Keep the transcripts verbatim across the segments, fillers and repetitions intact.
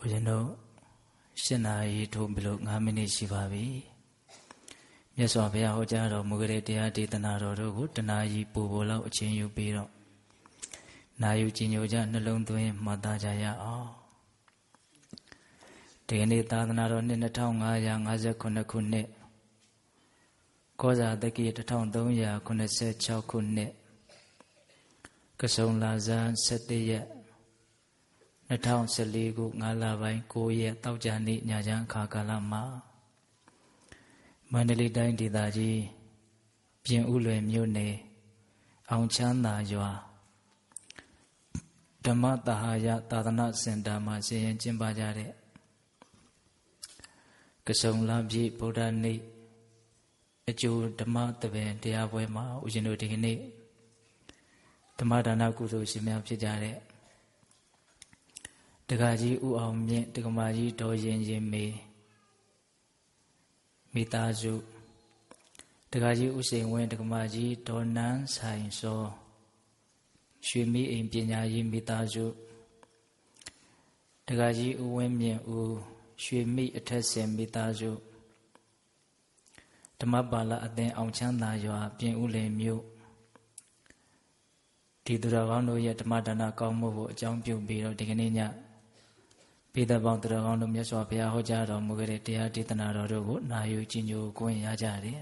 ဦးဇင်းတို့ရှင်းနာရီထိုးပြီးလို့ငါးမိနစ်ရှိပါပြီမြတ်စွာဘုရားဟောကြားတော်မူကြတဲ့တရားဒေသနာတော်တို့ကိုတနာရီပူပေါ်လောက်အချင်းယူပြီးတော့နာယူကြည်ညိုကြနှလုံးသွင်းမှတ်သားကြရအောင်ဒီကနေ့သာသနာတော်နှစ်နှစ်ထောင်ငါးရာငါးဆယ်ခုနှစ်ခုနှစ်ကောဇာတက္ကီတစ်ထောင်သုံးရာခုနှစ်ဆယ်ခြောက်ခုနှစ်ကဆုံလာဇန်၁၁ရက်နှစ်ထောင်၁၄ခုငါးလပိုင်းကိုရက်တောက်ကြနေ့ညချမ်းအခါကာလမှာမန္တလေးတိုင်းဒေသကြီးပြင်ဦးလွင်မြို့နယ်အောင်ချမ်းသာရွာဓမ္မသဟာယသာသနာစင်တာမှာဆင်ရင်ကျင်းပကြတဲ့ကဆုံလပြည့်ဗုဒ္ဓနေ့အကျိုးဓမ္မတပင်တရားပွဲမှာဦးဇင်းတို့ဒီကနေ့ဓမ္မဒါနကုသိုလ်ရှင်များဖြစ်ကြတဲ့တက္ကကြီးဦးအောင်မြင့်တက္ကမကြီးဒေါ်ရင်ရင်မေမိသားစုတက္ကကြီးဦးစိန်ဝင်းတက္ကမကြီးဒေါ်နန်းဆိုင်စောရွှေမီအိမ်ပညာရေးမိသားစုတက္ကကြီးဦးဝင်းမြင့်ဦးရွှေမိအထက်ဆင်မိသားစုဓမ္မပါဠအသင်းအောင်ချမ်းသာရွာပြင်ဦးလင်မြို့ဒီသူတော်ကောင်းတို့ရဲ့ဓမ္မဒါနကောင်းမှုကိုအကြောင်းပြုပြီးတော့ဒီကနေ့ညပိဿပေါင်းသူတော်ကောင်းတို့မြတ်စွာဘုရားဟောကြားတော်မူခဲ့တဲ့တရားဒေသနာတော်တို့ကိုနာယူကြည်ညိုခွင့်ရကြတယ်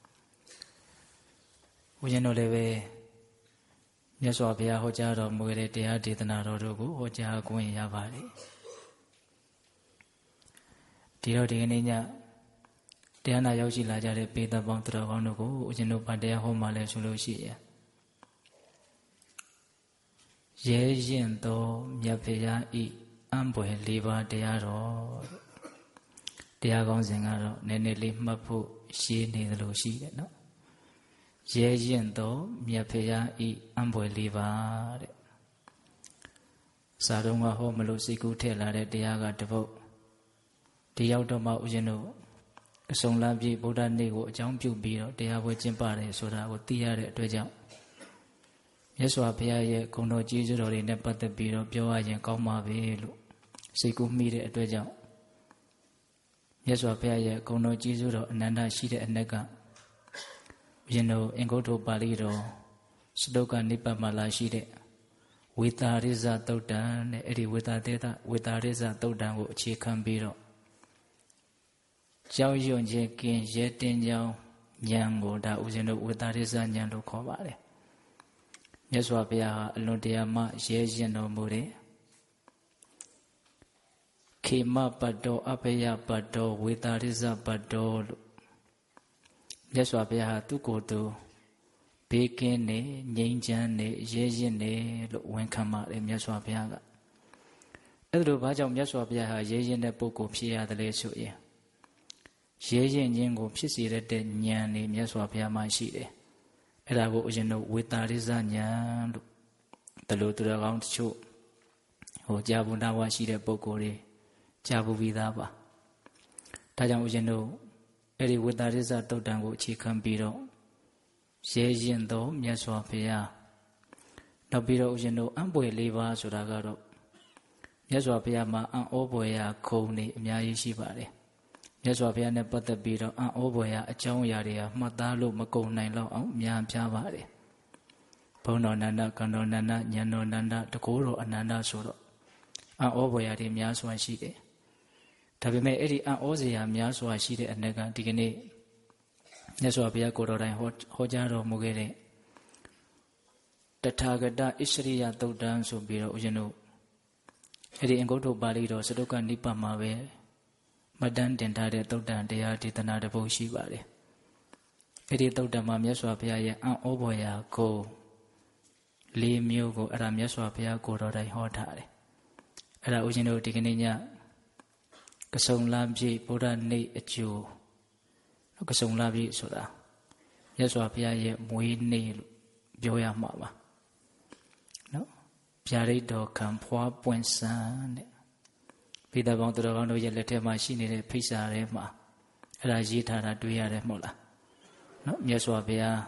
။ဦးဇင်းတို့လည်းပဲမြတ်စွာဘုရားဟောကြားတော်မူခဲ့တဲ့တရားဒေသနာတော်တို့ကိုဟောကြားခွင့်ရပါတယ်။ဒီတော့ဒီကနေ့ညတရားနာရောက်ရှိလာကြတဲ့ပိဿပေါင်းသူတော်ကောင်းတို့ကိုဦးဇင်းတို့ဗတရားဟောမှလည်းဆိုလို့ရှိရင်ရဲရင်သောမြတ်ဖေယားဤအံပွယ်လေးပါးတရားတော်တရားကောင်းစဉ်ကတော့နည်းနည်းလေးမှတ်ဖို့ရှင်းနေသလိုရှိတယ်နော်ရဲရင်သောမြတ်ဖေယားဤအံပွယ်လေးပါးတဲ့စာတုံးကဟောမလို့စိတ်ကူးထည့်လာတဲ့တရားကတပုတ်ဒီရောက်တော့မှဦးဇင်းတို့အစုံလပြည့်ဗုဒ္ဓနေ့ကိုအကြောင်းပြုပြီးတော့တရားပွဲကျင့်ပတယ်ဆိုတာကိုသိရတဲ့အတွက်ကြောင့်မြတ်စွာဘုရားရဲ့ဂုဏ်တော်ကြီးစွာတော်တွေနဲ့ပတ်သက်ပြီးတော့ပြောရရင်ကောင်းပါပဲလို့စိတ်ကူးမိတဲ့အတွက်ကြောင့်မြတ်စွာဘုရားရဲ့ဂုဏ်တော်ကြီးစွာတော်အနန္တရှိတဲ့အနက်ကဦးဇင်းတို့အင်္ဂုတ္တပါဠိတော်စတုကနိပတ်မှာလာရှိတဲ့ဝေတာရိဇသုတ်တံနဲ့အဲ့ဒီဝေတာတေသဝေတာရိဇသုတ်တံကိုအခြေခံပြီးတော့ကြောက်ရွံ့ခြင်းကင်းရဲတင်းကြောင်းဉာဏ်ကိုဒါဦးဇင်းတို့ဝေတာရိဇဉာဏ်လို့ခေါ်ပါတယ်မြတ်စွာဘုရားဟာအလွန်တရာမှရဲရင်တော်မူတယ်ခေမပတ်တော်အဘယပတ်တော်ဝေတာရိဇပတ်တော်လို့မြတ်စွာဘုရားဟာသူ့ကိုယ်သူဘေးကင်းနေငြိမ်းချမ်းနေရဲရင်နေလို့ဝန်ခံပါတယ်မြတ်စွာဘုရားကအဲ့ဒါလိုဘာကြောင့်မြတ်စွာဘုရားဟာရဲရင်တဲ့ပုဂ္ဂိုလ်ဖြစ်ရတယ်လဲဆိုရင်ရဲရင်ခြင်းကိုဖြစ်စေတဲ့ဉာဏ်နေမြတ်စွာဘုရားမှရှိတယ်အဲ့ဒါကိုဦးဇင်းတို့ဝေတာရိဇဉာဏ်လို့တလူသူတော်ကောင်းတချို့ဟိုကြာဘူးနာဝရှိတဲ့ပုဂ္ဂိုလ်တွေကြာဘူးပြီးသားပါဒါကြောင့်ဦးဇင်းတို့အဲ့ဒီဝေတာရိဇသုတ်တံကိုအခြေခံပြီးတော့ရဲရင်သောမြတ်စွာဘုရားနောက်ပြီးတော့ဦးဇင်းတို့အံ့ပွေလေးပါးဆိုတာကတော့မြတ်စွာဘုရားမှာအံ့ဩပွေရာခုံနေအများကြီးရှိပါတယ်မြတ်စွာဘုရားနဲ့ပတ်သက်ပြီးတော့အံ့ဩဖွယ်ရာအကြောင်းအရာတွေဟာမှတ်သားလို့မကုန်နိုင်တော့အောင်များပြားပါတယ်ဘုံတော်နန္ဒကံတော်နန္ဒဉာဏ်တော်နန္ဒတကိုးတော်အနန္ဒဆိုတော့အံ့ဩဖွယ်ရာတွေများစွာရှိတယ်ဒါပေမဲ့အဲ့ဒီအံ့ဩစရာများစွာရှိတဲ့အနက်ကဒီကနေ့မြတ်စွာဘုရားကိုတော်တိုင်ဟောဟောကြားတော်မူခဲ့တဲ့တထာဂတဣစရိယသုတ်တံဆိုပြီးတော့ဦးဇင်းတို့အဲ့ဒီအင်္ဂုတ္တပါဠိတော်စတုကနိပတ်မှာပဲမတန်းတင်ထားတဲ့သုတ်တံတရားဒေသနာတစ်ပုဒ်ရှိပါတယ်။အဲ့ဒီသုတ်တံမှာမြတ်စွာဘုရားရဲ့အံ့ဩဖွယ်ရာကိုလေးမျိုးကိုအဲ့ဒါမြတ်စွာဘုရားကိုတော်တိုင်ဟောထားတယ်။အဲ့ဒါဦးဇင်းတို့ဒီကနေ့ညကဆုံလပြည့်ဗုဒ္ဓနေ့အကျိုးကဆုံလပြည့်ဆိုတာမြတ်စွာဘုရားရဲ့မွေးနေ့လို့ပြောရမှာပါ။နော်။ဗျာဒိတ်တော်ခံဖွားပွင့်စံတဲ့ပိဿပေါင်းသူတော်ကောင်းတို့ရဲ့လက်ထက်မှာရှိနေတဲ့ဖိစာထဲမှာအဲ့ဒါရေးထားတာတွေ့ရတယ်မဟုတ်လားနော်မြတ်စွာဘုရား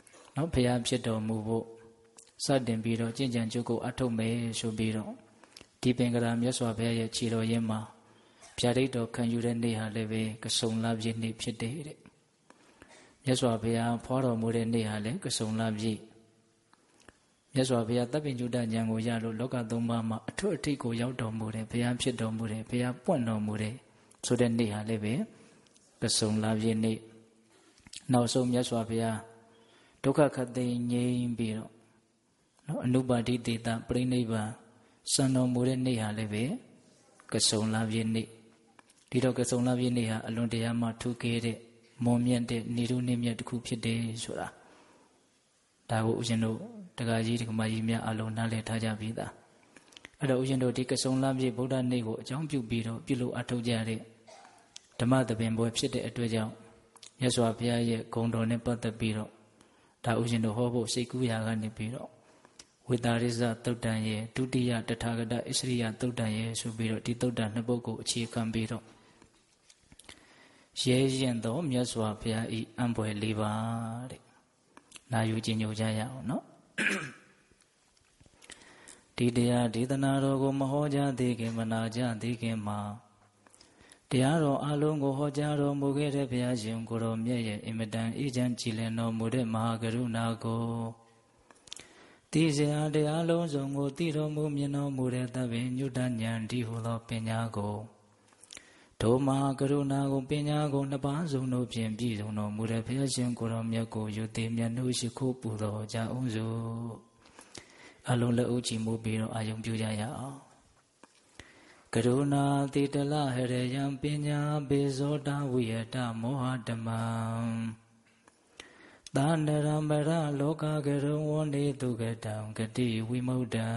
နော်ဘုရားဖြစ်တော်မူဖို့စတင်ပြီးတော့ကျင့်ကြံကြိုးကိုအထုတ်မယ်ဆိုပြီးတော့ဒီပင်ကရာမြတ်စွာဘုရားရဲ့ခြေတော်ရင်းမှာဗျာဒိတ်တော်ခံယူတဲ့နေ့ဟာလည်းပဲကဆုံလပြည့်နေ့ဖြစ်တယ်တဲ့မြတ်စွာဘုရားဖွားတော်မူတဲ့နေ့ဟာလည်းကဆုံလပြည့်မြတ်စွာဘုရားတပ်ပင်ကျုတ္တဉာဏ်ကိုရလို့လောကသုံးပါးမှာအထွတ်အထိပ်ကိုရောက်တော်မူတယ်ဘုရားဖြစ်တော်မူတယ်ဘုရားပွင့်တော်မူတယ်ဆိုတဲ့နေ့ဟာလည်းပဲကဆုံလပြည့်နေ့နောက်ဆုံးမြတ်စွာဘုရားဒုက္ခခတ်သိမ်းငြိမ်းပြီးတော့နော်အနုပါတိတေတပြိဋိဘံစံတော်မူတဲ့နေ့ဟာလည်းပဲကဆုံလပြည့်နေ့ဒီတော့ကဆုံလပြည့်နေ့ဟာအလွန်တရာမှထူးကဲတဲ့မွန်မြတ်တဲ့နေရုံနေမြတ်တစ်ခုဖြစ်တယ်ဆိုတာဒါကိုဦးဇင်းတို့တက္ကကြီးတက္ကမကြီးများအလုံးနားလည်ထားကြပြီသားအဲ့တော့ဦးဇင်းတို့ဒီကဆုံလပြည့်ဗုဒ္ဓနေ့ကိုအကြောင်းပြုပြီးတော့ပြုလို့အထောက်ကြတဲ့ဓမ္မသဘင်ပွဲဖြစ်တဲ့အတွက်ကြောင့်မြတ်စွာဘုရားရဲ့ဂုဏ်တော်နဲ့ပတ်သက်ပြီးတော့ဒါဦးဇင်းတို့ဟောဖို့စိတ်ကူးရာကနေပြီးတော့ဝိတာရိဇသုတ်တံရဲ့ဒုတိယတထာဂတဣစရိယသုတ်တံရဲ့ဆိုပြီးတော့ဒီသုတ်တံနှစ်ပုဒ်ကိုအခြေခံပြီးတော့ရဲရင်သောမြတ်စွာဘုရားဤအံပွယ်လေးပါတဲ့နာယူကြည်ညိုကြရအောင်နော်ဒီတရားဒေသနာတော်ကိုမဟောကြားသေးခင်မနာကြသေးခင်မှာတရားတော်အလုံးကိုဟောကြားတော်မူခဲ့တဲ့ဘုရားရှင်ကိုတော်မြတ်ရဲ့အင်မတန်အေးချမ်းကြည်လင်တော်မူတဲ့မဟာကရုဏာကိုသိစရာတရားလုံးစုံကိုသိတော်မူမြင်တော်မူတဲ့သဗ္ဗညုတဉာဏ်ဒီဟူသောပညာကိုဒုမဟာကရုဏာကိုပညာကိုနှစ်ပါးစုံတို့ဖြင့်ပြည့်စုံတော်မူတဲ့ဘုရားရှင်ကိုတော်မြတ်ကိုယုတိမြတ်နှုတ်ရှိခိုးပူတော်ကြအောင်စို့အလုံးလက်ဦးချီမှုပြီးတော့အာယုံပြုကြရအောင်ကရုဏာတိတလဟရယံပညာဘေဇောတဝိယတမောဟဓမ္မံသာနရမရလောကကရုံဝနေတုကတံဂတိဝိမု ക്തံ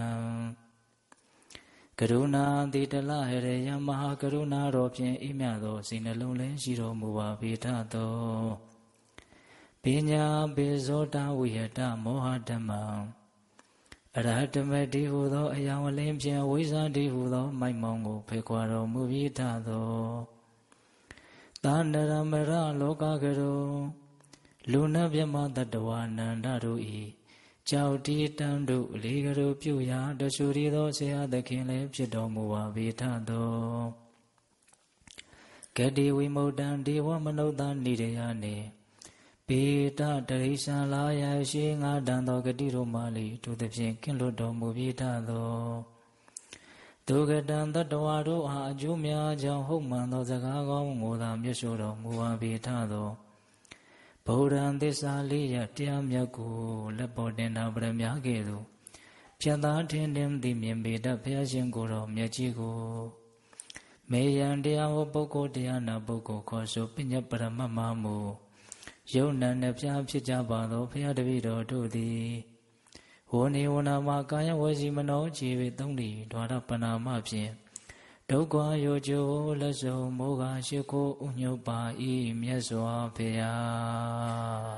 ကရုဏာတိတလဟရယံမဟာကရုဏာတော်ဖြင့်အေးမြသောစိတ်နှလုံးလည်းရှိတော်မူပါပေထသောပညာဘေဇောတဝိယတမောဟဓမ္မံအရဟတမေတိဟူသောအယောင်အလင်းဖြင့်ဝိဇ္ဇာတိဟူသောမိုက်မောင်ကိုဖေခွာတော်မူပြီးထသောသာနရမရလောကကရုံလူနာမြမတတဝနန္ဒတို့ဤကြောက်တီတန်တို့လေကရုပြုရာတဆူရီသောဆရာသခင်လည်းဖြစ်တော်မူပါပြီးထသောဂတိဝိမု ക്തံ ဒေဝမနုဿာနိရယနေပေတတရိစ္ဆာလာယရှိငါတန်သောဂတိတို့မှလေသူသဖြင့်ကင်းလွတ်တော်မူပြီးထသောဒုက္ကတံတတဝါတို့အားအကျိုးများကြောင့်ဟုတ်မှန်သောစကားကောင်းကိုသာမြတ်ဆိုတော်မူပါပြီးထသောဗုဒ္ဓံသစ္စာလေးရတရားမြတ်ကိုလက်ပေါ်တင်တော်ပရမကဲ့သို့ဖြတ်သားထင်ထင်သိမြင်ပေတတ်ဘုရားရှင်ကိုယ်တော်မြတ်ကြီးကိုမေယံတရားဟောပုဂ္ဂိုလ်တရားနာပုဂ္ဂိုလ်ခေါ်ဆိုပညတ်ပရမတ်မမူယုံနံနှဖျားဖြစ်ကြပါသောဘုရားတပည့်တော်တို့သည်ဝနေဝနာမှာကာယဝစီမနောခြေဝေသုံးလီဒွါရပနာမဖြင့်ဒုက္ခရောကျိုးလက်စုံမောဃရှိခိုးဥညုတ်ပါ၏မြတ်စွာဘုရား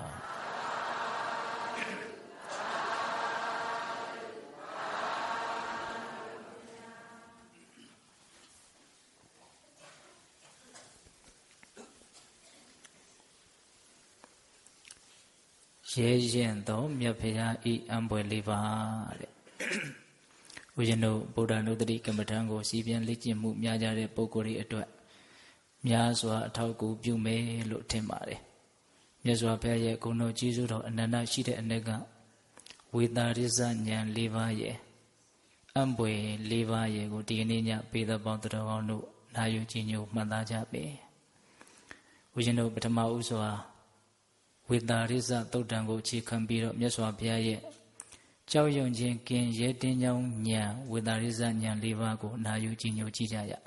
ရဲရင်သောမြတ်ဖရာဤအံပွယ်လေးပါတဲ့ဦးဇင်းတို့ဗုဒ္ဓနုတ္တိကမ္မထံကိုစီးပြန်လေ့ကျင့်မှုများကြတဲ့ပုဂ္ဂိုလ်တွေအတွက်များစွာအထောက်အကူပြုမယ်လို့ထင်ပါတယ်မြတ်စွာဘုရားရဲ့ဂုဏ်တော်ကြီးစိုးတော်အနန္တရှိတဲ့အ ਨੇ ကဝေတာရိဇဉာဏ်၄ပါးရဲ့အံပွယ်၄ပါးရဲ့ကိုဒီကနေ့ညပေသပေါင်းတော်ကောင်းတို့နာယူကြည်ညိုမှတ်သားကြပေဦးဇင်းတို့ပထမဦးစွာဝေတာရိဇသုတ်တံကိုအခြေခံပြီးတော့မြတ်စွာဘုရားရဲ့ကြောက်ရွံ့ခြင်းကင်းရဲတင်းကြောင်းဉာဏ်ဝေတာရိဇဉာဏ်၄ပါးကိုနာယူကြည်ညိုကြည့်ကြရ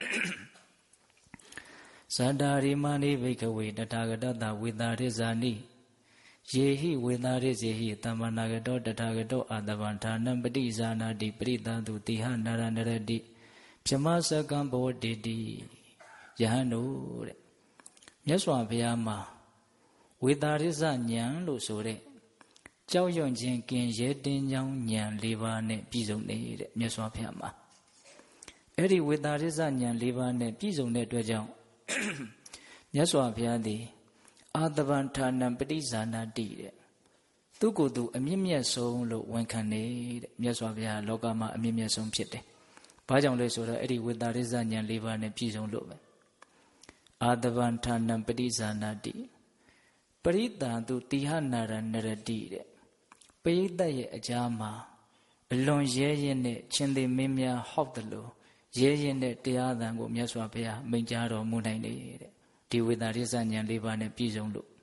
ဇာတာရိမဏိဘိကဝေတထာဂတတဝေတာရိဇာနိယေဟိဝေတာရိဇေဟိတမ္မနာဂတောတထာဂတောအာတဗံဌာနံပတိဇာနာတိပရိသတုတိဟနာရဏရတိပြမစကံဘောတိတိယဟန်တို့တဲ့မြတ်စွာဘုရားမှာဝေတာရိဇဉာဏ်လို့ဆိုတဲ့ကြောက်ရွံ့ခြင်းကင်းရဲတင်းကြောင်းဉာဏ်၄ပါးနဲ့ပြည့်စုံနေတဲ့မြတ်စွာဘုရားမှာအဲ့ဒီဝေတာရိဇဉာဏ်၄ပါးနဲ့ပြည့်စုံတဲ့အတွက်ကြောင့်မြတ်စွာဘုရားသည်အာတဗံဌာနံပฏิဇာနာတိတဲ့သူကိုယ်သူအမြင့်မြတ်ဆုံးလို့ဝန်ခံနေတဲ့မြတ်စွာဘုရားလောကမှာအမြင့်မြတ်ဆုံးဖြစ်တယ်ဘာကြောင့်လဲဆိုတော့အဲ့ဒီဝေတာရိဇဉာဏ်၄ပါးနဲ့ပြည့်စုံလို့ပဲအာတဗန္ဌာနံပရိဇာနာတိပရိသန္တုတိဟနာရနရတိတဲ့ပရိသတ်ရဲ့အကြားမှာအလွန်ရဲရင်နဲ့ချင်းသေးမင်းများဟောက်တယ်လို့ရဲရင်တဲ့တရားသံကိုမြတ်စွာဘုရားမိန့်ကြားတော်မူနိုင်တယ်တဲ့ဒီဝေတာရိဇဉာဏ်၄ပါးနဲ့ပြည့်စုံလို့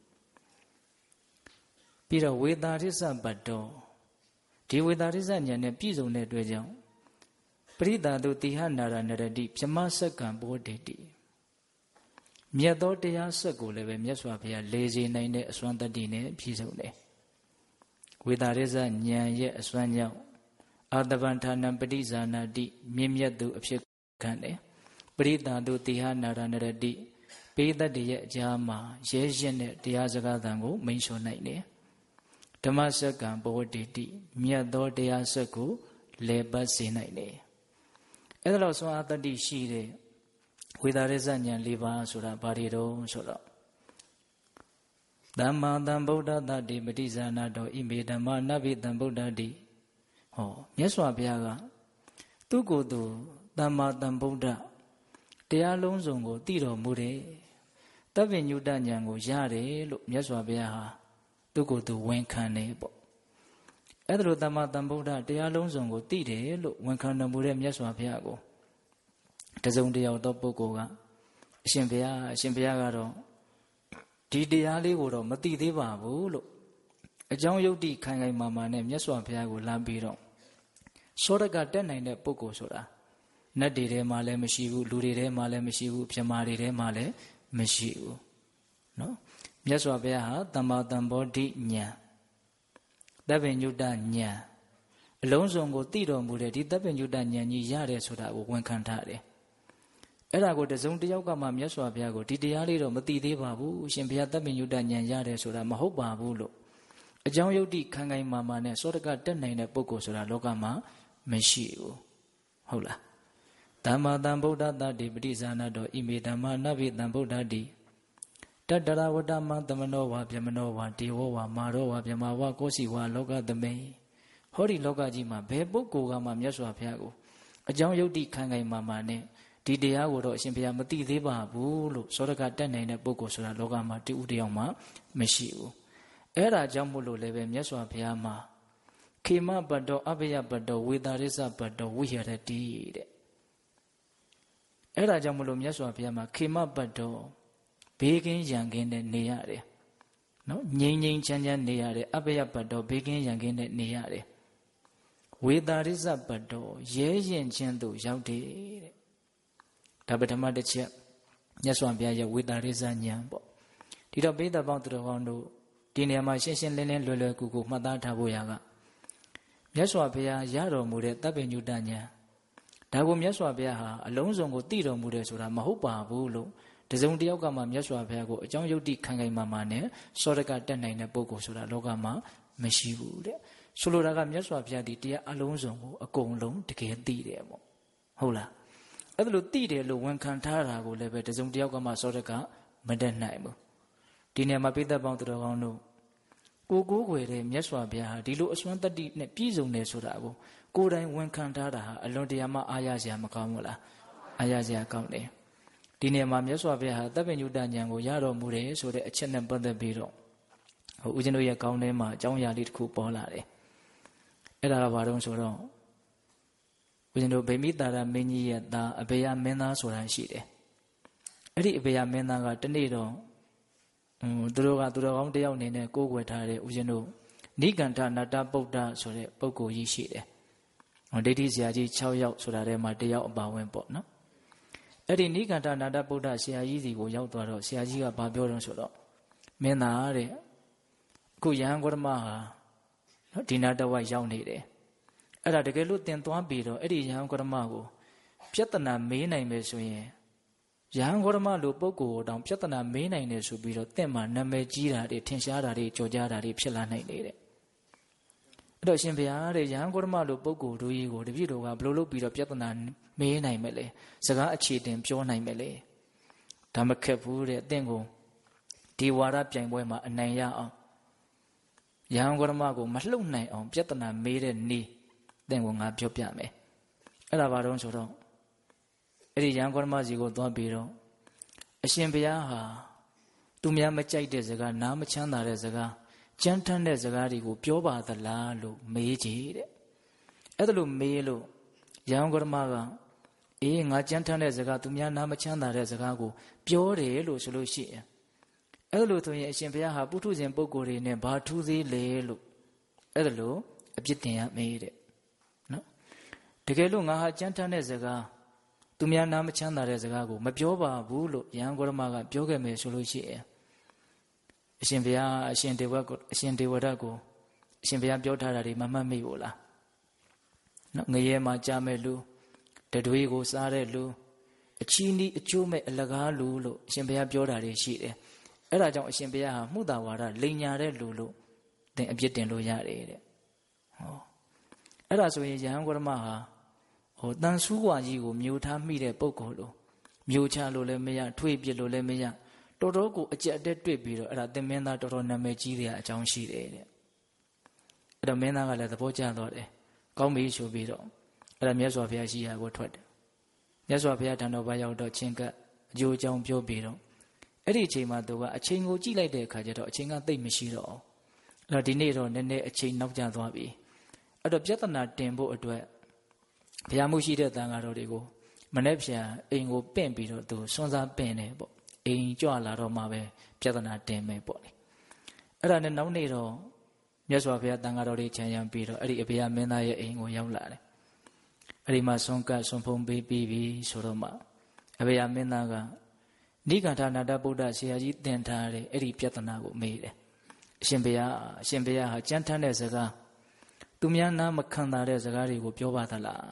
ပြီးတော့ဝေတာရိဇပတ္တောဒီဝေတာရိဇဉာဏ်နဲ့ပြည့်စုံတဲ့အတွက်ကြောင့်ပရိသန္တုတိဟနာရနရတိဗြဟ္မစက္ကံဘောဓိတိမြတ်သောတရားဆက်ကိုလည်းပဲမြတ်စွာဘုရားလေစေနိုင်တဲ့အစွမ်းတတ္တိနဲ့ပြည့်စုံတယ်ဝေတာရိဇဉာဏ်ရဲ့အစွမ်းကြောင့်အာတဗန္ဌာနံပရိဇာနာတိမြင့်မြတ်သူအဖြစ်ခံတယ်ပရိသန္တုတိဟနာရနရတိပိသတ္တိရဲ့အကြားမှာရဲရင့်တဲ့တရားစကားသံကိုမိန့်ဆိုနိုင်တယ်ဓမ္မစက္ကံဘောဓိတိမြတ်သောတရားဆက်ကိုလေပတ်စေနိုင်တယ်အဲ့ဒါလို့စွမ်းအားတတ္တိရှိတဲ့ဝေတာရိဇဉာဏ်၄ပါးဆိုတာဘာတွေတော့ဆိုတော့သမ္မာသမ္ဗုဒ္ဓတ္တိပฏิဇာနာတောဣမေဓမ္မနဗ္ဗိသမ္ဗုဒ္ဓတိဟောမြတ်စွာဘုရားကသူ့ကိုယ်သူသမ္မာသမ္ဗုဒ္ဓတရားလုံးစုံကိုသိတော်မူတယ်တပ္ပညုတဉာဏ်ကိုရတယ်လို့မြတ်စွာဘုရားဟာသူ့ကိုယ်သူဝန်ခံတယ်ပေါ့အဲ့ဒါလိုသမ္မာသမ္ဗုဒ္ဓတရားလုံးစုံကိုသိတယ်လို့ဝန်ခံတော်မူတဲ့မြတ်စွာဘုရားကိုတစုံတယောက်သောပုဂ္ဂိုလ်ကအရှင်ဘုရားအရှင်ဘုရားကတော့ဒီတရားလေးကိုတော့မသိသေးပါဘူးလို့အကြောင်းယုတ်တိခိုင်ခိုင်မာမာနဲ့မြတ်စွာဘုရားကိုလာပြီးတော့စောရကတက်နိုင်တဲ့ပုဂ္ဂိုလ်ဆိုတာနတ်တွေထဲမှာလည်းမရှိဘူးလူတွေထဲမှာလည်းမရှိဘူးပြမာတွေထဲမှာလည်းမရှိဘူးနော်မြတ်စွာဘုရားဟာသမ္မာသမ္ဗောဓိဉာဏ်တပ္ပညုတဉာဏ်အလုံးစုံကိုသိတော်မူတဲ့ဒီတပ္ပညုတဉာဏ်ကြီးရတယ်ဆိုတာကိုဝန်ခံထားတယ်အဲ့ဒါကိုတစုံတယောက်ကမှမြတ်စွာဘုရားကိုဒီတရားလေးတော့မသိသေးပါဘူးရှင်ဘုရားတပ္ပညုတဉာဏ်ရတယ်ဆိုတာမဟုတ်ပါဘူးလို့အကြောင်းယုတ်တိခံခိုင်မာမာနဲ့စောတကတက်နိုင်တဲ့ပုဂ္ဂိုလ်ဆိုတာလောကမှာမရှိဘူးဟုတ်လားသမ္မာသမ္ဗုဒ္ဓတ္တိပฏิဇာနာတောဣမေဓမ္မနဗ္ဗိသမ္ဗုဒ္ဓတိတတရဝတ္တမသမနောဝါဗျမနောဝါတေဝဝါမာရောဝါဗျမဝါကောစီဝါလောကသမိန်ဟောဒီလောကကြီးမှာဘယ်ပုဂ္ဂိုလ်ကမှမြတ်စွာဘုရားကိုအကြောင်းယုတ်တိခံခိုင်မာမာနဲ့ဒီတရားကိုတော့အရှင်ဘုရားမသိသေးပါဘူးလို့စောတကတက်နိုင်တဲ့ပုဂ္ဂိုလ်ဆိုတာလောကမှာတူဦးတယောက်မှမရှိဘူးအဲ့ဒါကြောင့်မို့လို့လည်းပဲမြတ်စွာဘုရားမှာခေမပတ္တောအဘယပတ္တောဝေတာရိဇပတ္တောဝိဟရတိတဲ့အဲ့ဒါကြောင့်မို့လို့မြတ်စွာဘုရားမှာခေမပတ္တောဘေးကင်းရန်ကင်းနဲ့နေရတယ်နော်ငြိမ်ငြိမ်ချမ်းချမ်းနေရတယ်အဘယပတ္တောဘေးကင်းရန်ကင်းနဲ့နေရတယ်ဝေတာရိဇပတ္တောရဲရင်ချင်းသို့ရောက်တယ်တဲ့ဒါပထမတစ်ချက်မြတ်စွာဘုရားရဲ့ဝေတာရိဇဉာဏ်ပေါ့ဒီတော့ပိဋကပေါင်းသူတော်ကောင်းတို့ဒီနေရာမှာရှင်းရှင်းလင်းလင်းလွယ်လွယ်ကူကူမှတ်သားထားဖို့ရကမြတ်စွာဘုရားရတော်မူတဲ့တပ္ပညုတဉာဏ်ဒါကိုမြတ်စွာဘုရားဟာအလုံးစုံကိုသိတော်မူတယ်ဆိုတာမဟုတ်ပါဘူးလို့တစုံတယောက်ကမှမြတ်စွာဘုရားကိုအကြောင်းယုတ်တိခံခိုင်မာမာနဲ့စောရကတက်နိုင်တဲ့ပုဂ္ဂိုလ်ဆိုတာလောကမှာမရှိဘူးတဲ့ဆိုလိုတာကမြတ်စွာဘုရားဒီတရားအလုံးစုံကိုအကုန်လုံးတကယ်သိတယ်ပေါ့ဟုတ်လားအဲ့ဒါလို့သိတယ်လို့ဝန်ခံထားတာကိုလည်းပဲတစုံတယောက်ကမှစောရကမတက်နိုင်ဘူးဒီနေရာမှာပိဋကပေါင်းသူတော်ကောင်းတို့ကိုကိုးကွယ်တဲ့မြတ်စွာဘုရားဟာဒီလိုအစွမ်းတတ္တိနဲ့ပြည့်စုံတယ်ဆိုတာကိုကိုယ်တိုင်ဝန်ခံထားတာဟာအလွန်တရာမှအားရစရာမကောင်းဘူးလားအားရစရာကောင်းတယ်ဒီနေရာမှာမြတ်စွာဘုရားဟာတပ္ပညုတဉာဏ်ကိုရတော်မူတယ်ဆိုတဲ့အချက်နဲ့ပတ်သက်ပြီးတော့ဟိုဦးဇင်းတို့ရဲ့ကောင်းထဲမှာအကြောင်းအရာလေးတစ်ခုပေါ်လာတယ်အဲ့ဒါကဘာလို့ဆိုတော့ဦးဇင်းတို့ဗိမိတာရမင်းကြီးရဲ့သားအဘေယမင်းသားဆိုတာရှိတယ်အဲ့ဒီအဘေယမင်းသားကတနေ့တော့ဟိုသူတို့ကသူတော်ကောင်းတယောက်အနေနဲ့ကိုးကွယ်ထားတဲ့ဦးဇင်းတို့နိကန္ထနာတပုဒ္ဒဆိုတဲ့ပုဂ္ဂိုလ်ကြီးရှိတယ်ဟိုဒိဋ္ဌိဆရာကြီး၆ယောက်ဆိုတာထဲမှာတယောက်အပါဝင်ပေါ့နော်အဲ့ဒီနိကန္ထနာတပုဒ္ဒဆရာကြီးစီကိုရောက်သွားတော့ဆရာကြီးကဘာပြောတော့ဆိုတော့မင်းသားတဲ့အခုယဟန်ဂေါတမဟာနော်ဒီနာတဝိုက်ရောက်နေတယ်အဲ့ဒါတကယ်လို့သင်သွားပြီးတော့အဲ့ဒီယဟန်ဂေါတမကိုပြဿနာမေးနိုင်မယ်ဆိုရင်ယဟန်ဂေါတမလိုပုဂ္ဂိုလ်ကိုတောင်ပြဿနာမေးနိုင်တယ်ဆိုပြီးတော့သင်မှာနာမည်ကြီးတာတွေထင်ရှားတာတွေကြော်ကြားတာတွေဖြစ်လာနိုင်တယ်တဲ့အဲ့တော့ရှင်ဘုရားတဲ့ယဟန်ဂေါတမလိုပုဂ္ဂိုလ်တို့ကြီးကိုတပည့်တော်ကဘယ်လိုလုပ်ပြီးတော့ပြဿနာမေးနိုင်မလဲစကားအခြေတင်ပြောနိုင်မလဲဒါမခက်ဘူးတဲ့အသင်ကိုဒီဝါဒပြိုင်ပွဲမှာအနိုင်ရအောင်ယဟန်ဂေါတမကိုမလှုပ်နိုင်အောင်ပြဿနာမေးတဲ့နည်းသင်ကိုငါပြောပြမယ်အဲ့ဒါဘာတော့ဆိုတော့အဲ့ဒီယံဂေါတမစီကိုသွားပြီးတော့အရှင်ဘုရားဟာသူများမကြိုက်တဲ့စကားနားမချမ်းသာတဲ့စကားကြမ်းထမ်းတဲ့စကားတွေကိုပြောပါသလားလို့မေးကြည့်တဲ့အဲ့ဒါလို့မေးလို့ယံဂေါတမကအေးငါကြမ်းထမ်းတဲ့စကားသူများနားမချမ်းသာတဲ့စကားကိုပြောတယ်လို့ဆိုလို့ရှိရင်အဲ့လိုဆိုရင်အရှင်ဘုရားဟာပုထုဇဉ်ပုဂ္ဂိုလ်တွေနဲ့ဘာထူးသေးလဲလို့အဲ့ဒါလို့အပြစ်တင်ရမေးတဲ့နော်တကယ်လို့ငါဟာကြမ်းထမ်းတဲ့စကားသူများနားမချမ်းသာတဲ့စကားကိုမပြောပါဘူးလို့ယံဂေါတမကပြောခဲ့မယ်ဆိုလို့ရှိရင်အရှင်ဘုရားအရှင်ဒေဝတ်ကိုအရှင်ဒေဝရတ်ကိုအရှင်ဘုရားပြောထားတာတွေမမှတ်မိဘူးလားနော်ငရဲမှာကြားမဲ့လူတတွေးကိုစားတဲ့လူအချီးနီးအကျိုးမဲ့အလကားလူလို့အရှင်ဘုရားပြောတာတွေရှိတယ်အဲ့ဒါကြောင့်အရှင်ဘုရားဟာမှုတာဝါဒလိန်ညာတဲ့လူလို့သင်အပြစ်တင်လို့ရတယ်တဲ့ဟောအဲ့ဒါဆိုရင်ယဟန်ဂေါတမဟာဟိုတန်ဆူးဝါကြီးကိုမျိုးထားမိတဲ့ပုဂ္ဂိုလ်လို့မျိုးချလို့လည်းမရထွေးပြစ်လို့လည်းမရတော်တော်ကိုအကြက်အတက်တွေ့ပြီးတော့အဲ့ဒါသင်မင်းသားတော်တော်နာမည်ကြီးတဲ့အကြောင်းရှိတယ်တဲ့အဲ့တော့မင်းသားကလည်းသဘောကျသွားတယ်ကောင်းပြီဆိုပြီးတော့အဲ့ဒါမြတ်စွာဘုရားရှိရာကိုထွက်တယ်မြတ်စွာဘုရားထံတော်ဘာရောက်တော့ချင်းကအကျိုးအကြောင်းပြောပြီးတော့အဲ့ဒီအချိန်မှာသူကအချိန်ကိုကြည့်လိုက်တဲ့အခါကျတော့အချိန်ကသိပ်မရှိတော့အောင်အဲ့တော့ဒီနေ့တော့နည်းနည်းအချိန်နောက်ကျသွားပြီအဲ့တော့ပြဿနာတင်ဖို့အတွက်ဘုရားမှုရှိတဲ့တန်ဃာတော်တွေကိုမနေ့ပြန်အိမ်ကိုပင့်ပြီးတော့သူစွန့်စားပင့်တယ်ပေါ့အိမ်ကြွလာတော့မှပဲပြဿနာတင်မယ်ပေါ့လေအဲ့ဒါနဲ့နောက်နေ့တော့မြတ်စွာဘုရားတန်ဃာတော်တွေခြံရံပြီးတော့အဲ့ဒီအဘုရားမင်းသားရဲ့အိမ်ကိုရောက်လာတယ်အဲ့ဒီမှာဆွန်ကဆွန်ဖုံပေးပြီးပြီဆိုတော့မှအဘုရားမင်းသားကနိဂန္ဓနာတဗုဒ္ဓဆရာကြီးသင်ထားတဲ့အဲ့ဒီပြဿနာကိုမေးတယ်အရှင်ဘုရားအရှင်ဘုရားဟာကြမ်းထမ်းတဲ့စကားသူများနားမခံတာတဲ့စကားတွေကိုပြောပါသလား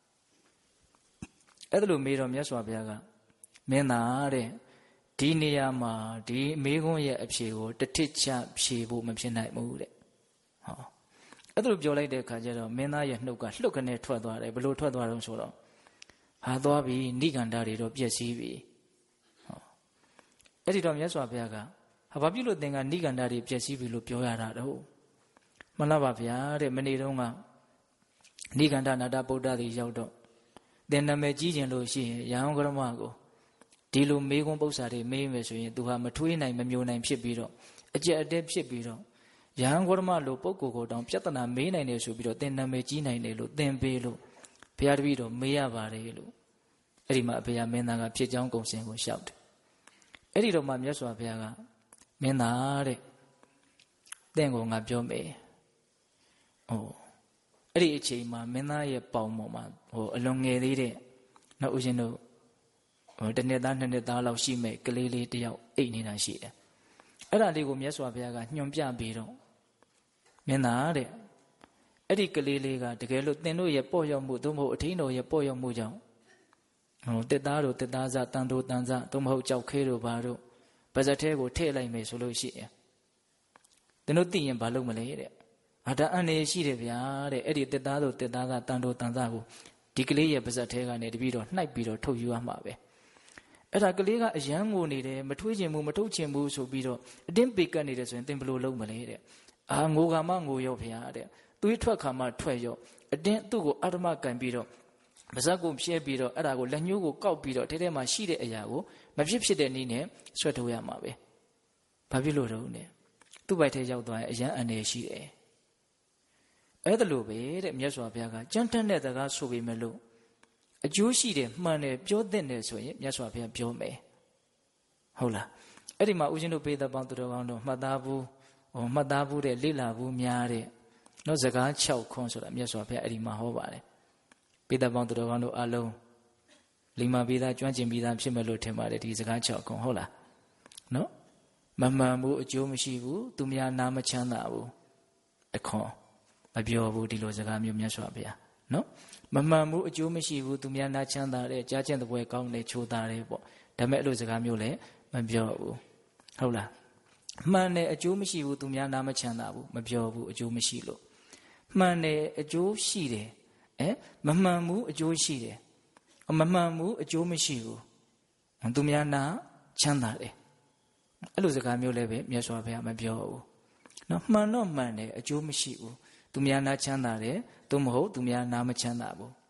အဲ့ဒါလိုမေးတော့မြတ်စွာဘုရားကမင်းသားတဲ့ဒီနေရာမှာဒီမေးခွန်းရဲ့အဖြေကိုတထစ်ချဖြေဖို့မဖြစ်နိုင်ဘူးတဲ့ဟောအဲ့ဒါလိုပြောလိုက်တဲ့အခါကျတော့မင်းသားရဲ့နှုတ်ကလှုပ်ကနေထွက်သွားတယ်ဘလို့ထွက်သွားတော့ဆိုတော့ဟာသွားပြီနိဂန္ဓတွေတော့ပြည့်စည်ပြီဟောအဲ့ဒီတော့မြတ်စွာဘုရားကဟာဘာဖြစ်လို့သင်ကနိဂန္ဓတွေပြည့်စည်ပြီလို့ပြောရတာတော့မလားပါဗျာတဲ့မနေ့တုန်းကနိဂန္ဓနာတဗုဒ္ဓတွေရောက်တော့သင်နာမည်ကြီးခြင်းလို့ရှိရင်ယဟန်ဂရမကိုဒီလိုမေးခွန်းပု္ပ္ပာတွေမေးမယ်ဆိုရင်သူဟာမထွေးနိုင်မမျိုးနိုင်ဖြစ်ပြီးတော့အကျက်အတဲဖြစ်ပြီးတော့ယဟန်ဂရမလိုပုဂ္ဂိုလ်ကိုတောင်ပြဿနာမေးနိုင်တယ်ဆိုပြီးတော့သင်နာမည်ကြီးနိုင်တယ်လို့သင်ပေးလို့ဘုရားတပည့်တော်မေးရပါတယ်လို့အဲ့ဒီမှာအဘုရားမင်းသားကဖြစ်ကြောင်းကုန်စင်ကိုလျှောက်တယ်အဲ့ဒီတော့မှမြတ်စွာဘုရားကမင်းသားတဲ့သင်ကိုငါပြောမယ်ဟိုအဲ့ဒီအချိန်မှာမင်းသားရဲ့ပေါင်ပေါ်မှာဟိုအလွန်ငယ်သေးတဲ့နောက်ဦးဇင်းတို့ဟိုတစ်နှစ်သားနှစ်နှစ်သားလောက်ရှိမဲ့ကလေးလေးတယောက်အိတ်နေတာရှိတယ်အဲ့ဒါလေးကိုမြတ်စွာဘုရားကညွှန်ပြပြီးတော့မင်းသားတဲ့အဲ့ဒီကလေးလေးကတကယ်လို့သင်တို့ရဲ့ပေါ့ရောက်မှုသို့မဟုတ်အထင်းတော်ရဲ့ပေါ့ရောက်မှုကြောင့်ဟိုတစ်သားတို့တစ်သားစတန်တို့တန်စသို့မဟုတ်ကြောက်ခဲတို့ဘာတို့ပါဇက်ထဲကိုထည့်လိုက်မယ်ဆိုလို့ရှိရင်သင်တို့သိရင်ဘာလုပ်မလဲတဲ့အာဒါအန်နေရှိတယ်ဗျာတဲ့အဲ့ဒီတစ်သားတို့တစ်သားကတန်တို့တန်စကိုဒီကလေးရဲ့ပါဇက်ထဲကနေတပြီးတော့နှိုက်ပြီးတော့ထုတ်ယူရမှာပဲအဲ့ဒါကလေးကအယမ်းငိုနေတယ်မထွေးချင်ဘူးမထုတ်ချင်ဘူးဆိုပြီးတော့အတင်းပေကတ်နေတယ်ဆိုရင်သင်ဘယ်လိုလုပ်မလဲတဲ့အာငိုကမှငိုရောဗျာတဲ့သွေးထွက်ခါမှထွက်ရောအတင်းသူ့ကိုအာဓမကန်ပြီးတော့ပါဇက်ကိုဖြဲပြီးတော့အဲ့ဒါကိုလက်ညှိုးကိုကောက်ပြီးတော့ထဲထဲမှာရှိတဲ့အရာကိုမဖြစ်ဖြစ်တဲ့နည်းနဲ့ဆွဲထုတ်ရမှာပဲဘာဖြစ်လို့တော့လဲသူ့ဘိုက်ထဲရောက်သွားရင်အယမ်းအန္တရာယ်ရှိတယ်အဲ့ဒါလိုပဲတဲ့မြတ်စွာဘုရားကကြမ်းတမ်းတဲ့စကားဆိုပေမဲ့လို့အကျိုးရှိတယ်မှန်တယ်ပြောသင့်တယ်ဆိုရင်မြတ်စွာဘုရားပြောမယ်ဟုတ်လားအဲ့ဒီမှာဦးဇင်းတို့ပေသပေါင်းသူတော်ကောင်းတို့မှတ်သားဘူးဟိုမှတ်သားဘူးတဲ့လေ့လာဘူးများတဲ့နော်စကား၆ခွန်းဆိုတာမြတ်စွာဘုရားအဲ့ဒီမှာဟောပါတယ်ပေသပေါင်းသူတော်ကောင်းတို့အလုံးလိမ္မာပြီးသားကျွမ်းကျင်ပြီးသားဖြစ်မဲ့လို့ထင်ပါတယ်ဒီစကား၆ခွန်းဟုတ်လားနော်မမှန်ဘူးအကျိုးမရှိဘူးသူများနားမချမ်းသာဘူးတခွန်းမပြောဘူးဒီလိုစကားမျိုးမြတ်စွာဘုရားနော်မမှန်ဘူးအကျိုးမရှိဘူးသူများနာချမ်းသာတယ်ကြားကျင့်တဲ့ဘွယ်ကောင်းတယ်ချိုးသားတယ်ပေါ့ဒါမဲ့အဲ့လိုစကားမျိုးလည်းမပြောဘူးဟုတ်လားမှန်တယ်အကျိုးမရှိဘူးသူများနာမချမ်းသာဘူးမပြောဘူးအကျိုးမရှိလို့မှန်တယ်အကျိုးရှိတယ်အဲမမှန်ဘူးအကျိုးရှိတယ်မမှန်ဘူးအကျိုးမရှိဘူးသူများနာချမ်းသာတယ်အဲ့လိုစကားမျိုးလည်းပဲမြတ်စွာဘုရားမပြောဘူးနော်မှန်တော့မှန်တယ်အကျိုးမရှိဘူးသူများနာချမ်းသာတယ်သို့မဟုတ်သူများနာမချမ်းသာဘူး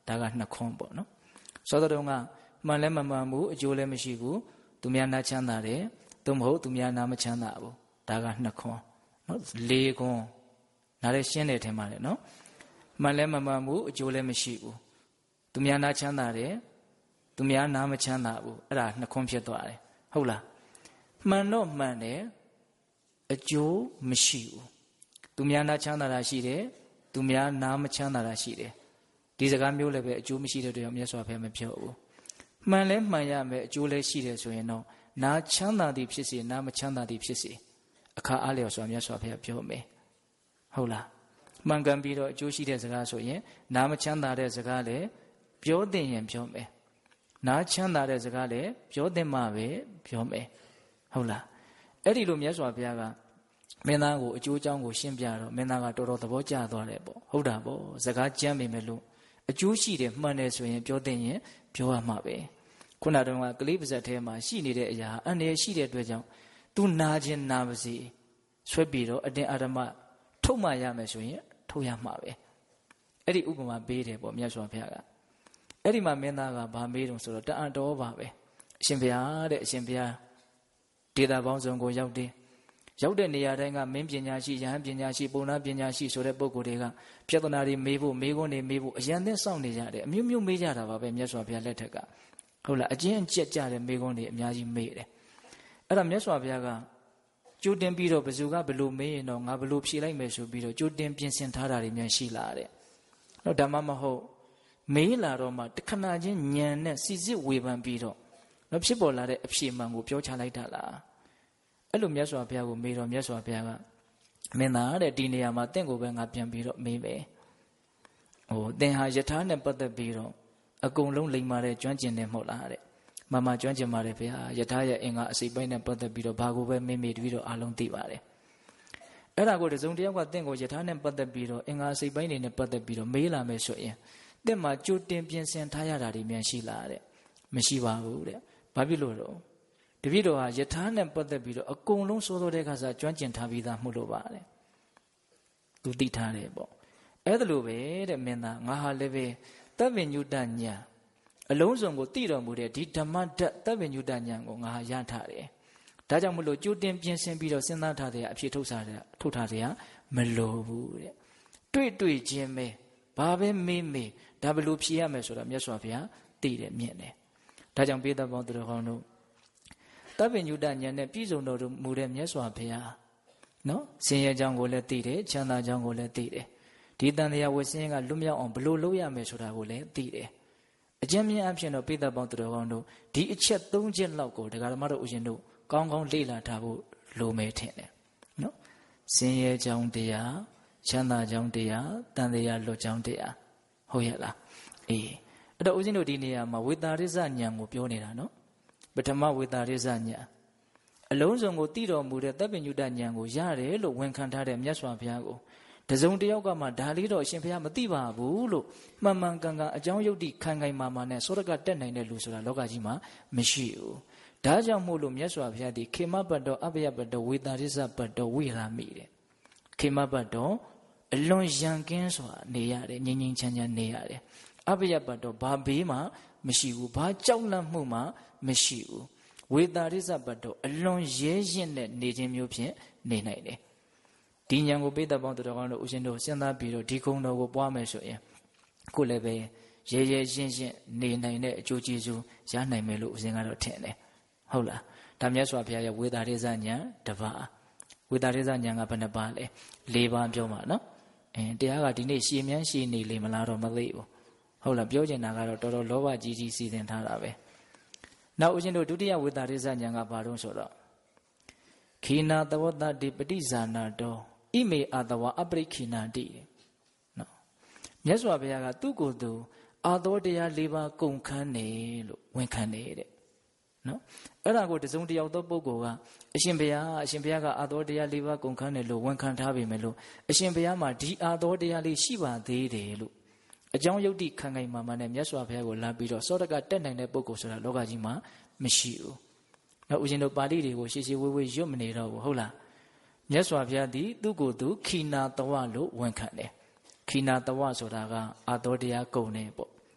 ဒါကနှစ်ခွန်းပေါ့နော်စောတော်ကမှန်လဲမမှန်ဘူးအကျိုးလည်းမရှိဘူးသူများနာချမ်းသာတယ်သို့မဟုတ်သူများနာမချမ်းသာဘူးဒါကနှစ်ခွန်းနော်လေးခွန်းနားလည်းရှင်းတယ်ထင်ပါတယ်နော်မှန်လဲမမှန်ဘူးအကျိုးလည်းမရှိဘူးသူများနာချမ်းသာတယ်သူများနာမချမ်းသာဘူးအဲ့ဒါနှစ်ခွန်းဖြစ်သွားတယ်ဟုတ်လားမှန်တော့မှန်တယ်အကျိုးမရှိဘူးသူများနာချမ်းသာတာရှိတယ်သူများနာမချမ်းသာတာရှိတယ်ဒီစကားမျိုးလည်းပဲအကျိုးမရှိတဲ့တရားမြတ်စွာဘုရားမပြောဘူးမှန်လဲမှန်ရမယ်အကျိုးလည်းရှိတယ်ဆိုရင်တော့နာချမ်းသာသည်ဖြစ်စေနာမချမ်းသာသည်ဖြစ်စေအခါအားလျော်စွာမြတ်စွာဘုရားပြောမယ်ဟုတ်လားမှန်ကန်ပြီးတော့အကျိုးရှိတဲ့စကားဆိုရင်နာမချမ်းသာတဲ့စကားလည်းပြောတင်ရင်ပြောမယ်နာချမ်းသာတဲ့စကားလည်းပြောတင်မှပဲပြောမယ်ဟုတ်လားအဲ့ဒီလိုမြတ်စွာဘုရားကမင်းသားကိုအကျိုးအကြောင်းကိုရှင်းပြတော့မင်းသားကတော်တော်သဘောကျသွားတယ်ပေါ့ဟုတ်တာပေါ့စကားကြမ်းမိမယ်လို့အကျိုးရှိတယ်မှန်တယ်ဆိုရင်ပြောတင်ရင်ပြောရမှာပဲခုနတုန်းကကလေးပါဇက်ထဲမှာရှိနေတဲ့အရာအန္တရာယ်ရှိတဲ့အတွက်ကြောင့်သူနာခြင်းနာပါစေဆွဲပြီးတော့အတင်းအဓမ္မထုတ်မှရမယ်ဆိုရင်ထုတ်ရမှာပဲအဲ့ဒီဥပမာပေးတယ်ပေါ့မြတ်စွာဘုရားကအဲ့ဒီမှာမင်းသားကဗာမေးတော့ဆိုတော့တအံ့တော်ပါပဲအရှင်ဘုရားတဲ့အရှင်ဘုရားဒေတာပေါင်းစုံကိုရောက်တယ်ရောက်တဲ့နေရာတိုင်းကမင်းပညာရှိယဟန်ပညာရှိပုံနာပညာရှိဆိုတဲ့ပုဂ္ဂိုလ်တွေကပြဿနာတွေမေးဖို့မေးခွန်းတွေမေးဖို့အရန်သင့်စောင့်နေကြတယ်အမျိုးမျိုးမေးကြတာပါပဲမြတ်စွာဘုရားလက်ထက်ကဟုတ်လားအကျဉ်းအကျက်ကြတဲ့မေးခွန်းတွေအများကြီးမေးတယ်အဲ့ဒါမြတ်စွာဘုရားကကြိုတင်ပြီးတော့ဘယ်သူကဘယ်လိုမေးရင်တော့ငါဘယ်လိုဖြေလိုက်မယ်ဆိုပြီးတော့ကြိုတင်ပြင်ဆင်ထားတာတွေများရှိလာတဲ့တော့ဓမ္မမဟုတ်မေးလာတော့မှတခဏချင်းညံနဲ့စီစစ်ဝေဖန်ပြီးတော့တော့ဖြစ်ပေါ်လာတဲ့အဖြေမှန်ကိုပြောချလိုက်တာလားအဲ့လိုမြတ်စွာဘုရားကိုမေးတော့မြတ်စွာဘုရားကမင်းသားတဲ့ဒီနေရာမှာတင့်ကိုပဲငါပြန်ပြီးတော့မေးမယ်ဟိုတင်ဟာယထာနဲ့ပတ်သက်ပြီးတော့အကုန်လုံးလိမ္မာတဲ့ကျွမ်းကျင်တယ်မဟုတ်လားတဲ့မမကျွမ်းကျင်ပါတယ်ဗျာယထာရဲ့အင်္ဂါအစိပ်ပိုင်းနဲ့ပတ်သက်ပြီးတော့ဘာကိုပဲမေးမေးပြီးတော့အားလုံးသိပါတယ်အဲ့ဒါကိုတစုံတယောက်ကတင့်ကိုယထာနဲ့ပတ်သက်ပြီးတော့အင်္ဂါအစိပ်ပိုင်းတွေနဲ့ပတ်သက်ပြီးတော့မေးလာမယ်ဆိုရင်တင့်မှာကြိုတင်ပြင်ဆင်ထားရတာတွေများရှိလားတဲ့မရှိပါဘူးတဲ့ဘာဖြစ်လို့တော့တပည့်တော်ဟာယထာနဲ့ပတ်သက်ပြီးတော့အကုန်လုံးစိုးစိုးတဲ့ခါစားကျွမ်းကျင်ထားပြီးသားမှုလို့ပါတယ်သူသိထားတယ်ပေါ့အဲ့ဒါလိုပဲတဲ့မင်းသားငါဟာလည်းပဲတပ်ပင်ညုတညာအလုံးစုံကိုသိတော်မူတဲ့ဒီဓမ္မဓာတ်တပ်ပင်ညုတညာကိုငါဟာရထားတယ်ဒါကြောင့်မလို့ကြိုတင်ပြင်ဆင်ပြီးတော့စဉ်းစားထားတဲ့အဖြစ်ထုတ်စားတဲ့ထုတ်ထားတဲ့မလိုဘူးတဲ့တွေ့တွေ့ချင်းပဲဘာပဲမေးမေးဒါဘလို့ဖြေရမယ်ဆိုတာမြတ်စွာဘုရားသိတယ်မြင်တယ်ဒါကြောင့်ပိဿပေါင်းသူတော်ကောင်းတို့တပ်ပင်ညုတညာနဲ့ပြည့်စုံတော်မူတဲ့မြတ်စွာဘုရားနော်ဆင်းရဲကြောင်းကိုလည်းသိတယ်ချမ်းသာကြောင်းကိုလည်းသိတယ်ဒီတန်တရားဝဆင်းရဲကလွတ်မြောက်အောင်ဘလို့လုပ်ရမယ်ဆိုတာကိုလည်းသိတယ်အကျဉ်းမြင့်အဖြစ်တော့ပိဿပေါင်းသူတော်ကောင်းတို့ဒီအချက်သုံးချက်လောက်ကိုဒကာဓမ္မတို့ဦးရှင်တို့ကောင်းကောင်းလေ့လာထားဖို့လိုမယ်ထင်တယ်နော်ဆင်းရဲကြောင်းတရားချမ်းသာကြောင်းတရားတန်တရားလွတ်ကြောင်းတရားဟုတ်ရဲ့လားအေးအဲ့တော့ဦးရှင်တို့ဒီနေရာမှာဝေတာရိဇဉာဏ်ကိုပြောနေတာနော်ပထမဝေတာရိဇဉာဏ်အလုံးစုံကိုသိတော်မူတဲ့တပ်ပင်ညုတဉာဏ်ကိုရတယ်လို့ဝန်ခံထားတဲ့မြတ်စွာဘုရားကိုတစုံတယောက်ကမှဒါလေးတော့အရှင်ဘုရားမသိပါဘူးလို့မှန်မှန်ကန်ကန်အကြောင်းယုတ်တိခံခိုင်မာမာနဲ့သောရကတက်နိုင်တဲ့လူဆိုတာလောကကြီးမှာမရှိဘူးဒါကြောင့်မို့လို့မြတ်စွာဘုရားဒီခေမပတ်တော်အပယပတ်တော်ဝေတာရိဇပတ်တော်ဝိရာမိတဲ့ခေမပတ်တော်အလွန်ရန်ကင်းစွာနေရတယ်ငြိမ်ငြိမ်ချမ်းချမ်းနေရတယ်အပယပတ်တော်ဘာဘေးမှမရှိဘူးဘာကြောက်လန့်မှုမှမရှိဘူးဝေတာရိဇပတ်တော်အလွန်ရဲရင့်တဲ့နေခြင်းမျိုးဖြင့်နေနိုင်တယ်ဒီဉာဏ်ကိုပိဿပေါင်းသူတော်ကောင်းတို့ဦးရှင်တို့စဉ်းစားပြီးတော့ဒီကုံတော်ကိုပွားမယ်ဆိုရင်ခုလည်းပဲရဲရဲရင့်ရင့်နေနိုင်တဲ့အကျိုးကျေးဇူးရနိုင်မယ်လို့ဦးရှင်ကတော့ထင်တယ်ဟုတ်လားဒါမြတ်စွာဘုရားရဲ့ဝေတာရိဇဉာဏ်တစ်ပါးဝေတာရိဇဉာဏ်ကဘယ်နှပါလဲလေးပါးပြောမှာနော်အဲတရားကဒီနေ့ရှည်မြန်းရှည်နေလေမလားတော့မသိဘူးဟုတ်လားပြောချင်တာကတော့တော်တော်လောဘကြီးကြီးစီစဉ်ထားတာပဲနောက်ဦးရှင်တို့ဒုတိယဝေတာရိဇဉာဏ်ကဘာလို့ဆိုတော့ခိနာသဝတ္တတိပฏิဇာနာတောဣမေအာတဝအပရိခိနာတိနော်မြတ်စွာဘုရားကသူ့ကိုယ်သူအာသောတရား၄ပါးကုန်ခန်းတယ်လို့ဝန်ခံတယ်တဲ့နော်အဲ့ဒါကိုတစုံတယောက်သောပုဂ္ဂိုလ်ကအရှင်ဘုရားအရှင်ဘုရားကအာသောတရား၄ပါးကုန်ခန်းတယ်လို့ဝန်ခံထားပေမဲ့လို့အရှင်ဘုရားမှာဒီအာသောတရားလေးရှိပါသေးတယ်လို့အကြောင်းယုတ်တိခံခိုင်မာမာနဲ့မြတ်စွာဘုရားကိုလာပြီးတော့စောတကတက်နိုင်တဲ့ပုဂ္ဂိုလ်ဆိုတာလောကကြီးမှာမရှိဘူးနောက်ဦးဇင်းတို့ပါဠိတွေကိုရှေ့ရှေ့ဝေးဝေးရွတ်မနေတော့ဘူးဟုတ်လားမြတ်စွာဘုရားသည်သူ့ကိုယ်သူခိနာတဝလို့ဝန်ခံတယ်ခိနာတဝဆိုတာကအာသောတရားကုန်တယ်ပေါ့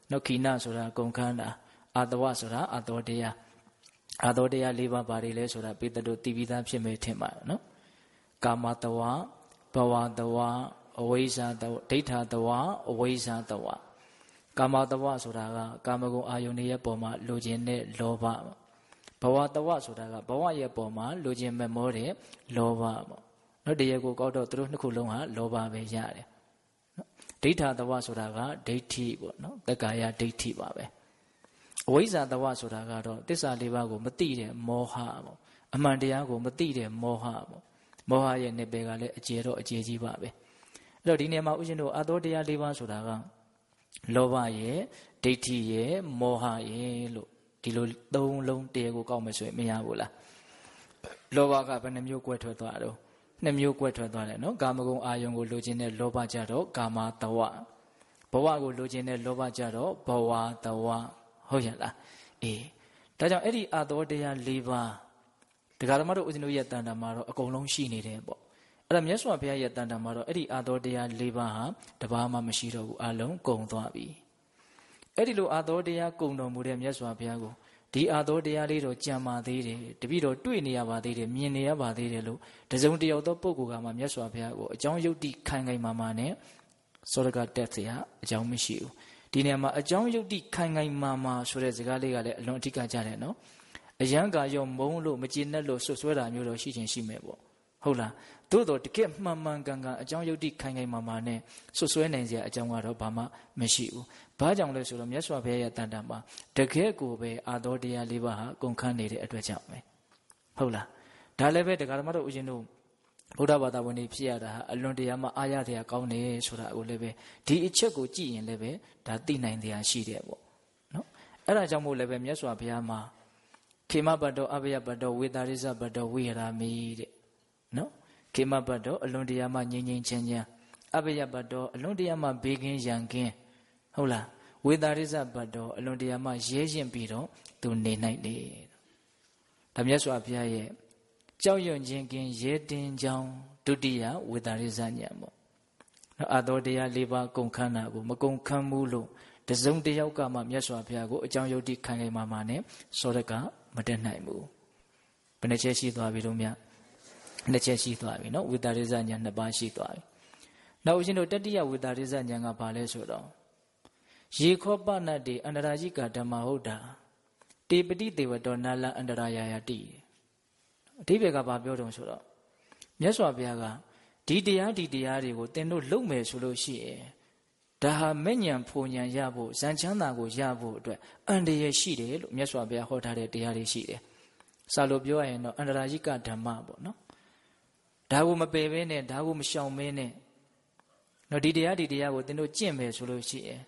နော်ခိနဆိုတာကုန်ခန်းတာအာတဝဆိုတာအာတောတရားအာတောတရား၄ပါးဘာတွေလဲဆိုတာပိတတို့တည်ပြီးသားဖြစ်မယ်ထင်ပါနော်ကာမတဝဘဝတဝအဝိဇ္ဇာတဝဒိဋ္ဌာတဝအဝိဇ္ဇာတဝကာမတဝဆိုတာကကာမဂုဏ်အာယုန်ရဲ့ပေါ်မှာလိုချင်တဲ့လောဘဘဝတဝဆိုတာကဘဝရဲ့ပေါ်မှာလိုချင်မဲ့မောတဲ့လောဘပေါ့နော်တရားကိုကောက်တော့သူတို့နှစ်ခုလုံးဟာလောဘပဲရတယ်နော်ဒိဋ္ဌာတဝဆိုတာကဒိဋ္ဌိပေါ့နော်တက္ကာယဒိဋ္ဌိပါပဲအဝိဇ္ဇာတဝဆိုတာကတော့သစ္စာလေးပါးကိုမသိတဲ့မောဟပေါ့အမှန်တရားကိုမသိတဲ့မောဟပေါ့မောဟရဲ့နယ်ပယ်ကလည်းအကျယ်တော့အကျယ်ကြီးပါပဲအဲ့တော့ဒီနေရာမှာဥရှင်တို့အသောတရားလေးပါးဆိုတာကလောဘရဲ့ဒိဋ္ဌိရဲ့မောဟရဲ့လို့ဒီလိုသုံးလုံးတရားကိုကောက်မယ်ဆိုရင်မရဘူးလားလောဘကဘယ်နှမျိုးကွဲထွက်သွားတော့နှစ်မျိုးကွဲထွက်သွားတယ်နော်ကာမဂုဏ်အာယုန်ကိုလိုချင်တဲ့လောဘကြတော့ကာမတဝဘဝကိုလိုချင်တဲ့လောဘကြတော့ဘဝတဝဟုတ်ရလားအေးဒါကြောင့်အဲ့ဒီအသောတရား၄ပါးတရားဓမ္မတို့ဦးဇင်းတို့ရဲ့တန်တာမှာတော့အကုန်လုံးရှိနေတယ်ပေါ့အဲ့ဒါမြတ်စွာဘုရားရဲ့တန်တာမှာတော့အဲ့ဒီအသောတရား၄ပါးဟာတပါးမှမရှိတော့ဘူးအလုံးကုန်သွားပြီအဲ့ဒီလိုအသောတရားကုန်တော်မူတဲ့မြတ်စွာဘုရားကိုဒီအသောတရားလေးတော့ကြံပါသေးတယ်တပည့်တော်တွေ့နေရပါသေးတယ်မြင်နေရပါသေးတယ်လို့တစုံတယောက်သောပုဂ္ဂိုလ်ကမှမြတ်စွာဘုရားကိုအကြောင်းယုတ်တိခိုင်ခိုင်မာမာနဲ့စောရကတက်เสียအကြောင်းမရှိဘူးဒီနေရာမှာအကြောင်းယုတ်တိခိုင်ခိုင်မာမာဆိုတဲ့စကားလေးကလည်းအလွန်အဓိကကြတယ်နော်အယံကာရောမုံလို့မကျေနပ်လို့ဆွဆွဲတာမျိုးတော့ရှိချင်းရှိမယ်ပေါ့ဟုတ်လားသို့တော့တကယ်မှန်မှန်ကန်ကန်အကြောင်းယုတ်တိခိုင်ခိုင်မာမာနဲ့ဆွဆွဲနိုင်စရာအကြောင်းကတော့ဘာမှမရှိဘူးဘာကြောင့်လဲဆိုတော့မြတ်စွာဘုရားရဲ့တန်တာမှာတကယ်ကိုပဲအာသောတရားလေးပါးဟာကုန်ခန်းနေတဲ့အတွက်ကြောင့်ပဲဟုတ်လားဒါလည်းပဲတရားဓမ္မတို့ဦးရှင်တို့ဗုဒ္ဓဘာသာဝင်တွေဖြစ်ရတာဟာအလွန်တရာမှအားရတရားကောင်းတယ်ဆိုတာကိုလည်းပဲဒီအချက်ကိုကြည့်ရင်လည်းပဲဒါသိနိုင်တရားရှိတယ်ပေါ့နော်အဲ့ဒါကြောင့်မို့လည်းပဲမြတ်စွာဘုရားမှာခေမဘတ်တော်အဘယဘတ်တော်ဝေတာရိဇဘတ်တော်ဝိဟရာမိတဲ့နော်ခေမဘတ်တော်အလွန်တရာမှငြိမ်ငြိမ်ချမ်းချမ်းအဘယဘတ်တော်အလွန်တရာမှဘေးကင်းရန်ကင်းဟုတ်လားဝေတာရိဇဘတ်တော်အလွန်တရာမှရဲရင်ပြီးတော့သူနေနိုင်တယ်ဒါမြတ်စွာဘုရားရဲ့ကြောက်ရွံ့ခြင်းကင်းရဲတင်ကြောင်းဒုတိယဝေတာရိဇဉာဏ်ပေါ့နော်အသောတရား၄ပါးကုန်ခန်းတာကိုမကုန်ခန်းဘူးလို့တစုံတယောက်ကမှမြတ်စွာဘုရားကိုအကြောင်းယုတ်တိခိုင်ခိုင်မာမာနဲ့စောရကမတက်နိုင်ဘူးဘယ်နှချက်ရှိသွားပြီလို့မြတ်နှစ်ချက်ရှိသွားပြီနော်ဝေတာရိဇဉာဏ်နှစ်ပါးရှိသွားပြီနောက်ဦးရှင်တို့တတိယဝေတာရိဇဉာဏ်ကဘာလဲဆိုတော့ရေခောပနတ်တေအန္တရာယိကဓမ္မဟုတ်တာတေပတိတေဝတောနာလအန္တရာယယတိအဓိပ္ပာယ်ကဘာပြောတုံဆိုတော့မြတ်စွာဘုရားကဒီတရားဒီတရားတွေကိုသင်တို့လုံမယ်ဆိုလို့ရှိရင်ဒါဟာမဲ့ညံဖုန်ညံရဖို့ဇန်ချမ်းသာကိုရဖို့အတွက်အန္တရာယ်ရှိတယ်လို့မြတ်စွာဘုရားဟောထားတဲ့တရားတွေရှိတယ်။စာလို့ပြောရရင်တော့အန္တရာယိကဓမ္မပေါ့နော်။ဒါကိုမပယ်ဘဲနဲ့ဒါကိုမရှောင်ဘဲနဲ့တော့ဒီတရားဒီတရားကိုသင်တို့ကျင့်မယ်ဆိုလို့ရှိရင်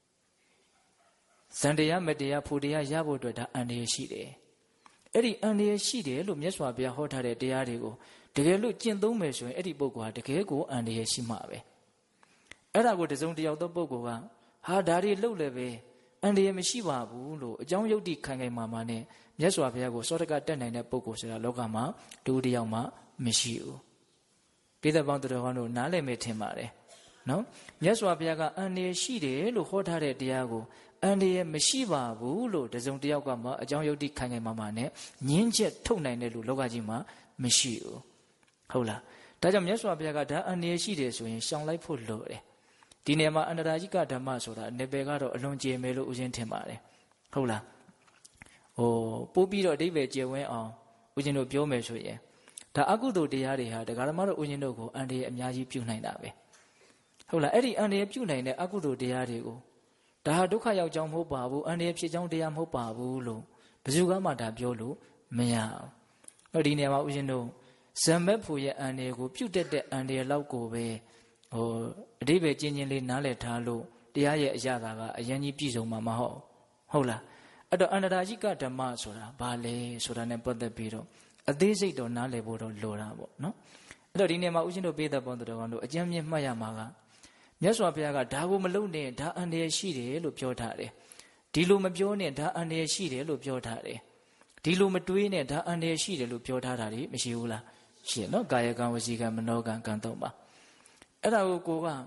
ဇန်တရားမတရားဖို့တရားရဖို့အတွက်ဒါအန္တရာယ်ရှိတယ်။အဲ့ဒီအန္တရာယ်ရှိတယ်လို့မြတ်စွာဘုရားဟောထားတဲ့တရားတွေကိုတကယ်လို့ကျင့်သုံးမယ်ဆိုရင်အဲ့ဒီပုဂ္ဂိုလ်ဟာတကယ်ကိုအန္တရာယ်ရှိမှာပဲ။အဲ့ဒါကိုတစုံတယောက်သောပုဂ္ဂိုလ်ကဟာဒါတွေလှုပ်လည်းပဲအန္တရာယ်မရှိပါဘူးလို့အကြောင်းယုတ်တိခိုင်ခိုင်မာမာနဲ့မြတ်စွာဘုရားကိုစောတကတက်နိုင်တဲ့ပုဂ္ဂိုလ်ဆိုတာလောကမှာတူတယောက်မှမရှိဘူး။ပိဿပေါင်းတော်ကောင်းတို့နားလည်မယ်ထင်ပါတယ်။နော်မြတ်စွာဘုရားကအန္တရာယ်ရှိတယ်လို့ဟောထားတဲ့တရားကိုအန္တရာယ်မရှိပါဘူးလို့တစုံတယောက်ကမှအကြောင်းယုတ်တိခိုင်ခိုင်မာမာနဲ့ညင်းချက်ထုတ်နိုင်တဲ့လူလောကကြီးမှာမရှိဘူးဟုတ်လားဒါကြောင့်မြတ်စွာဘုရားကဒါအန္တရာယ်ရှိတယ်ဆိုရင်ရှောင်လိုက်ဖို့လိုတယ်ဒီနေရာမှာအန္တရာယိကဓမ္မဆိုတာနေပယ်ကတော့အလွန်ကျေမယ်လို့ဥစဉ်ထင်ပါတယ်ဟုတ်လားဟိုပို့ပြီးတော့အဓိပ္ပာယ်ကျေဝင်းအောင်ဥစဉ်တို့ပြောမယ်ဆိုရင်ဒါအကုသိုလ်တရားတွေဟာတရားဓမ္မတို့ဥစဉ်တို့ကိုအန္တရာယ်အများကြီးပြုနိုင်တာပဲဟုတ်လားအဲ့ဒီအန္တရာယ်ပြုနိုင်တဲ့အကုသိုလ်တရားတွေကိုဒါဟာဒုက္ခရောက်ကြောင်းမဟုတ်ပါဘူးအန္တရာယ်ဖြစ်ကြောင်းတရားမဟုတ်ပါဘူးလို့ဘယ်သူကမှဒါပြောလို့မရအောင်တော့ဒီနေရာမှာဥစဉ်တို့ဇံဘက်ဖို့ရဲ့အန္တရာယ်ကိုပြုတ်တက်တဲ့အန္တရာယ်လောက်ကိုပဲဟိုအဓိပ္ပာယ်ကျဉ်းကျဉ်းလေးနားလည်ထားလို့တရားရဲ့အရာသာကအရင်ကြီးပြည့်စုံမှာမဟုတ်ဟုတ်လားအဲ့တော့အန္တရာယိကဓမ္မဆိုတာဘာလဲဆိုတာ ਨੇ ပတ်သက်ပြီးတော့အသေးစိတ်တော့နားလည်ဖို့တော့လိုတာပေါ့နော်အဲ့တော့ဒီနေရာမှာဥရှင်တို့ပေးတဲ့ပုံတော်ကောင်တို့အကျဉ်းမြင့်မှတ်ရမှာကမြတ်စွာဘုရားကဒါကိုမလုပ်နဲ့ဒါအန္တရာယ်ရှိတယ်လို့ပြောထားတယ်ဒီလိုမပြောနဲ့ဒါအန္တရာယ်ရှိတယ်လို့ပြောထားတယ်ဒီလိုမတွေးနဲ့ဒါအန္တရာယ်ရှိတယ်လို့ပြောထားတာတွေမရှိဘူးလားရှိနော်ကာယကံဝစီကံမနောကံကံတော့ပါအဲ့ဒါကိုကိုက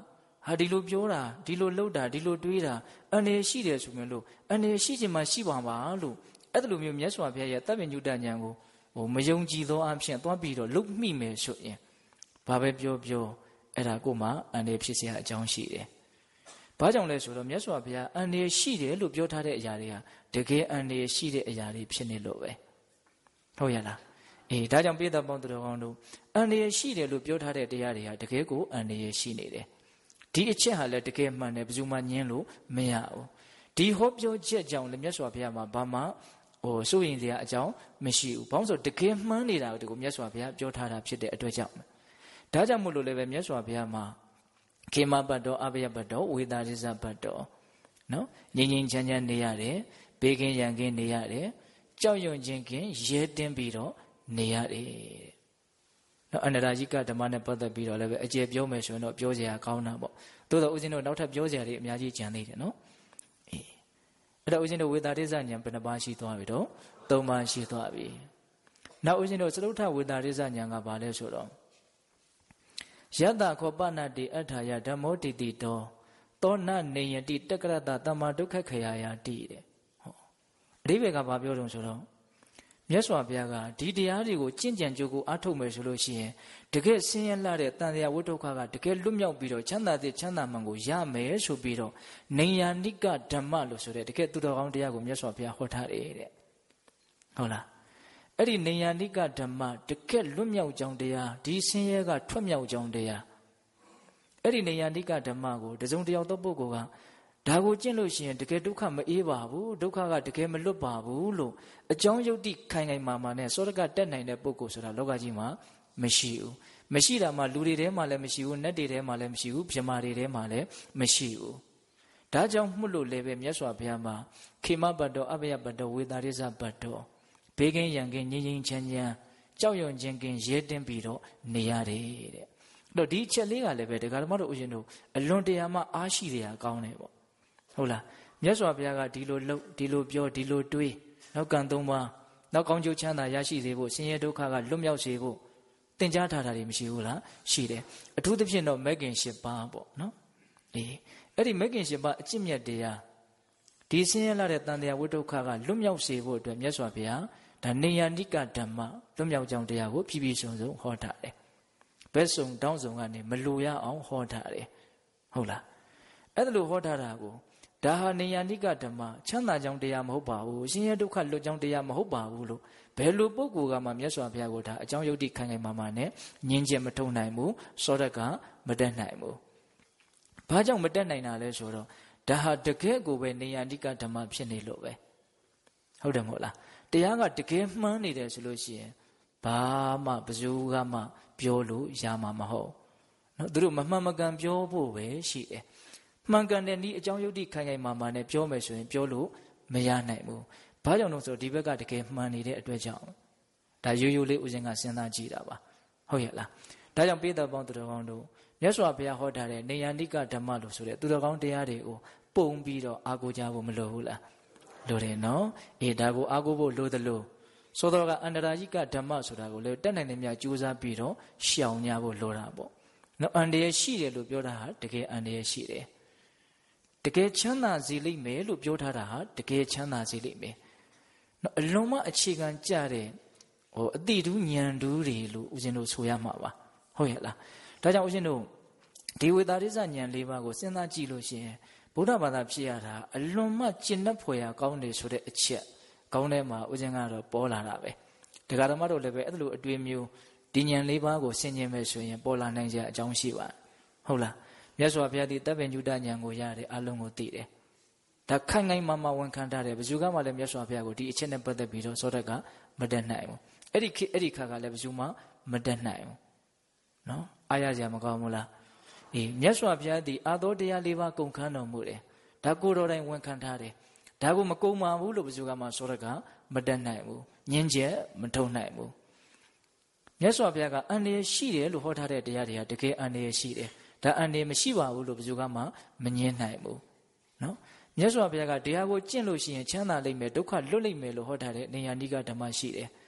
ဟာဒီလိုပြောတာဒီလိုလှုပ်တာဒီလိုတွေးတာအနေရှိတယ်ဆိုရင်လို့အနေရှိခြင်းမှရှိပါပါလို့အဲ့ဒါလိုမျိုးမြတ်စွာဘုရားရဲ့တပ်ပင်ညုတဉာဏ်ကိုဟိုမယုံကြည်သောအဖြစ်သွားပြီးတော့လှုပ်မိမယ်ဆိုရင်ဘာပဲပြောပြောအဲ့ဒါကိုမှအနေဖြစ်เสียအကြောင်းရှိတယ်။ဘာကြောင့်လဲဆိုတော့မြတ်စွာဘုရားအနေရှိတယ်လို့ပြောထားတဲ့အရာတွေဟာတကယ်အနေရှိတဲ့အရာတွေဖြစ်နေလို့ပဲဟုတ်ရလား။အေးဒါကြောင့်ပိဋကပေါင်းသူတော်ကောင်းတို့အနေရှိတယ်လို့ပြောထားတဲ့တရားတွေဟာတကယ်ကိုအနေရှိနေတယ်။ဒီအချက်ဟာလည်းတကယ်မှန်တယ်ဘယ်သူမှညင်းလို့မရဘူး။ဒီဟောပြောချက်ကြောင့်လည်းမြတ်စွာဘုရားမှာဘာမှဟိုစိုးရင်တရားအကြောင်းမရှိဘူး။ဘာလို့ဆိုတကယ်မှန်နေတာကိုမြတ်စွာဘုရားပြောထားတာဖြစ်တဲ့အတွက်ကြောင့်ဒါကြောင့်မို့လို့လည်းပဲမြတ်စွာဘုရားမှာခေမပတ်တော်အဘယပတ်တော်ဝေသာရိဇပတ်တော်နော်ငြိမ်ငြိမ်ချမ်းချမ်းနေရတယ်ဘေးကင်းရန်ကင်းနေရတယ်ကြောက်ရွံ့ခြင်းကင်းရဲတင်းပြီးတော့နေရတယ်နော်အန္တရာကြီးကဓမ္မနဲ့ပတ်သက်ပြီးတော့လည်းပဲအကျေပြောမယ်ဆိုရင်တော့ပြောစရာကောင်းတာပေါ့သို့တော့ဦးဇင်းတို့နောက်ထပ်ပြောစရာတွေအများကြီးကြံသေးတယ်နော်အေးအဲ့တော့ဦးဇင်းတို့ဝေသာရိဇဉာဏ်ဘယ်နှပါးရှိသွားပြီတော့သုံးပါးရှိသွားပြီနောက်ဦးဇင်းတို့စတုထဝေသာရိဇဉာဏ်ကဘာလဲဆိုတော့ယတခောပနတိအထာယဓမ္မောတိတိတောသောနနေယတိတက္ကရတသမ္မာဒုက္ခခယာယတိတဲ့ဟောအဓိပ္ပာယ်ကဘာပြောတုံဆိုတော့မြတ်စွာဘုရားကဒီတရားတွေကိုကျင့်ကြံကြိုးကိုအားထုတ်မယ်ဆိုလို့ရှိရင်တကယ်ဆင်းရဲလာတဲ့တန်တရားဝိဒုက္ခကတကယ်လွတ်မြောက်ပြီးတော့ချမ်းသာတဲ့ချမ်းသာမှန်ကိုရမယ်ဆိုပြီးတော့နေယနိကဓမ္မလို့ဆိုတဲ့တကယ်သူတော်ကောင်းတရားကိုမြတ်စွာဘုရားဟောထားတယ်တဲ့ဟုတ်လားအဲ့ဒီနေယနိကဓမ္မတကယ်လွတ်မြောက်ကြောင်းတရားဒီဆင်းရဲကထွက်မြောက်ကြောင်းတရားအဲ့ဒီနေယနိကဓမ္မကိုတစုံတယောက်သောပုဂ္ဂိုလ်ကဒါကိုကျင့်လို့ရှိရင်တကယ်ဒုက္ခမအေးပါဘူးဒုက္ခကတကယ်မလွတ်ပါဘူးလို့အကြောင်းယုတ်တိခိုင်ခိုင်မာမာနဲ့စောရကတက်နိုင်တဲ့ပုဂ္ဂိုလ်ဆိုတာလောကကြီးမှာမရှိဘူးမရှိတာမှလူတွေထဲမှာလည်းမရှိဘူးနတ်တွေထဲမှာလည်းမရှိဘူးဗြဟ္မာတွေထဲမှာလည်းမရှိဘူးဒါကြောင့်မှုလို့လည်းပဲမြတ်စွာဘုရားမှာခေမပတ်တော်အဘယပတ်တော်ဝေသာရိဇပတ်တော်ဘေးကင်းရန်ကင်းငြိမ်ငြိမ်ချမ်းချမ်းကြောက်ရွံ့ခြင်းကင်းရဲတင်းပြီးတော့နေရတယ်တဲ့အဲ့တော့ဒီအချက်လေးကလည်းပဲဒကာဓမ္မတို့ဦးရှင်တို့အလွန်တရာမှအားရှိတယ်ဟာကောင်းတယ်ပေါ့ဟုတ်လားမြတ်စွာဘုရားကဒီလိုလှုပ်ဒီလိုပြောဒီလိုတွေးနောက်ကံသုံးပါးနောက်ကောင်းကျိုးချမ်းသာရရှိစေဖို့ဆင်းရဲဒုက္ခကလွတ်မြောက်စေဖို့သင်ကြားထားတာတွေမရှိဘူးလားရှိတယ်အထူးသဖြင့်တော့မဂ်ကင်၈ပါးပေါ့နော်အေးအဲ့ဒီမဂ်ကင်၈ပါးအကျင့်မြတ်တရားဒီဆင်းရဲလာတဲ့တန်တရားဝိဒုက္ခကလွတ်မြောက်စေဖို့အတွက်မြတ်စွာဘုရားဒါနေယနိကဓမ္မလွတ်မြောက်ကြောင်းတရားကိုပြည့်ပြည့်စုံစုံဟောထားတယ်ဘက်စုံတောင်းစုံကနေမလိုရအောင်ဟောထားတယ်ဟုတ်လားအဲ့ဒါလိုဟောထားတာကိုဒါဟာနေယနိကဓမ္မချမ်းသာကြောင်းတရားမဟုတ်ပါဘူးဆင်းရဲဒုက္ခလွတ်ကြောင်းတရားမဟုတ်ပါဘူးလို့ဘယ်လိုပုဂ္ဂိုလ်ကမှမြတ်စွာဘုရားကိုဒါအကြောင်းယုတ်တိခိုင်ခိုင်မာမာနဲ့ညင်ကျင်မထုံနိုင်ဘူးစောရကမတက်နိုင်ဘူးဘာကြောင့်မတက်နိုင်တာလဲဆိုတော့ဒါဟာတကယ်ကိုပဲနေယနိကဓမ္မဖြစ်နေလို့ပဲဟုတ်တယ်မဟုတ်လားတရားကတကယ်မှန်းနေတယ်ဆိုလို့ရှိရင်ဘာမှဘယ်သူကမှပြောလို့ရမှာမဟုတ်နော်သူတို့မမှန်မကန်ပြောဖို့ပဲရှိတယ်မှန်ကန်တဲ့ဤအကြောင်းယုတ်တိခိုင်ခိုင်မာမာနဲ့ပြောမယ်ဆိုရင်ပြောလို့မရနိုင်ဘူးဘာကြောင့်လို့ဆိုတော့ဒီဘက်ကတကယ်မှန်နေတဲ့အတွက်ကြောင့်ဒါရိုးရိုးလေးဦးဇင်းကစဉ်းစားကြည့်တာပါဟုတ်ရဲ့လားဒါကြောင့်ပိဋကပေါင်းသူတော်ကောင်းတို့မြတ်စွာဘုရားဟောထားတဲ့နေယနိကဓမ္မလို့ဆိုတဲ့သူတော်ကောင်းတရားတွေကိုပုံပြီးတော့အားကိုးကြဖို့မလိုဘူးလားလိုတယ်နော်အေးဒါကိုအားကိုးဖို့လိုသလိုသောတော်ကအန္တရာကြီးကဓမ္မဆိုတာကိုလည်းတက်နိုင်တဲ့များကြိုးစားပြီးတော့ရှောင်ညာဖို့လိုတာပေါ့နော်အန္တရာယ်ရှိတယ်လို့ပြောတာဟာတကယ်အန္တရာယ်ရှိတယ်တကယ်ချမ်းသာစေလိမ့်မယ်လို့ပြောထားတာဟာတကယ်ချမ်းသာစေလိမ့်မယ်နော်အလုံးမအခြေခံကြတဲ့ဟိုအတိတူးညံတူးတွေလို့ဦးဇင်းတို့ဆိုရမှာပါဟုတ်ရဲ့လားဒါကြောင့်ဦးဇင်းတို့ဒီဝေသာရိဇဉာဏ်၄ပါးကိုစဉ်းစားကြည့်လို့ရှိရင်ဗုဒ္ဓဘာသာဖြစ်ရတာအလွန်မှကျင့်တတ်ဖွယ်ရာကောင်းတယ်ဆိုတဲ့အချက်ကောင်းတဲ့မှာဦးဇင်းကတော့ပေါ်လာတာပဲဒကာဓမ္မတို့လည်းပဲအဲ့လိုအတွေ့မျိုးဒီဉာဏ်၄ပါးကိုဆင်ခြင်မယ်ဆိုရင်ပေါ်လာနိုင်ကြအကြောင်းရှိပါဟုတ်လားမြတ်စွာဘုရားဒီတပ်ပင်ညုတဉာဏ်ကိုရတယ်အလုံးကိုသိတယ်ဒါခိုင်ခိုင်မာမာဝန်ခံထားတယ်ဘယ်သူကမှလည်းမြတ်စွာဘုရားကိုဒီအချက်နဲ့ပတ်သက်ပြီးတော့စောတက်ကမတက်နိုင်ဘူးအဲ့ဒီအဲ့ဒီခါကလည်းဘယ်သူမှမတက်နိုင်ဘူးနော်အားရစရာမကောင်းဘူးလားအေးမြတ်စွာဘုရားဒီအာသောတရား၄ပါးကုန်ခန်းတော်မူတယ်ဒါကိုယ်တော်တိုင်ဝန်ခံထားတယ်ဒါကိုမကုန်ပါဘူးလို့ဘယ်သူကမှစောတက်ကမတက်နိုင်ဘူးညင်းချက်မထုံနိုင်ဘူးမြတ်စွာဘုရားကအန္တရာယ်ရှိတယ်လို့ဟောထားတဲ့တရားတွေကတကယ်အန္တရာယ်ရှိတယ်ဒါအန္တရာယ်မရှိပါဘူးလို့ဘယ်သူကမှမငြင်းနိုင်ဘူးနော်မြတ်စွာဘုရားကတရားကိုကျင့်လို့ရှိရင်ချမ်းသာလိမ့်မယ်ဒုက္ခလွတ်လိမ့်မယ်လို့ဟောထားတဲ့နေယနိကဓမ္မရှိတယ်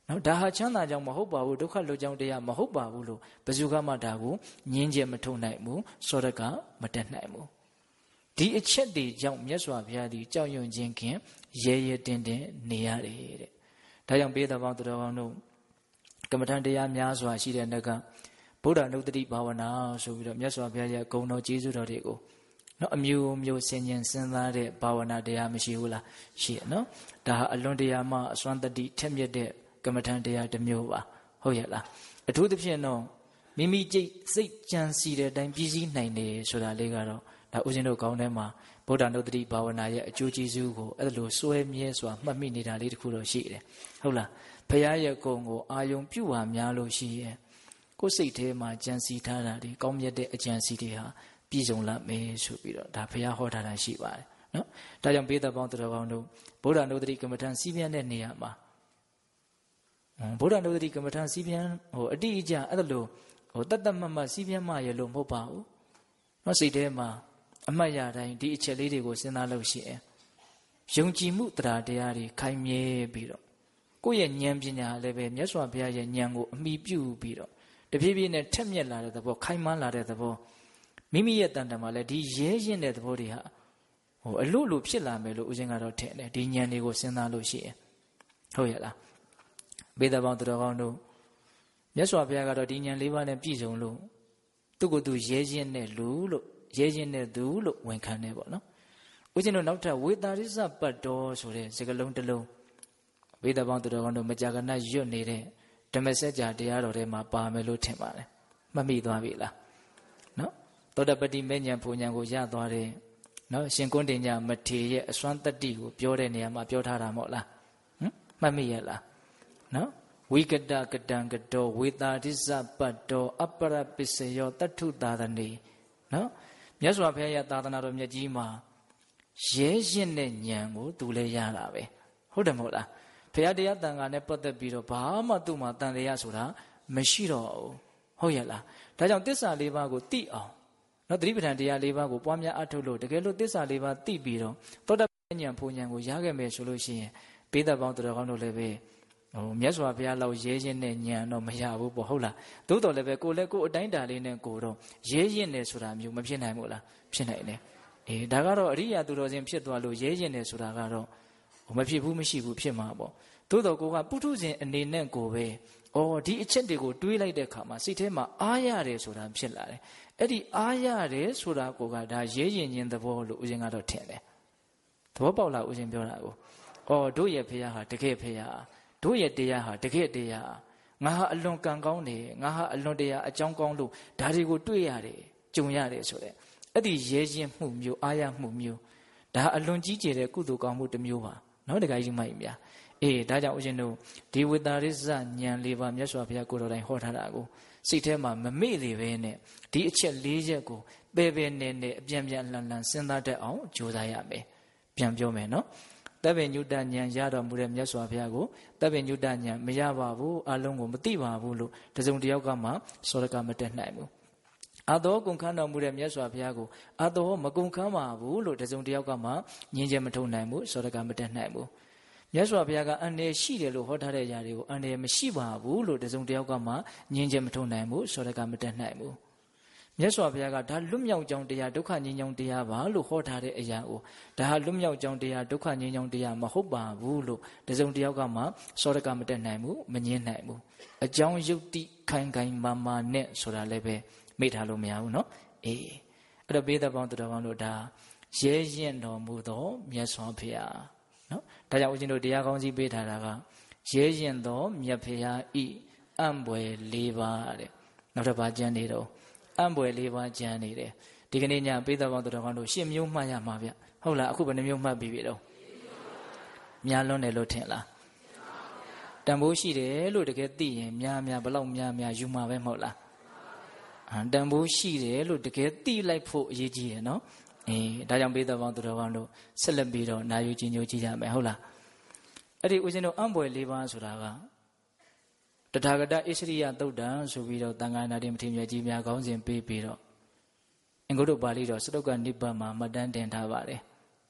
နော်ဒါဟာချမ်းသာကြောင့်မဟုတ်ပါဘူးဒုက္ခလွတ်ကြောင်းတရားမဟုတ်ပါဘူးလို့ဘယ်သူကမှဒါကိုငြင်းချက်မထုတ်နိုင်ဘူးစောရကမတက်နိုင်ဘူးဒီအချက်တွေကြောင့်မြတ်စွာဘုရားသည်ကြောက်ရွံ့ခြင်းခင်ရဲရဲတင်းတင်းနေရတယ်တဲ့ဒါကြောင့်ဘေးတော်ပေါင်းသူတော်ကောင်းတို့ကမ္မထံတရားများစွာရှိတဲ့နှကဗုဒ္ဓနုတ္တိဘာဝနာဆိုပြီးတော့မြတ်စွာဘုရားရဲ့ဂုဏ်တော်ကျေးဇူးတော်တွေကိုနော်အမျိုးမျိုးဆင်ញင်စဉ်းစားတဲ့ဘာဝနာတရားမရှိဘူးလားရှိရနော်ဒါဟာအလွန်တရာမှအစွမ်းတတိထက်မြက်တဲ့ကမ္မထံတရားတစ်မျိုးပါဟုတ်ရဲ့လားအထူးသဖြင့်တော့မိမိကြိတ်စိတ်ကြံစီတဲ့အတိုင်းပြည့်စည်နိုင်တယ်ဆိုတာလေးကတော့ဒါဦးဇင်းတို့ကောင်းထဲမှာဗုဒ္ဓနုတ္တိဘာဝနာရဲ့အကျိုးကျေးဇူးကိုအဲ့လိုစွဲမြဲစွာမှတ်မိနေတာလေးတစ်ခုတော့ရှိတယ်ဟုတ်လားဘုရားရဲ့ဂုဏ်ကိုအာယုံပြုပါများလို့ရှိရဲ့ကိုယ်စိတ်ထဲမှာကြံစီထားတာဒီကောင်းမြတ်တဲ့အကြံစီတွေဟာပြည့်စုံလာမယ်ဆိုပြီးတော့ဒါဘုရားဟောထားတာရှိပါတယ်နော်ဒါကြောင့်ဘေးသက်ပေါင်းသူတော်ကောင်းတို့ဗုဒ္ဓနုတ္တိကမ္မထံစီးပြန်တဲ့နေရာမှာဗုဒ္ဓနုတ္တိကမ္မထံစီးပြန်ဟိုအတိအကျအဲ့လိုဟိုတတ်တတ်မှတ်မှစီးပြန်မှရလို့မဟုတ်ပါဘူးနော်စိတ်ထဲမှာအမှတ်ရတိုင်းဒီအချက်လေးတွေကိုစဉ်းစားလို့ရှိရင်ယုံကြည်မှုတရားတရားတွေခိုင်မြဲပြီးတော့ကိုယ့်ရဲ့ဉာဏ်ပညာလည်းပဲမြတ်စွာဘုရားရဲ့ဉာဏ်ကိုအမိပြုပြီးတော့တဖြည်းဖြည်းနဲ့ထက်မြက်လာတဲ့သဘောခိုင်မာလာတဲ့သဘောမိမိရဲ့တန်တမှာလည်းဒီရဲရင်တဲ့သဘောတွေဟာဟိုအလို့လို့ဖြစ်လာမယ်လို့ဦးဇင်းကတော့ထင်တယ်ဒီဉာဏ်တွေကိုစဉ်းစားလို့ရှိရင်ဟုတ်ရဲ့လားဘေးတော်ပေါင်းသူတော်ကောင်းတို့မြတ်စွာဘုရားကတော့ဒီဉာဏ်လေးပါးနဲ့ပြည့်စုံလို့သူ့ကိုယ်သူရဲရင်တဲ့လူလို့ရဲရင်တဲ့သူလို့ဝန်ခံတယ်ပေါ့နော်ဦးဇင်းတို့နောက်ထပ်ဝေတာရိစပတ်တော်ဆိုတဲ့စကားလုံးတစ်လုံးဘေးတော်ပေါင်းသူတော်ကောင်းတို့မကြာခဏရွတ်နေတဲ့ဓမ္မစကြာတရားတော်ထဲမှာပါမယ်လို့ထင်ပါတယ်မှတ်မိသွားပြီလားနော်သောတပတိမေညာဘုံညာကိုရသွားတယ်နော်ရှင်ကွန်းတင်ညာမထေရဲ့အစွမ်းတတ္တိကိုပြောတဲ့နေရာမှာပြောထားတာမဟုတ်လားဟမ်မှတ်မိရဲ့လားနော်ဝိကတကတံကတောဝေတာရိစပတ်တော်အပရပစ္စယောတထုသာသနေနော်မြတ်စွာဘုရားရဲ့သာသနာတော်မြတ်ကြီးမှာရဲရင်တဲ့ဉာဏ်ကိုသူလည်းရတာပဲဟုတ်တယ်မဟုတ်လားဘုရားတရားတန်ခါနဲ့ပတ်သက်ပြီးတော့ဘာမှသူ့မှာတန်တရားဆိုတာမရှိတော့ဘူးဟုတ်ရဲ့လားဒါကြောင့်သစ္စာလေးပါးကိုသိအောင်နော်သတိပဋ္ဌာန်တရားလေးပါးကိုပွားများအထုတ်လို့တကယ်လို့သစ္စာလေးပါးသိပြီးတော့သောတပန်ဉာဏ်ဘုံဉာဏ်ကိုရခဲ့မယ်ဆိုလို့ရှိရင်ဘေးသက်ပေါင်းတော်ကောင်းတို့လည်းပဲဟိုမြတ်စွာဘုရားလောက်ရဲရင်တဲ့ဉာဏ်တော့မရဘူးပေါ့ဟုတ်လားသို့တော်လည်းပဲကိုလည်းကိုအတိုင်းတာလေးနဲ့ကိုတော့ရဲရင်တယ်ဆိုတာမျိုးမဖြစ်နိုင်ဘူးလားဖြစ်နိုင်တယ်အေးဒါကတော့အရိယာသူတော်စင်ဖြစ်သွားလို့ရဲရင်တယ်ဆိုတာကတော့ဟိုမဖြစ်ဘူးမရှိဘူးဖြစ်မှာပေါ့သို့တော်ကိုကပုထုဇဉ်အနေနဲ့ကိုပဲအော်ဒီအချက်တွေကိုတွေးလိုက်တဲ့အခါမှာစိတ်ထဲမှာအားရတယ်ဆိုတာဖြစ်လာတယ်အဲ့ဒီအားရတယ်ဆိုတာကိုကဒါရဲရင်ချင်းသဘောလို့ဦးဇင်းကတော့ထင်တယ်သဘောပေါက်လားဦးဇင်းပြောတာကိုအော်တို့ရဲ့ဖရာဟာတကယ်ဖရာတို့ရဲ့တရားဟာတကယ်တရားငါဟာအလွန်ကံကောင်းတယ်ငါဟာအလွန်တရားအကြောင်းကောင်းလို့ဒါတွေကိုတွေ့ရတယ်ကြုံရတယ်ဆိုတဲ့အဲ့ဒီရဲရင်မှုမျိုးအားရမှုမျိုးဒါအလွန်ကြီးကျယ်တဲ့ကုသိုလ်ကောင်းမှုတစ်မျိုးပါနော်တခါကြီးမိုက်များအေးဒါကြောင့်ဦးဇင်းတို့ဒီဝိတာရိစဉာဏ်လေးပါမြတ်စွာဘုရားကိုယ်တော်တိုင်ဟောထားတာကိုစိတ်ထဲမှာမမေ့လေပဲနဲ့ဒီအချက်လေးချက်ကိုပဲပဲနဲ့နဲ့အပြန်ပြန်လှန်လှန်စဉ်းစားတတ်အောင်ကြိုးစားရမယ်ပြန်ပြောမယ်နော်တပ္ပညုတဉာဏ်ရတော်မူတဲ့မြတ်စွာဘုရားကိုတပ္ပညုတဉာဏ်မရပါဘူးအလုံးကိုမသိပါဘူးလို့တစုံတစ်ယောက်ကမှစောရကမတက်နိုင်ဘူးအာတော်ကုန်ခန်းတော်မူတဲ့မြတ်စွာဘုရားကိုအာတော်မကုန်ခန်းပါဘူးလို့တစုံတစ်ယောက်ကမှငြင်းချက်မထုတ်နိုင်ဘူးစောရကမတက်နိုင်ဘူးမြတ်စွာဘုရားကအန္တရာယ်ရှိတယ်လို့ဟောထားတဲ့အရာတွေကိုအန္တရာယ်မရှိပါဘူးလို့တစုံတစ်ယောက်ကမှငြင်းချက်မထုတ်နိုင်ဘူးစောရကမတက်နိုင်ဘူးမြတ်စွာဘုရားကဒါလွတ်မြောက်ကြောင်းတရားဒုက္ခငြိမ်းချမ်းတရားပါလို့ဟောထားတဲ့အရာကိုဒါဟာလွတ်မြောက်ကြောင်းတရားဒုက္ခငြိမ်းချမ်းတရားမဟုတ်ပါဘူးလို့တစုံတစ်ယောက်ကမှစောရကမတက်နိုင်ဘူးမငြင်းနိုင်ဘူးအကြောင်းယုတ်တိခိုင်ခိုင်မာမာနဲ့ဆိုတာလည်းပဲမေ့ထားလို့မရဘူးเนาะအေးအဲ့တော့ဘေးသက်ပေါင်းသူတော်ကောင်းတို့ဒါရဲရင်တော်မူသောမြတ်စွာဘုရားနော်ဒါကြောင့်ဦးဇင်းတို့တရားကောင်းကြီးပေးထားတာကရဲရင်တော်မြတ်ဖရာဤအံ့ဘွယ်၄ပါးတဲ့နောက်တစ်ပါးကျမ်းနေတော့အံ့ဘွယ်၄ပါးကျမ်းနေတယ်ဒီကနေ့ညပေးတော်ကောင်းတော်ကောင်းတို့ရှင်းမျိုးမှတ်ရမှာဗျဟုတ်လားအခုဘယ်နှမျိုးမှတ်ပြီးပြီတော့များလွန်းတယ်လို့ထင်လားတန်ဖိုးရှိတယ်လို့တကယ်သိရင်များများဘလောက်များများယူမှာပဲမဟုတ်လားတန်ဖိုးရှိတယ်လို့တကယ်သိလိုက်ဖို့အရေးကြီးတယ်နော်အေးဒါကြောင့်ပေးတော်ပေါင်းသူတော်ကောင်းတို့ဆက်လက်ပြီးတော့နာယူကြည်ညိုကြည့်ကြမယ်ဟုတ်လားအဲ့ဒီဦးဇင်းတို့အံ့ဘွယ်၄ပါးဆိုတာကတထာဂတဣစရိယသုတ်တံဆိုပြီးတော့တန်ခါနာတိမထေရကြီးများခေါင်းစဉ်ပေးပြီးတော့အင်္ဂုတ္တပါဠိတော်စတုကနိဗ္ဗာန်မှာမှတ်တမ်းတင်ထားပါတယ်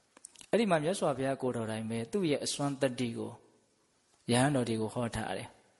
အဲ့ဒီမှာမြတ်စွာဘုရားကိုယ်တော်တိုင်ပဲသူ့ရဲ့အစွမ်းတတ္တိကိုယဟန်တော်တွေကိုဟောထားတယ်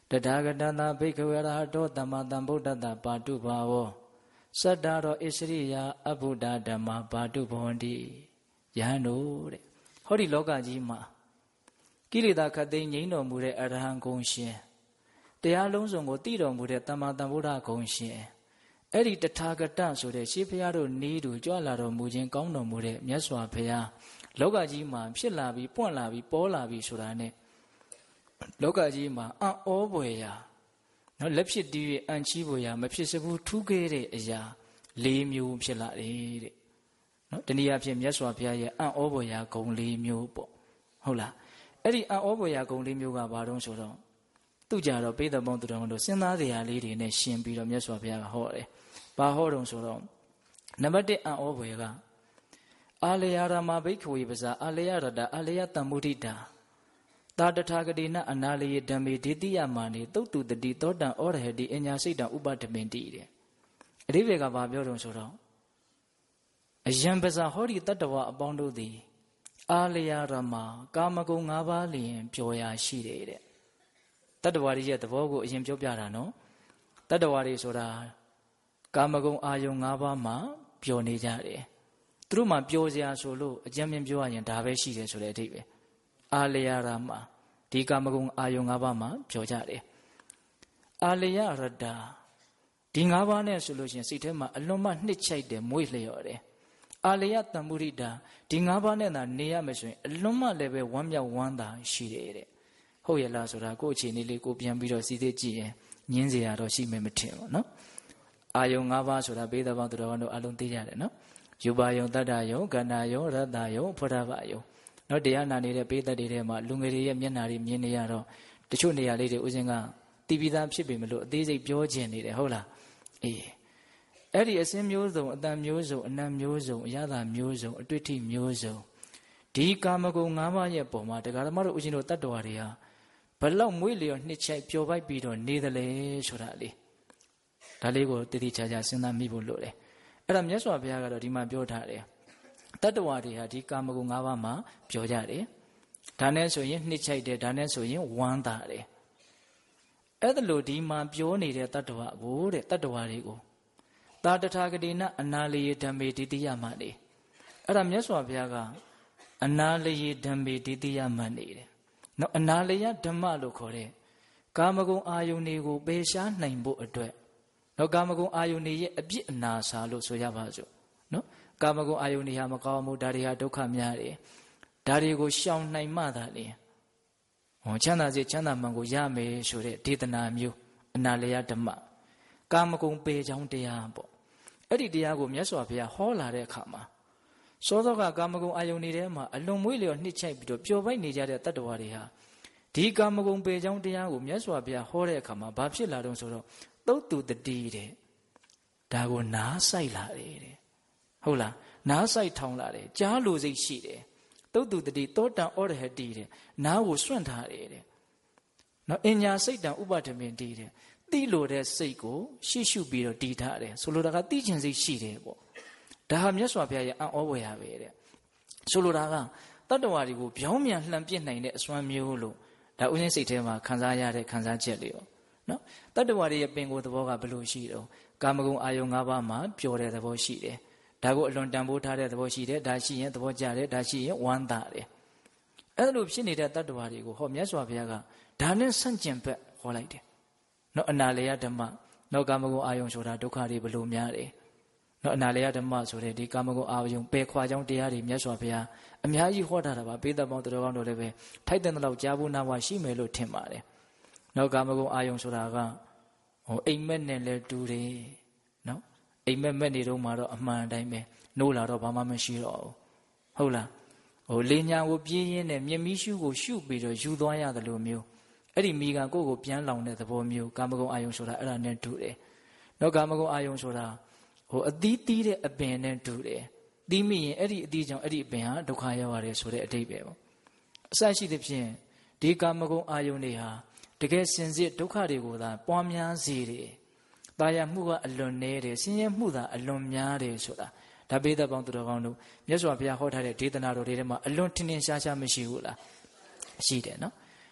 တထာဂတသာဘိက္ခဝေရဟတောသမ္မာသမ္ဗုဒ္ဓတ္တပါတုဘာဝောစတ္တရောဣစရိယအဘုဒ္ဓဓမ္မာပါတုဘဝန္တိယဟန်တို့တဲ့ဟောဒီလောကကြီးမှာကိလေသာခတ်သိမ်းငြိမ်းတော်မူတဲ့အရဟံဂုဏ်ရှင်တရားလုံးစုံကိုသိတော်မူတဲ့သမ္မာသမ္ဗုဒ္ဓဂုဏ်ရှင်အဲ့ဒီတထာဂတဆိုတဲ့ရှေးဘုရားတို့နီးတူကြွလာတော်မူခြင်းကောင်းတော်မူတဲ့မြတ်စွာဘုရားလောကကြီးမှာဖြစ်လာပြီးပွင့်လာပြီးပေါ်လာပြီးဆိုတာနဲ့လောကကြီးမှာအံ့ဩဖွယ်ရာနော်လက်ဖြစ်တည်း၍အံ့ချီးဖွယ်ရာမဖြစ်စဘူးထူးခဲ့တဲ့အရာ၄မျိုးဖြစ်လာတယ်တဲ့နော်တနည်းအားဖြင့်မြတ်စွာဘုရားရဲ့အံ့ဩဖွယ်ရာဂုဏ်၄မျိုးပေါ့ဟုတ်လားအဲ့ဒီအံ့ဩဖွယ်ရာဂုဏ်၄မျိုးကဘာတုံးဆိုတော့သူကြတော့ပိဿပေါင်းသူတော်တို့စဉ်းစားစရာလေးတွေနဲ့ရှင်းပြီးတော့မြတ်စွာဘုရားကဟောတယ်ဘာဟောတုံးဆိုတော့နံပါတ်၁အံ့ဩဖွယ်ကအာလယရမဘိက္ခဝေပဇာအာလယရတအာလယတမ္မုဒိတာသာတထာဂတိနအနာလယေဓမ္မေဒေတိယမာနေသုတ်တုတတိသောတံဩရဟတိအညာစိတ်တံဥပဒမင်တိတဲ့အဓိပ္ပာယ်ကဘာပြောတုံးဆိုတော့အယံပဇာဟောဒီတတ္တဝအပေါင်းတို့သည်အာလယရမကာမဂုဏ်၅ပါးလျင်ပျော်ရာရှိတယ်တဲ့တတ္တဝါရဲ့သဘောကိုအရင်ပြောပြတာနော်တတ္တဝါတွေဆိုတာကာမဂုဏ်အာယုံ၅ပါးမှာပျော်နေကြတယ်သူတို့မှပျော်စရာဆိုလို့အကျဉ်းမြင်ပြောရရင်ဒါပဲရှိတယ်ဆိုတဲ့အဓိပ္ပာယ်အာလယရမဒီကာမဂုဏ်အာယုံ၅ပါးမှာပျော်ကြတယ်အာလယရတဒီ၅ပါးနဲ့ဆိုလို့ရှိရင်စိတ်ထဲမှာအလွန်မှနှစ်ချိုက်တယ်မွေ့လျော်တယ်အာလယတမ္မုရိတာဒီ၅ပါးနဲ့သာနေရမယ်ဆိုရင်အလွန်မှလည်းပဲဝမ်းမြောက်ဝမ်းသာရှိတယ်တဲ့ဟုတ်ရဲ့လားဆိုတာကိုယ့်အခြေအနေလေးကိုပြန်ပြီးတော့စီစစ်ကြည့်ရင်ညင်းစရာတော့ရှိမယ်မထင်ဘူးနော်အာယုံ၅ပါးဆိုတာဘေးသဘောသူတော်တို့အလုံးသိကြတယ်နော်ယူပါယုံတတ္တယုံကန္နာယုံရတ္တယုံဖောဓဘယုံနော်တရားနာနေတဲ့ဘေးသက်တွေထဲမှာလူငယ်တွေရဲ့မျက်နှာတွေမြင်နေရတော့တချို့နေရာလေးတွေဥစဉ်ကတီးပြီးသားဖြစ်ပေမလို့အသေးစိတ်ပြောခြင်းနေတယ်ဟုတ်လားအေးအဲ့ဒီအစင်းမျိုးစုံအတန်မျိုးစုံအနံမျိုးစုံအရသာမျိုးစုံအတွေ့အထိမျိုးစုံဒီကာမဂုဏ်၅ပါးရဲ့ပုံမှာတရားဓမ္မတို့ဥစဉ်တို့တတ္တဝါတွေဟာဘလောက်မွေးလျော်နှစ်ချိုက်ပျော်ပိုက်ပြီးတော့နေတယ်လေဆိုတာလေးဒါလေးကိုတည်တည်ချာချာစဉ်းစားမိဖို့လိုတယ်အဲ့ဒါမြတ်စွာဘုရားကတော့ဒီမှာပြောထားတယ်တတ္တဝါတွေဟာဒီကာမဂုဏ်၅ပါးမှာပျော်ကြတယ်ဒါနဲ့ဆိုရင်နှစ်ချိုက်တယ်ဒါနဲ့ဆိုရင်ဝမ်းသာတယ်အဲ့ဒါလို့ဒီမှာပြောနေတဲ့တတ္တဝါကိုတဲ့တတ္တဝါတွေကိုသာတထာဂတိနအနာလယေဓမ္မေဒိတိယမနေအဲ့ဒါမြတ်စွာဘုရားကအနာလယေဓမ္မေဒိတိယမနေတယ်နော်အနာလယဓမ္မလို့ခေါ်တဲ့ကာမဂုဏ်အာယုန်တွေကိုပယ်ရှားနိုင်ဖို့အတွက်နော်ကာမဂုဏ်အာယုန်တွေရဲ့အပြစ်အနာစာလို့ဆိုရပါစို့နော်ကာမဂုဏ်အာယုန်တွေဟာမကောင်းမှုဒါတွေဟာဒုက္ခများတယ်ဒါတွေကိုရှောင်နိုင်မှသာလေဟောချမ်းသာစေချမ်းသာမှန်ကိုရမယ်ဆိုတဲ့ဒေသနာမျိုးအနာလယဓမ္မကာမဂုဏ်ပယ်ချောင်းတရားပေါ့အဲ့ဒီတရားကိုမြတ်စွာဘုရားဟောလာတဲ့အခါမှာစောစောကကာမဂုဏ်အာယုန်တွေထဲမှာအလွန်မွေးလျော်နှစ်ချိုက်ပြီးတော့ပျော်ပိုက်နေကြတဲ့တတ္တဝါတွေဟာဒီကာမဂုဏ်ပယ်ချောင်းတရားကိုမြတ်စွာဘုရားဟောတဲ့အခါမှာဘာဖြစ်လာတော့ဆိုတော့သုတ်တုတတိတဲ့ဒါကိုနားဆိုင်လာတယ်တဲ့ဟုတ်လားနားဆိုင်ထောင်လာတယ်ကြားလိုစိတ်ရှိတယ်သုတ်တုတတိသောတံဩရဟတိတဲ့နားကိုစွန့်ထားတယ်တဲ့နော်အညာစိတ်တံဥပဒမင်တိတဲ့တိလိုတဲ့စိတ်ကိုရှေ့ရှုပြီးတော့တည်ထားတယ်ဆိုလိုတာကတိကျင်စိတ်ရှိတယ်ပေါ့ဒါဟာမြတ်စွာဘုရားရဲ့အံ့ဩဖွယ်ရပဲတဲ့ဆိုလိုတာကတတ္တဝါတွေကိုပြောင်းပြန်လှန်ပစ်နိုင်တဲ့အစွမ်းမျိုးလို့ဒါဥစဉ်စိတ်ထဲမှာခံစားရတဲ့ခံစားချက်လေးပေါ့နော်တတ္တဝါတွေရဲ့ပင်ကိုယ်သဘောကဘယ်လိုရှိတော့ကာမဂုဏ်အာယုံ၅ပါးမှာပျော်တဲ့သဘောရှိတယ်ဒါကိုအလွန်တန်ဖိုးထားတဲ့သဘောရှိတယ်ဒါရှိရင်သဘောကျတယ်ဒါရှိရင်ဝမ်းသာတယ်အဲ့လိုဖြစ်နေတဲ့တတ္တဝါတွေကိုဟောမြတ်စွာဘုရားကဒါနဲ့ဆန့်ကျင်ဘက်ဟောလိုက်တယ်နော်အနာလယဓမ္မနော်ကာမဂုဏ်အာယုံဆိုတာဒုက္ခတွေဘယ်လိုများတယ်နော်အနာလယဓမ္မဆိုတဲ့ဒီကာမဂုဏ်အာယုံပယ်ခွာကြောင်းတရားတွေမြတ်စွာဘုရားအများကြီးဟောထားတာပါပိဿပေါင်းတော်ကောင်းတို့လည်းပဲထိုက်တဲ့လောက်ကြားဖို့နာဝရှိမယ်လို့ထင်ပါတယ်နော်ကာမဂုဏ်အာယုံဆိုတာကဟိုအိမ်မက်နဲ့လည်းတူတယ်နော်အိမ်မက်မက်နေတော့မှတော့အမှန်တိုင်းပဲနိုးလာတော့ဘာမှမရှိတော့ဘူးဟုတ်လားဟိုလေညာကိုပြေးရင်းနဲ့မြင်မီးရှုကိုရှုပြီးတော့ယူသွားရတယ်လို့မျိုးအဲ့ဒီမိကကိုယ့်ကိုပြန်လောင်တဲ့သဘောမျိုးကာမဂုဏ်အာယုံဆိုတာအဲ့ဒါနဲ့တူတယ်နော်ကာမဂုဏ်အာယုံဆိုတာဟိုအသီးသီးတဲ့အပင်နဲ့တူတယ်သီးမိရင်အဲ့ဒီအသီးကြောင့်အဲ့ဒီအပင်ဟာဒုက္ခရောက်ရတယ်ဆိုတဲ့အဓိပ္ပာယ်ပေါ့အစရှိသဖြင့်ဒီကာမဂုဏ်အာယုံတွေဟာတကယ်စင်စစ်ဒုက္ခတွေကိုသာပွားများစေတယ်တာယာမှုကအလွန်နေတယ်ဆင်းရဲမှုသာအလွန်များတယ်ဆိုတာဒါပေသက်ပေါင်းသူတော်ကောင်းတို့မြတ်စွာဘုရားဟောထားတဲ့ဒေသနာတော်တွေထဲမှာအလွန်ထင်ထင်ရှားရှားမရှိဘူးလားရှိတယ်နော်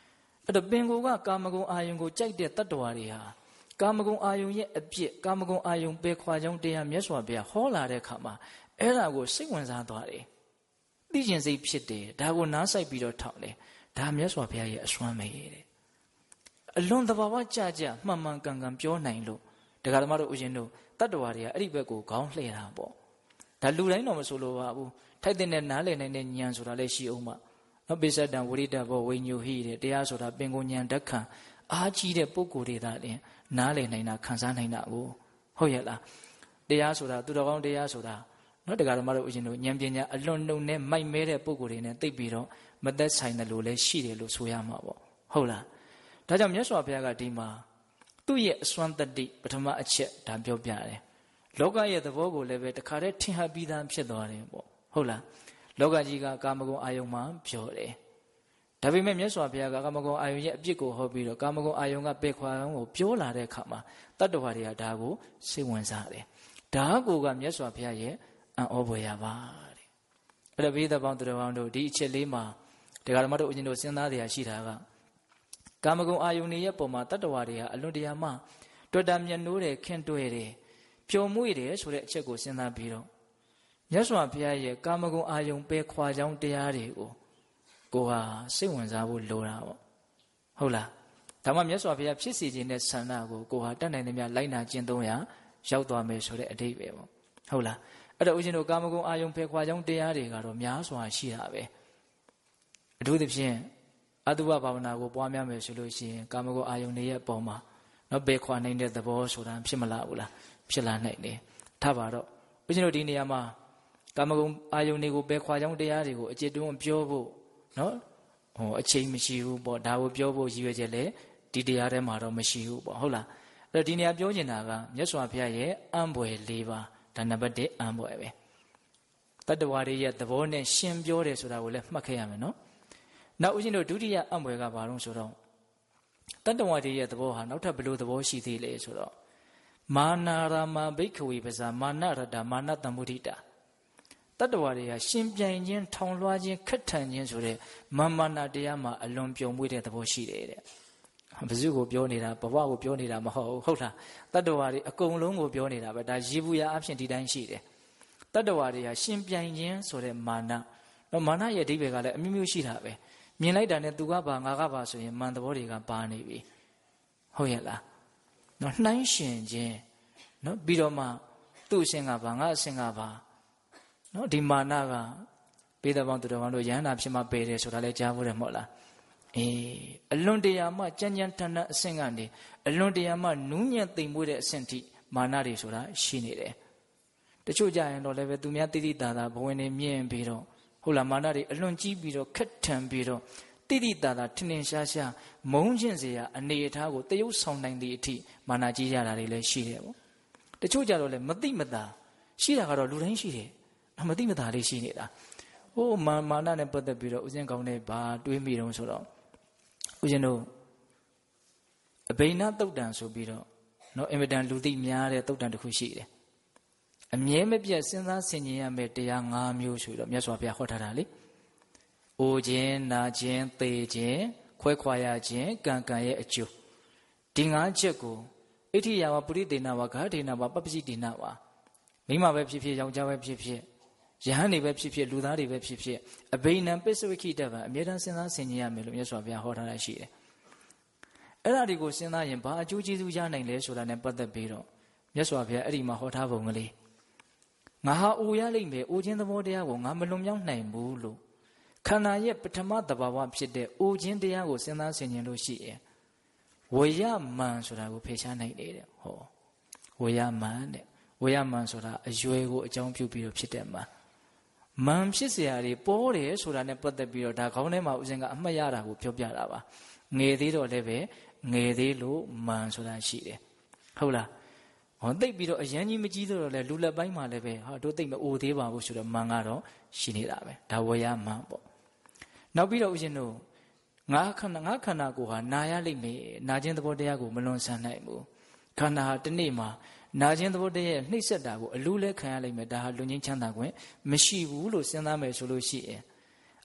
အဲ့တော့ပင်ကိုကကာမဂုဏ်အာယုံကိုကြိုက်တဲ့တတ္တဝါတွေဟာကာမဂုဏ်အာယုံရဲ့အပြစ်ကာမဂုဏ်အာယုံပယ်ခွာကြောင်းတရားမြတ်စွာဘုရားဟောလာတဲ့အခါမှာအဲ့ဒါကိုစိတ်ဝင်စားသွားတယ်သိကျင်စိတ်ဖြစ်တယ်ဒါကိုနားဆိုင်ပြီးတော့ထောက်တယ်ဒါမြတ်စွာဘုရားရဲ့အစွမ်းပဲတဲ့အလွန်သဘာဝကြကြမှန်မှန်ကန်ကန်ပြောနိုင်လို့တရားဓမ္မတို့ဥရှင်တို့တတ္တဝါတွေကအဲ့ဒီဘက်ကိုခေါင်းလှည့်တာပေါ့ဒါလူတိုင်းတော့မဆိုလိုပါဘူးထိုက်တဲ့နားလည်နိုင်တဲ့ဉာဏ်ဆိုတာလည်းရှိအောင်ပါနော်ပိစတံဝိရိတဘောဝိညုဟိတဲ့တရားဆိုတာပင်ကိုဉာဏ်ဓက္ခံအားကြီးတဲ့ပုဂ္ဂိုလ်တွေသာလျှင်နားလည်နိုင်တာခံစားနိုင်တာကိုဟုတ်ရဲ့လားတရားဆိုတာသူတော်ကောင်းတရားဆိုတာနော်တရားဓမ္မတို့ဥရှင်တို့ဉာဏ်ပညာအလွန်နှုံနဲ့မိုက်မဲတဲ့ပုဂ္ဂိုလ်တွေနဲ့သိပြီးတော့မသက်ဆိုင်တယ်လို့လည်းရှိတယ်လို့ဆိုရမှာပေါ့ဟုတ်လားဒါကြောင့်မြတ်စွာဘုရားကဒီမှာသူ့ရဲ့အစွမ်းတတ္တိပထမအချက်ဒါပြောပြတယ်လောကရဲ့သဘောကိုလည်းပဲတခါတည်းထင်ဟပ်ပြီးသားဖြစ်သွားတယ်ပေါ့ဟုတ်လားလောကကြီးကကာမဂုဏ်အာယုံမှာပြောတယ်ဒါပေမဲ့မြတ်စွာဘုရားကကာမဂုဏ်အာယုံရဲ့အပြစ်ကိုဟောပြီးတော့ကာမဂုဏ်အာယုံကပယ်ခွာအောင်ကိုပြောလာတဲ့အခါမှာတတ္တဝါတွေကဒါကိုစိတ်ဝင်စားတယ်ဒါကိုကမြတ်စွာဘုရားရဲ့အံ့ဩဖွယ်ရပါတဲ့အဲ့ဒါဘိဓဘောင်းသူတော်ကောင်းတို့ဒီအချက်လေးမှာတရားဓမ္မတို့အရှင်တို့စဉ်းစားတရားရှိတာကကာမဂုဏ်အာယုန်ရဲ့ပုံမှာတတ္တဝါတွေဟာအလွန်တရာမှတွေ့တာမျက်နှိုးတယ်ခင်တွေ့တယ်ပျော်မွေ့တယ်ဆိုတဲ့အချက်ကိုစဉ်းစားပြီးတော့မြတ်စွာဘုရားရဲ့ကာမဂုဏ်အာယုန်ပယ်ခွာကြောင်းတရားတွေကိုကိုဟာစိတ်ဝင်စားဖို့လိုတာပေါ့ဟုတ်လားဒါမှမြတ်စွာဘုရားဖြစ်စီခြင်းတဲ့ဆန္ဒကိုကိုဟာတတ်နိုင်သမျှလိုက်နာကျင့်သုံးရရောက်သွားမယ်ဆိုတဲ့အဓိပ္ပာယ်ပေါ့ဟုတ်လားအဲ့တော့ဦးဇင်းတို့ကာမဂုဏ်အာယုန်ပယ်ခွာကြောင်းတရားတွေကတော့များစွာရှိတာပဲအထူးသဖြင့်အတုပဘာဝနာကိုပွားများမယ်ဆိုလို့ရှိရင်ကာမဂုဏ်အာယုန်တွေရဲ့အပေါ်မှာနော်ပယ်ခွာနိုင်တဲ့သဘောဆိုတာဖြစ်မလားဘူးလားဖြစ်လာနိုင်တယ်ထားပါတော့ဦးဇင်းတို့ဒီနေရာမှာကာမဂုဏ်အာယုန်တွေကိုပယ်ခွာကြောင်းတရားတွေကိုအကျဉ်းတွန်းပြောဖို့နော်ဟိုအချိန်မရှိဘူးပေါ့ဒါကိုပြောဖို့ရည်ရွယ်ချက်လေဒီတရားထဲမှာတော့မရှိဘူးပေါ့ဟုတ်လားအဲ့တော့ဒီနေရာပြောချင်တာကမြတ်စွာဘုရားရဲ့အံ့ဘွယ်၄ပါးဒါနံပါတ်၁အံ့ဘွယ်ပဲတတ္တဝါတွေရဲ့သဘောနဲ့ရှင်းပြောတယ်ဆိုတာကိုလည်းမှတ်ခဲ့ရမယ်နော်နောက်ဦးဇင်းတို့ဒုတိယအံ့ဘွယ်ကဘာလို့ဆိုတော့တတ္တဝါတွေရဲ့သဘောဟာနောက်ထပ်ဘယ်လိုသဘောရှိသေးလဲဆိုတော့မာနာရာမဘိက္ခဝေပဇာမာနရတမာနတမ္မုဒိတာတတ္တဝါတွေဟာရှင်ပြိုင်ခြင်းထောင်လွှားခြင်းခက်ထန်ခြင်းဆိုတဲ့မာမာနာတရားမှာအလွန်ပြုံမွေးတဲ့သဘောရှိတယ်တဲ့ဘယ်သူကိုပြောနေတာဘဝကိုပြောနေတာမဟုတ်ဘူးဟုတ်လားတတ္တဝါတွေအကုန်လုံးကိုပြောနေတာပဲဒါရေဘူးရအဖြစ်ဒီတိုင်းရှိတယ်တတ္တဝါတွေဟာရှင်ပြိုင်ခြင်းဆိုတဲ့မာနတော့မာနရဲ့အဓိပ္ပာယ်ကလည်းအမျိုးမျိုးရှိတာပဲမြင်လိုက်တာနဲ့သူကပါငါကပါဆိုရင်မန်သဘောတွေကပါနေပြီဟုတ်ရဲ့လားနော်နှိုင်းရှင်ခြင်းနော်ပြီးတော့မှသူ့အရှင်ကပါငါအရှင်ကပါနော်ဒီမာနကဘေးသဘောင်းသူတော်ကောင်းတို့ယန္တာဖြစ်မှပယ်တယ်ဆိုတာလည်းကြားဖို့တယ်မဟုတ်လားအေးအလွန်တရာမှကြမ်းကြမ်းထန်ထန်အဆင့်ကနေအလွန်တရာမှနူးညံ့သိမ်မွေ့တဲ့အဆင့်ထိမာနတွေဆိုတာရှိနေတယ်တချို့ကြရင်တော့လည်းပဲသူများတိတိတသာဘဝင်နေမြင့်ပြီးတော့ဟုတ်လားမာနတွေအလွန်ကြီးပြီးတော့ခက်ထန်ပြီးတော့တိတိတသာထင်ထင်ရှားရှားမုန်းခြင်းစရာအနေအထားကိုတရုပ်ဆောင်နိုင်သည့်အထိမာနကြီးရတာတွေလည်းရှိတယ်ပေါ့တချို့ကြတော့လည်းမသိမသာရှိတာကတော့လူတိုင်းရှိတယ်မသိမသာလေးရှိနေတာဟိုမာမာနနဲ့ပတ်သက်ပြီးတော့ဥစဉ်ကောင်းတဲ့ဘာတွေးမိတုံးဆိုတော့ဥစဉ်တို့အဘိနသုတ်တံဆိုပြီးတော့နော်အင်မတန်လူသိများတဲ့သုတ်တံတစ်ခုရှိတယ်အမြဲမပြတ်စဉ်းစားဆင်ခြင်ရမယ့်တရား၅မျိုးဆိုတော့မြတ်စွာဘုရားဟောထားတာလေ။အိုခြင်း၊နာခြင်း၊သေခြင်း၊ခွဲခွာရခြင်း၊ကံကံရဲ့အကျိုးဒီ၅ချက်ကိုအဋ္ဌိယဝပုရိသေနဝဂါဒေနဝပပ္ပစိတေနဝမိမပဲဖြစ်ဖြစ်ယောက်ျားပဲဖြစ်ဖြစ်ယဟန်တွေပဲဖြစ်ဖြစ်လူသားတွေပဲဖြစ်ဖြစ်အဘိနံပစ္စဝိခိတဗံအမြဲတမ်းစဉ်းစားဆင်ခြင်ရမယ်လို့မြတ်စွာဘုရားဟောထားတာရှိတယ်။အဲ့ဒါတွေကိုစဉ်းစားရင်ဘာအကျိုးကျေးဇူးရနိုင်လဲဆိုတာနဲ့ပတ်သက်ပြီးတော့မြတ်စွာဘုရားအဲ့ဒီမှာဟောထားပုံကလေးငါဟာအိုရလိမ့်မယ်အိုခြင်းသဘောတရားကိုငါမလွန်မြောက်နိုင်ဘူးလို့ခန္ဓာရဲ့ပထမသဘာဝဖြစ်တဲ့အိုခြင်းတရားကိုစဉ်းစားဆင်ခြင်လို့ရှိရင်ဝရမန်ဆိုတာကိုဖေရှားနိုင်တယ်တဲ့ဟောဝရမန်တဲ့ဝရမန်ဆိုတာအရွယ်ကိုအကြောင်းပြုပြီးတော့ဖြစ်တဲ့မန်မန်ဖြစ်เสียတွေပေါ်တယ်ဆိုတာနဲ့ပတ်သက်ပြီးတော့ဒါခေါင်းထဲမှာဥစဉ်ကအမှတ်ရတာကိုပြောပြတာပါငယ်သေးတော့လည်းပဲငယ်သေးလို့မန်ဆိုတာရှိတယ်ဟုတ်လားဟောသိပ်ပြီးတော့အရန်ကြီးမကြီးတော့လည်းလူလက်ပိုင်းမှာလည်းပဲဟာတို့သိပ်မအိုသေးပါဘူးဆိုတော့မန်ကတော့ရှိနေတာပဲဒါဝရမန်ပေါ့နောက်ပြီးတော့ဦးဇင်းတို့ငါခန္ဓာငါခန္ဓာကိုယ်ဟာနာရလိမ့်မယ်နာခြင်းသဘောတရားကိုမလွန်ဆန်နိုင်ဘူးခန္ဓာဟာတစ်နေ့မှာနာခြင်းသဘောတရားရဲ့နှိမ့်ဆက်တာကိုအလူးလဲခံရလိမ့်မယ်ဒါဟာလူငင်းချမ်းသာခွင့်မရှိဘူးလို့စဉ်းစားမယ်ဆိုလို့ရှိရင်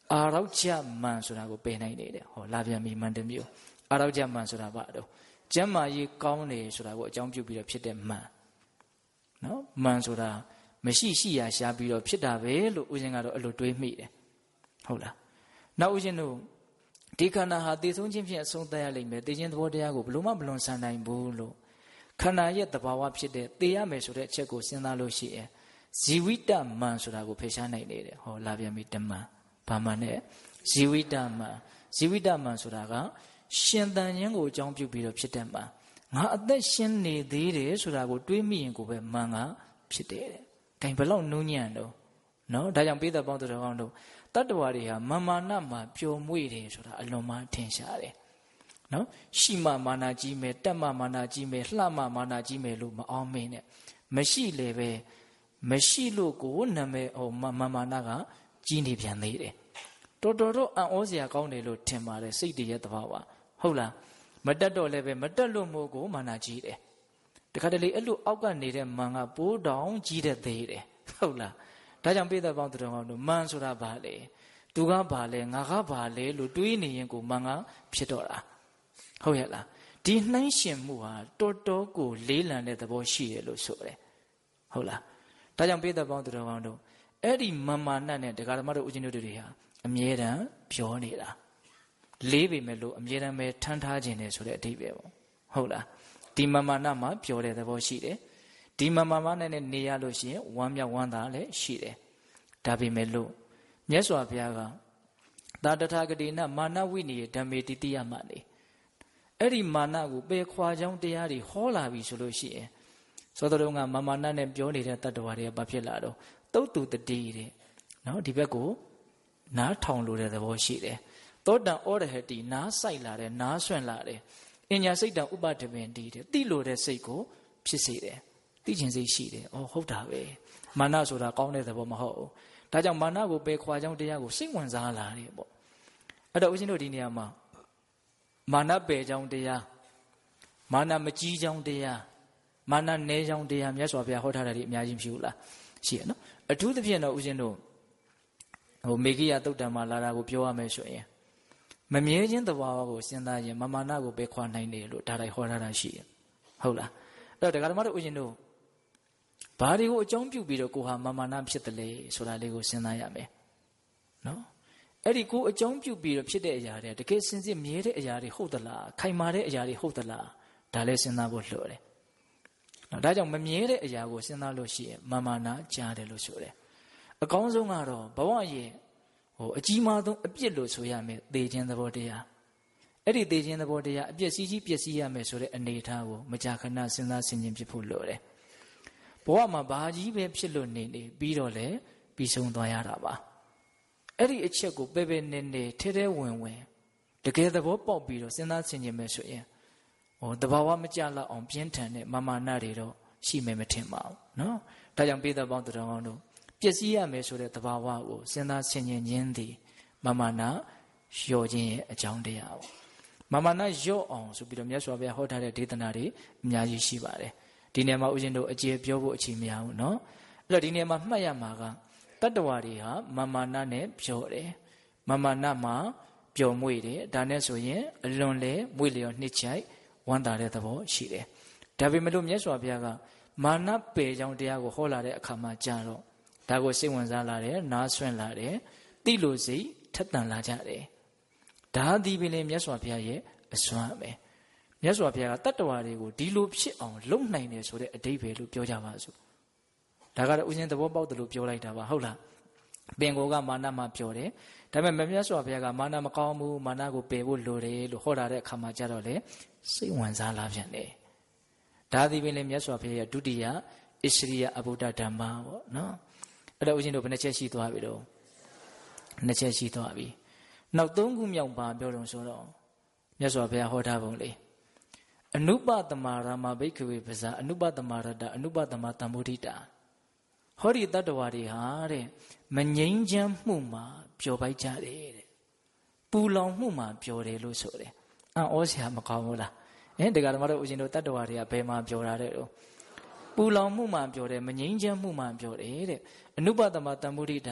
အာရောက်ကြမှန်ဆိုတာကိုပယ်နိုင်နေတယ်ဟောလာပြန်ပြီမှန်တမျိုးအာရောက်ကြမှန်ဆိုတာဘာတော့ကျမ်းမာရေးကောင်းတယ်ဆိုတာကိုအကြောင်းပြုပြီးတော့ဖြစ်တဲ့မှန်နော်မှန်ဆိုတာမရှိရှိရရှားပြီးတော့ဖြစ်တာပဲလို့ဦးဇင်းကတော့အဲ့လိုတွေးမိတယ်ဟုတ်လားနောက်ဦးဇင်းတို့ဒီခန္ဓာဟာတည်ဆုံးခြင်းဖြင့်အဆုံးသတ်ရလိမ့်မယ်တည်ခြင်းသဘောတရားကိုဘလို့မှမလွန်ဆန်နိုင်ဘူးလို့ခန္ဓာရဲ့သဘာဝဖြစ်တဲ့တည်ရမယ်ဆိုတဲ့အချက်ကိုစဉ်းစားလို့ရှိရင်ဇီဝိတမှန်ဆိုတာကိုဖယ်ရှားနိုင်နေတယ်ဟောလာပြန်ပြီတမန်ဘာမှနဲ့ဇီဝိတမှန်ဇီဝိတမှန်ဆိုတာကရှင်သန်ခြင်းကိုအကြောင်းပြုပြီးတော့ဖြစ်တဲ့မှန်ငါအသက်ရှင်နေသေးတယ်ဆိုတာကိုတွေးမိရင်ကိုပဲမှန်ကဖြစ်တယ်တဲ့။ဒါဘယ်လောက်နူးညံ့တော့နော်ဒါကြောင့်ပိဿပေါင်းတော်ကောင်းတို့တတ္တဝါတွေဟာမာမာနမှာပျော်မွေ့တယ်ဆိုတာအလွန်မှထင်ရှားတယ်။နော်ရှိမှမာနာကြီးမယ်တက်မှမာနာကြီးမယ်လှမှမာနာကြီးမယ်လို့မအောင်မင်းနဲ့မရှိလေပဲမရှိလို့ကိုနာမည်ဟိုမာမာနကကြီးနေပြန်သေးတယ်။တော်တော်တော့အံ့ဩစရာကောင်းတယ်လို့ထင်ပါတယ်စိတ်တည်းရဲ့သဘာဝဟုတ်လားမတက်တော့လည်းပဲမတက်လို့မို့ကိုမာနာကြီးတယ်တခါတလေအဲ့လိုအောက်ကနေနေတဲ့မန်ကပိုးတောင်ကြီးတဲ့သေးတယ်ဟုတ်လားဒါကြောင့်ပိဿပေါင်းသူတော်ကောင်းတို့မန်ဆိုတာဘာလဲသူကဘာလဲငါကဘာလဲလို့တွေးနေရင်ကိုမန်ကဖြစ်တော့တာဟုတ်ရဲ့လားဒီနှိုင်းရှင်မှုဟာတော်တော်ကိုလေးလံတဲ့သဘောရှိတယ်လို့ဆိုတယ်ဟုတ်လားဒါကြောင့်ပိဿပေါင်းသူတော်ကောင်းတို့အဲ့ဒီမမာနနဲ့တရားဓမ္မတို့ဦးဇင်းတို့တွေဟာအမြဲတမ်းပြောနေတာလေးပေမဲ့လို့အမြဲတမ်းပဲထမ်းထားခြင်းတယ်ဆိုတဲ့အဓိပ္ပာယ်ပေါ့ဟုတ်လားဒီမမာနမှာပြောတဲ့သဘောရှိတယ်ဒီမမာနနဲ့နေရလို့ရှိရင်ဝမ်းမြောက်ဝမ်းသာလည်းရှိတယ်ဒါပေမဲ့လို့မြတ်စွာဘုရားကသာတထာဂတိနမာနဝိနိယဓမ္မေတိတိယမနေအဲ့ဒီမာနကိုပယ်ခွာကြောင်းတရားတွေဟောလာပြီဆိုလို့ရှိရင်သောတော်ကမမာနနဲ့ပြောနေတဲ့တတ္တဝါတွေကဘာဖြစ်လာတော့တုတ်တူတတိတဲ့နော်ဒီဘက်ကိုနားထောင်လို့တဲ့သဘောရှိတယ်သောတံဩရဟတိနားဆိုင်လာတယ်နားဆွင့်လာတယ်အညာစိတ်တံဥပဒပင်တီးတယ်တိလို့တဲ့စိတ်ကိုဖြစ်စေတယ်သိခြင်းစိတ်ရှိတယ်အော်ဟုတ်တာပဲမာနဆိုတာကောင်းတဲ့သဘောမဟုတ်ဘူးဒါကြောင့်မာနကိုပယ်ခွာကြောင်းတရားကိုစိတ်ဝင်စားလာတယ်ပေါ့အဲ့တော့ဦးဇင်းတို့ဒီနေရာမှာမာနပယ်ကြောင်းတရားမာနမကြီးကြောင်းတရားမာနနည်းကြောင်းတရားမြတ်စွာဘုရားဟောထားတာဒီအများကြီးမရှိဘူးလားရှိရနော်အထူးသဖြင့်တော့ဦးဇင်းတို့ဟိုမေဂိယသုတ်တံမှာလာတာကိုပြောရမယ်ဆိုရင်မမြဲခြင်းသဘာဝကိုစဉ်းစားရင်မမာနကိုပယ်ခွာနိုင်တယ်လို့ဒါတိုင်းဟောထားတာရှိတယ်ဟုတ်လားအဲ့တော့ဒကာဓမ္မတို့ဦးဇင်းတို့ဘာတွေကိုအကြောင်းပြုပြီးတော့ကိုဟာမမာနဖြစ်တယ်လေဆိုတာလေးကိုစဉ်းစားရမယ်နော်အဲ့ဒီကိုအကြောင်းပြုပြီးတော့ဖြစ်တဲ့အရာတွေတကယ်စင်စစ်မြဲတဲ့အရာတွေဟုတ်သလားခိုင်မာတဲ့အရာတွေဟုတ်သလားဒါလည်းစဉ်းစားဖို့လိုတယ်နော်ဒါကြောင့်မမြဲတဲ့အရာကိုစဉ်းစားလို့ရှိရင်မမာနကြားတယ်လို့ဆိုတယ်အကောင်းဆုံးကတော့ဘဝရဲ့ဟိုအကြီးမားဆုံးအပြစ်လို့ဆိုရမယ်သေခြင်းသဘောတရားအဲ့ဒီသေခြင်းသဘောတရားအပြစ်စီးကြီးပျက်စီးရမယ်ဆိုတဲ့အနေအထားကိုမကြာခဏစဉ်းစားဆင်ခြင်ဖြစ်ဖို့လိုတယ်ဘဝမှာဘာကြီးပဲဖြစ်လို့နေနေပြီးတော့လည်းပြီးဆုံးသွားရတာပါအဲ့ဒီအချက်ကိုပဲပဲနေနေထဲထဲဝင်ဝင်တကယ်သဘောပေါက်ပြီးတော့စဉ်းစားဆင်ခြင်မယ်ဆိုရင်ဟိုတဘာဝမကြလောက်အောင်ပြင်းထန်တဲ့မာမာနတွေတော့ရှိမယ်မထင်ပါဘူးနော်ဒါကြောင့်ပြည်သက်ပေါင်းတော်ကောင်းတို့ပျက်စီးရမယ်ဆိုတဲ့သဘာဝကိုစဉ်းစားဆင်ခြင်ခြင်းသည်မာမာနလျော့ခြင်းရဲ့အကြောင်းတရားပေါ့မာမာနလျော့အောင်ဆိုပြီးတော့မြတ်စွာဘုရားဟောထားတဲ့ဒေသနာတွေအများကြီးရှိပါတယ်ဒီနေရာမှာဦးဇင်းတို့အကျေပြောဖို့အချိန်မရဘူးเนาะအဲ့တော့ဒီနေရာမှာမှတ်ရမှာကတတ္တဝါတွေဟာမာမာနနဲ့ပြောတယ်မာမာနမှာပျော်မွေ့တယ်ဒါနဲ့ဆိုရင်အလွန်လဲမွေ့လျော်နှစ်ချိုက်ဝမ်းသာတဲ့သဘောရှိတယ်ဒါပေမဲ့လို့မြတ်စွာဘုရားကမာနပယ်ကြောင်းတရားကိုဟောလာတဲ့အခါမှာကြာတော့ဒါကိုစိတ်ဝင်စားလာတယ်နားဆွင့်လာတယ်သိလို့စိတ်ထက်သန်လာကြတယ်ဒါသည်ပင်လေမြတ်စွာဘုရားရဲ့အစွမ်းပဲမြတ်စွာဘုရားကတတ္တဝါတွေကိုဒီလိုဖြစ်အောင်လုပ်နိုင်တယ်ဆိုတဲ့အဓိပ္ပာယ်လို့ပြောကြပါစို့ဒါကတော့ဦးဇင်းသဘောပေါက်တယ်လို့ပြောလိုက်တာပါဟုတ်လားပင်ကိုကမာနမှာပြောတယ်ဒါပေမဲ့မြတ်စွာဘုရားကမာနမကောင်းဘူးမာနကိုပယ်ဖို့လိုတယ်လို့ဟောတာတဲ့အခါမှာကြတော့လေစိတ်ဝင်စားလာပြန်တယ်ဒါသည်ပင်လေမြတ်စွာဘုရားရဲ့ဒုတိယဣစရိယအဗုဒ္ဓဓမ္မပေါ့နော်အဲ့တော့ဦးဇင်းတို့ဘယ်နှချက်ရှိသွားပြီတော့နှစ်ချက်ရှိသွားပြီနောက်သုံးခုမြောက်ပါပြောတော့ဆိုတော့မြတ်စွာဘုရားဟောထားပုံလေအနုပတမရာမဘိက္ခဝေပဇာအနုပတမရတအနုပတမတမ္မုဒိတာဟောဒီတတ္တဝါတွေဟာတဲ့မငြိမ်းချမ်းမှုမှာပျော်ပိုက်ကြတယ်တဲ့ပူလောင်မှုမှာပျော်တယ်လို့ဆိုတယ်အံ့ဩစရာမကောင်းဘူးလားအဲဒကာဓမ္မတို့ဦးဇင်းတို့တတ္တဝါတွေကဘယ်မှာပျော်တာတဲ့တော့ပူလောင်မှုမှာပျော်တယ်မငြိမ်းချမ်းမှုမှာပျော်တယ်တဲ့အနုပတမတမ္မုဒိတာ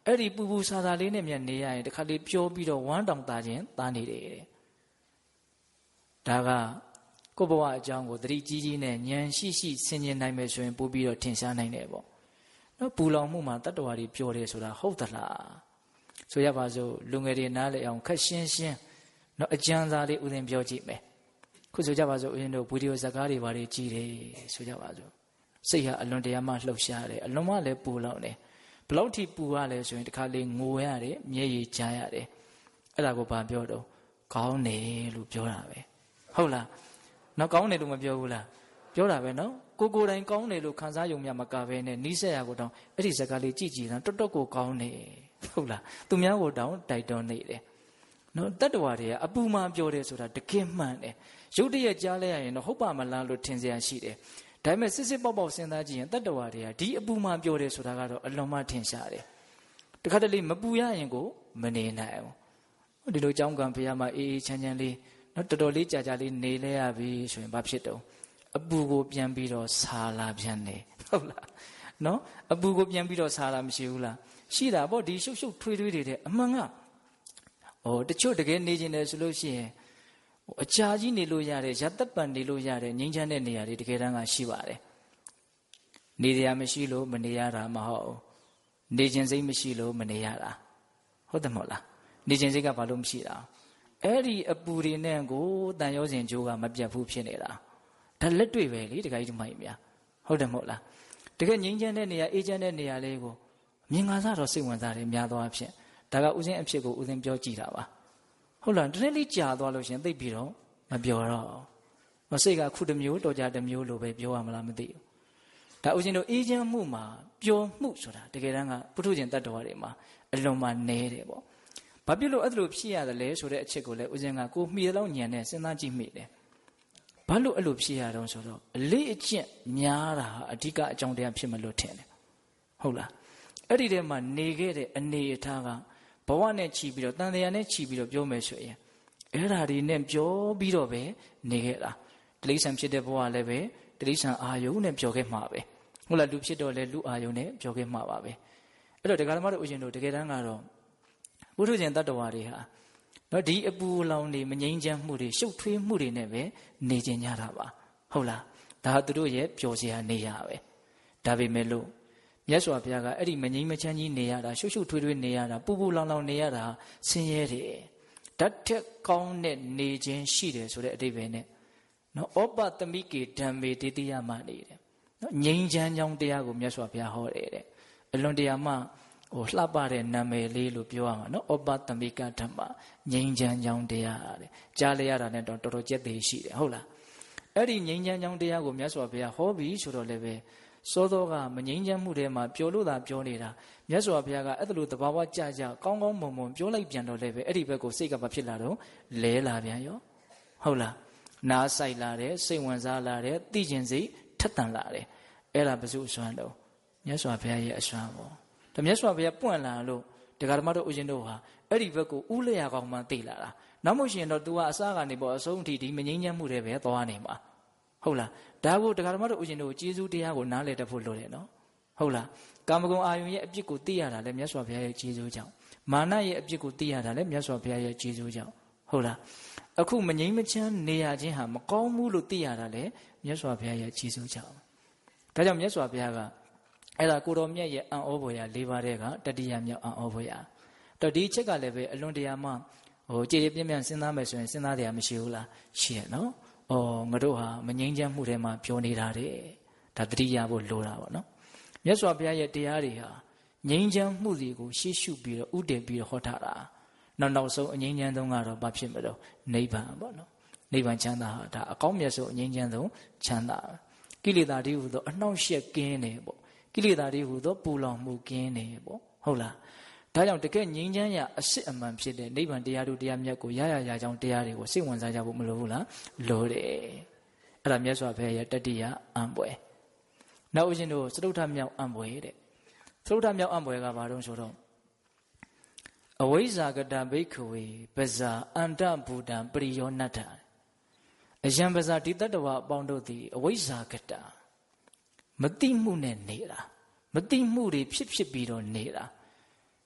အဲ့ဒီပူပူဆာဆာလေးနဲ့မြန်နေရရင်တခါလေးပြောပြီးတော့ဝမ်းတောင်သားခြင်းသားနေတယ်တဲ့ဒါကကိုယ့်ဘဝအကြောင်းကိုသတိကြီးကြီးနဲ့ဉာဏ်ရှိရှိဆင်ခြင်နိုင်မယ်ဆိုရင်ပို့ပြီးတော့ထင်ရှားနိုင်တယ်ပေါ့နော်ပူလောင်မှုမှာတတ္တဝါတွေပြောတယ်ဆိုတာဟုတ်သလားဆိုရပါစို့လူငယ်တွေနားလည်အောင်ခက်ရှင်းရှင်းနော်အကျဉ်းစားလေးဥစဉ်ပြောကြည့်မယ်ခုဆိုကြပါစို့ဦးဇင်းတို့ဗီဒီယိုဇာတ်ကားတွေဘာတွေကြည့်တယ်ဆိုကြပါစို့စိတ်ဟာအလွန်တရာမှလှုပ်ရှားတယ်အလွန်မှလည်းပူလောင်တယ်ဘလောက်ထိပူရလဲဆိုရင်တခါလေးငိုရတယ်မျက်ရည်ကျရတယ်အဲ့ဒါကိုဘာပြောတော့ကောင်းတယ်လို့ပြောတာပဲဟုတ်လားနော်ကောင်းတယ်လို့မပြောဘူးလားပြောတာပဲနော်ကိုကိုယ်တိုင်ကောင်းတယ်လို့ခံစားယုံမြမကပဲနဲ့နီးစက်ရကိုတောင်းအဲ့ဒီစကားလေးကြည့်ကြည့်တာတော်တော်ကိုကောင်းတယ်ဟုတ်လားသူများကိုတောင်းတိုက်တွန်းနေတယ်နော်တတ္တဝါတွေကအပူမှပြောတယ်ဆိုတာတကယ်မှန်တယ်ရုပ်တရက်ကြားလဲရရင်တော့ဟုတ်ပါမလားလို့ထင်စရာရှိတယ်ဒါပေမဲ့စစ်စစ်ပေါက်ပေါက်စဉ်းစားကြည့်ရင်တတ္တဝါတွေကဒီအပူမှပြောတယ်ဆိုတာကတော့အလွန်မှထင်ရှားတယ်တခါတလေမပူရရင်ကိုမနေနိုင်ဘူးဒီလိုကြောင်းကံဖရာမှာအေးအေးချမ်းချမ်းလေးနော်တော်တော်လေးကြာကြာလေးနေလဲရပြီဆိုရင်ဘာဖြစ်တော့အပူကိုပြန်ပြီးတော့ဆာလာပြန်တယ်ဟုတ်လားနော်အပူကိုပြန်ပြီးတော့ဆာလာမရှိဘူးလားရှိတာပေါ့ဒီရှုပ်ရှုပ်ထွေးထွေးတွေတဲ့အမှန်ကဟိုတချို့တကယ်နေကျင်တယ်ဆိုလို့ရှိရင်အကြာကြီးနေလို့ရတယ်ရသက်ပံနေလို့ရတယ်ငြိမ်းချမ်းတဲ့နေရာတွေတကယ်တမ်းကရှိပါတယ်နေရမရှိလို့မနေရတာမဟုတ်ဘူးနေခြင်းစိတ်မရှိလို့မနေရတာဟုတ်တယ်မဟုတ်လားနေခြင်းစိတ်ကဘာလို့မရှိတာအဲ့ဒီအပူတွေနဲ့ကိုတန်ရောစဉ်ကြိုးကမပြတ်ဘူးဖြစ်နေတာဒါလက်တွေ့ပဲလေတခါကြီးဒီမိုင်းများဟုတ်တယ်မဟုတ်လားတကယ်ငြိမ်းချမ်းတဲ့နေရာအေးချမ်းတဲ့နေရာလေးကိုမြင်ငါစားတော့စိတ်ဝင်စားတယ်များသောအားဖြင့်ဒါကဥစဉ်အဖြစ်ကိုဥစဉ်ပြောကြည့်တာပါဟုတ်လားတနေ့လေးကြာသွားလို့ရှင်သိပြီးတော့မပြောတော့မစိတ်ကခုတစ်မျိုးတော်ကြတစ်မျိုးလိုပဲပြောရမလားမသိဘူးဒါဥစဉ်တို့အေးချမ်းမှုမှာပျော်မှုဆိုတာတကယ်တမ်းကပုထုဇဉ်တ attva တွေမှာအလွန်မှနဲတယ်ပေါ့ဘာဖြစ်လို့အဲ့လိုဖြစ်ရတယ်လဲဆိုတဲ့အချက်ကိုလည်းဥစဉ်ကကိုမှီတော့ညံနဲ့စဉ်းစားကြည့်မိတယ်ဘာလို့အဲ့လိုဖြစ်ရတော့ဆိုတော့အလေးအကျင့်များတာအဓိကအကြောင်းတရားဖြစ်မလို့ထင်တယ်ဟုတ်လားအဲ့ဒီထဲမှာနေခဲ့တဲ့အနေအထားကဘဝနဲ့ခြီးပြီးတော့တန်တရားနဲ့ခြီးပြီးတော့ပြောမယ်ဆိုရင်အဲ့ဓာဒီနဲ့ပြောပြီးတော့ပဲနေခဲ့တာတိရစ္ဆာန်ဖြစ်တဲ့ဘဝလည်းပဲတိရစ္ဆာန်အာယုနဲ့ပြောခဲ့မှာပဲဟုတ်လားလူဖြစ်တော့လဲလူအာယုနဲ့ပြောခဲ့မှာပါပဲအဲ့တော့ဒကာဓမ္မတို့ဥရှင်တို့တကယ်တမ်းကတော့ဘုရားရှင်တတ္တဝါတွေဟာနော်ဒီအပူလောင်တွေမငြိမ်းချမ်းမှုတွေရှုပ်ထွေးမှုတွေနဲ့ပဲနေကျင်ကြတာပါဟုတ်လားဒါဟာသူတို့ရဲ့ပျော်စရာနေရပဲဒါပေမဲ့လို့မြတ်စွာဘုရားကအဲ့ဒီမငြိမ်းမချမ်းကြီးနေရတာရှုပ်ရှုပ်ထွေးထွေးနေရတာပူပူလောင်လောင်နေရတာဆင်းရဲတယ်ဓာတ်ထက်ကောင်းတဲ့နေခြင်းရှိတယ်ဆိုတဲ့အဓိပ္ပာယ်နဲ့နော်ဩပတမိကေဓမ္မေတေတိယမနေတယ်နော်ငြိမ်းချမ်းကြောင်းတရားကိုမြတ်စွာဘုရားဟောတယ်တဲ့အလွန်တရာမှဟိုလှပတဲ့နာမည်လေးလို့ပြောရမှာနော်ဩပတမိကဓမ္မငြိမ်းချမ်းကြောင်းတရားတဲ့ကြားလိုက်ရတာနဲ့တော့တော်တော်ကြက်သေးရှိတယ်ဟုတ်လားအဲ့ဒီငြိမ်းချမ်းကြောင်းတရားကိုမြတ်စွာဘုရားဟောပြီးဆိုတော့လည်းပဲစောသောကမငြိမ်းချမ်းမှုထဲမှာပျော်လို့သာပြောနေတာမြတ်စွာဘုရားကအဲ့လိုသဘာဝကြကြကောင်းကောင်းမွန်မွန်ပြောလိုက်ပြန်တော့လည်းပဲအဲ့ဒီဘက်ကိုစိတ်ကဘာဖြစ်လာတော့လဲလာပြန်ရောဟုတ်လားနားဆိုင်လာတယ်စိတ်ဝင်စားလာတယ်သိကျင်စိတ်ထက်သန်လာတယ်အဲ့ဒါဘယ်သူအစွမ်းတော့မြတ်စွာဘုရားရဲ့အစွမ်းပေါ့ဒါမြတ်စွာဘုရားပွင့်လာလို့ဒကာဓမ္မတို့ဥရှင်တို့ဟာအဲ့ဒီဘက်ကိုဥလျာကောင်းမှသိလာတာနောက်မှရှင်တော့ तू ကအစကနေပေါ့အဆုံးအထိဒီမငြိမ်းချမ်းမှုတွေပဲသွားနေမှာဟုတ်လားဒါကိုဒကာဓမ္မတို့ဥရှင်တို့ကျေးဇူးတရားကိုနားလည်တတ်ဖို့လိုတယ်နော်ဟုတ်လားကာမဂုဏ်အာယုံရဲ့အပြစ်ကိုသိရတာလည်းမြတ်စွာဘုရားရဲ့ကျေးဇူးကြောင့်မာနရဲ့အပြစ်ကိုသိရတာလည်းမြတ်စွာဘုရားရဲ့ကျေးဇူးကြောင့်ဟုတ်လားအခုမငြိမ်းမချမ်းနေရခြင်းဟာမကောင်းဘူးလို့သိရတာလည်းမြတ်စွာဘုရားရဲ့ကျေးဇူးကြောင့်ဒါကြောင့်မြတ်စွာဘုရားကအဲ့ဒါကိုတော်မြတ်ရဲ့အံ့ဩဖွယ်ရာ၄ပါးတဲ့ကတတိယမြောက်အံ့ဩဖွယ်ရာတော့ဒီအချက်ကလည်းပဲအလွန်တရာမှဟိုကြည်ကြည်ပြင်းပြင်းစဉ်းစားမယ်ဆိုရင်စဉ်းစားတရားမရှိဘူးလားရှိရနော်။အော်ငါတို့ဟာမငြိမ်းချမ်းမှုထဲမှာပြောနေတာတဲ့ဒါတတိယဖို့လိုတာပေါ့နော်။မြတ်စွာဘုရားရဲ့တရားတွေဟာငြိမ်းချမ်းမှုတွေကိုရှေ့ရှုပြီးတော့ဥတည်ပြီးတော့ဟောထားတာ။နောက်နောက်ဆုံးအငြိမ်းချမ်းဆုံးကတော့ဘာဖြစ်မလို့နိဗ္ဗာန်ပေါ့နော်။နိဗ္ဗာန်ချမ်းသာဟာဒါအကောင်းမြတ်ဆုံးအငြိမ်းချမ်းဆုံးချမ်းသာကိလေသာတွေဟူသောအနှောင့်အယှက်ကင်းတယ်ပေါ့။ကိလေသာတွေဟူသောပူလောင်မှုကင်းတယ်ပေါ့ဟုတ်လားဒါကြောင့်တကယ်ငြိမ်းချမ်းရာအစစ်အမှန်ဖြစ်တဲ့နိဗ္ဗာန်တရားတို့တရားမြတ်ကိုရရရကြောင်းတရားတွေကိုစိတ်ဝင်စားကြဖို့မလိုဘူးလားလိုတယ်အဲ့ဒါမြတ်စွာဘုရားရဲ့တတိယအံပွဲနောက်ဦးဇင်းတို့သတုဋ္ဌမြောက်အံပွဲတဲ့သတုဋ္ဌမြောက်အံပွဲကဘာလို့ဆိုတော့အဝိဇ္ဇာကတဘိက္ခဝေပဇာအန္တဘူတံပရိယောနတ္ထအယံပဇာဒီတတ္တဝအပေါင်းတို့သည်အဝိဇ္ဇာကတမတိမှုနဲ့နေတာမတိမှုတွေဖြစ်ဖြစ်ပြီးတော့နေတာ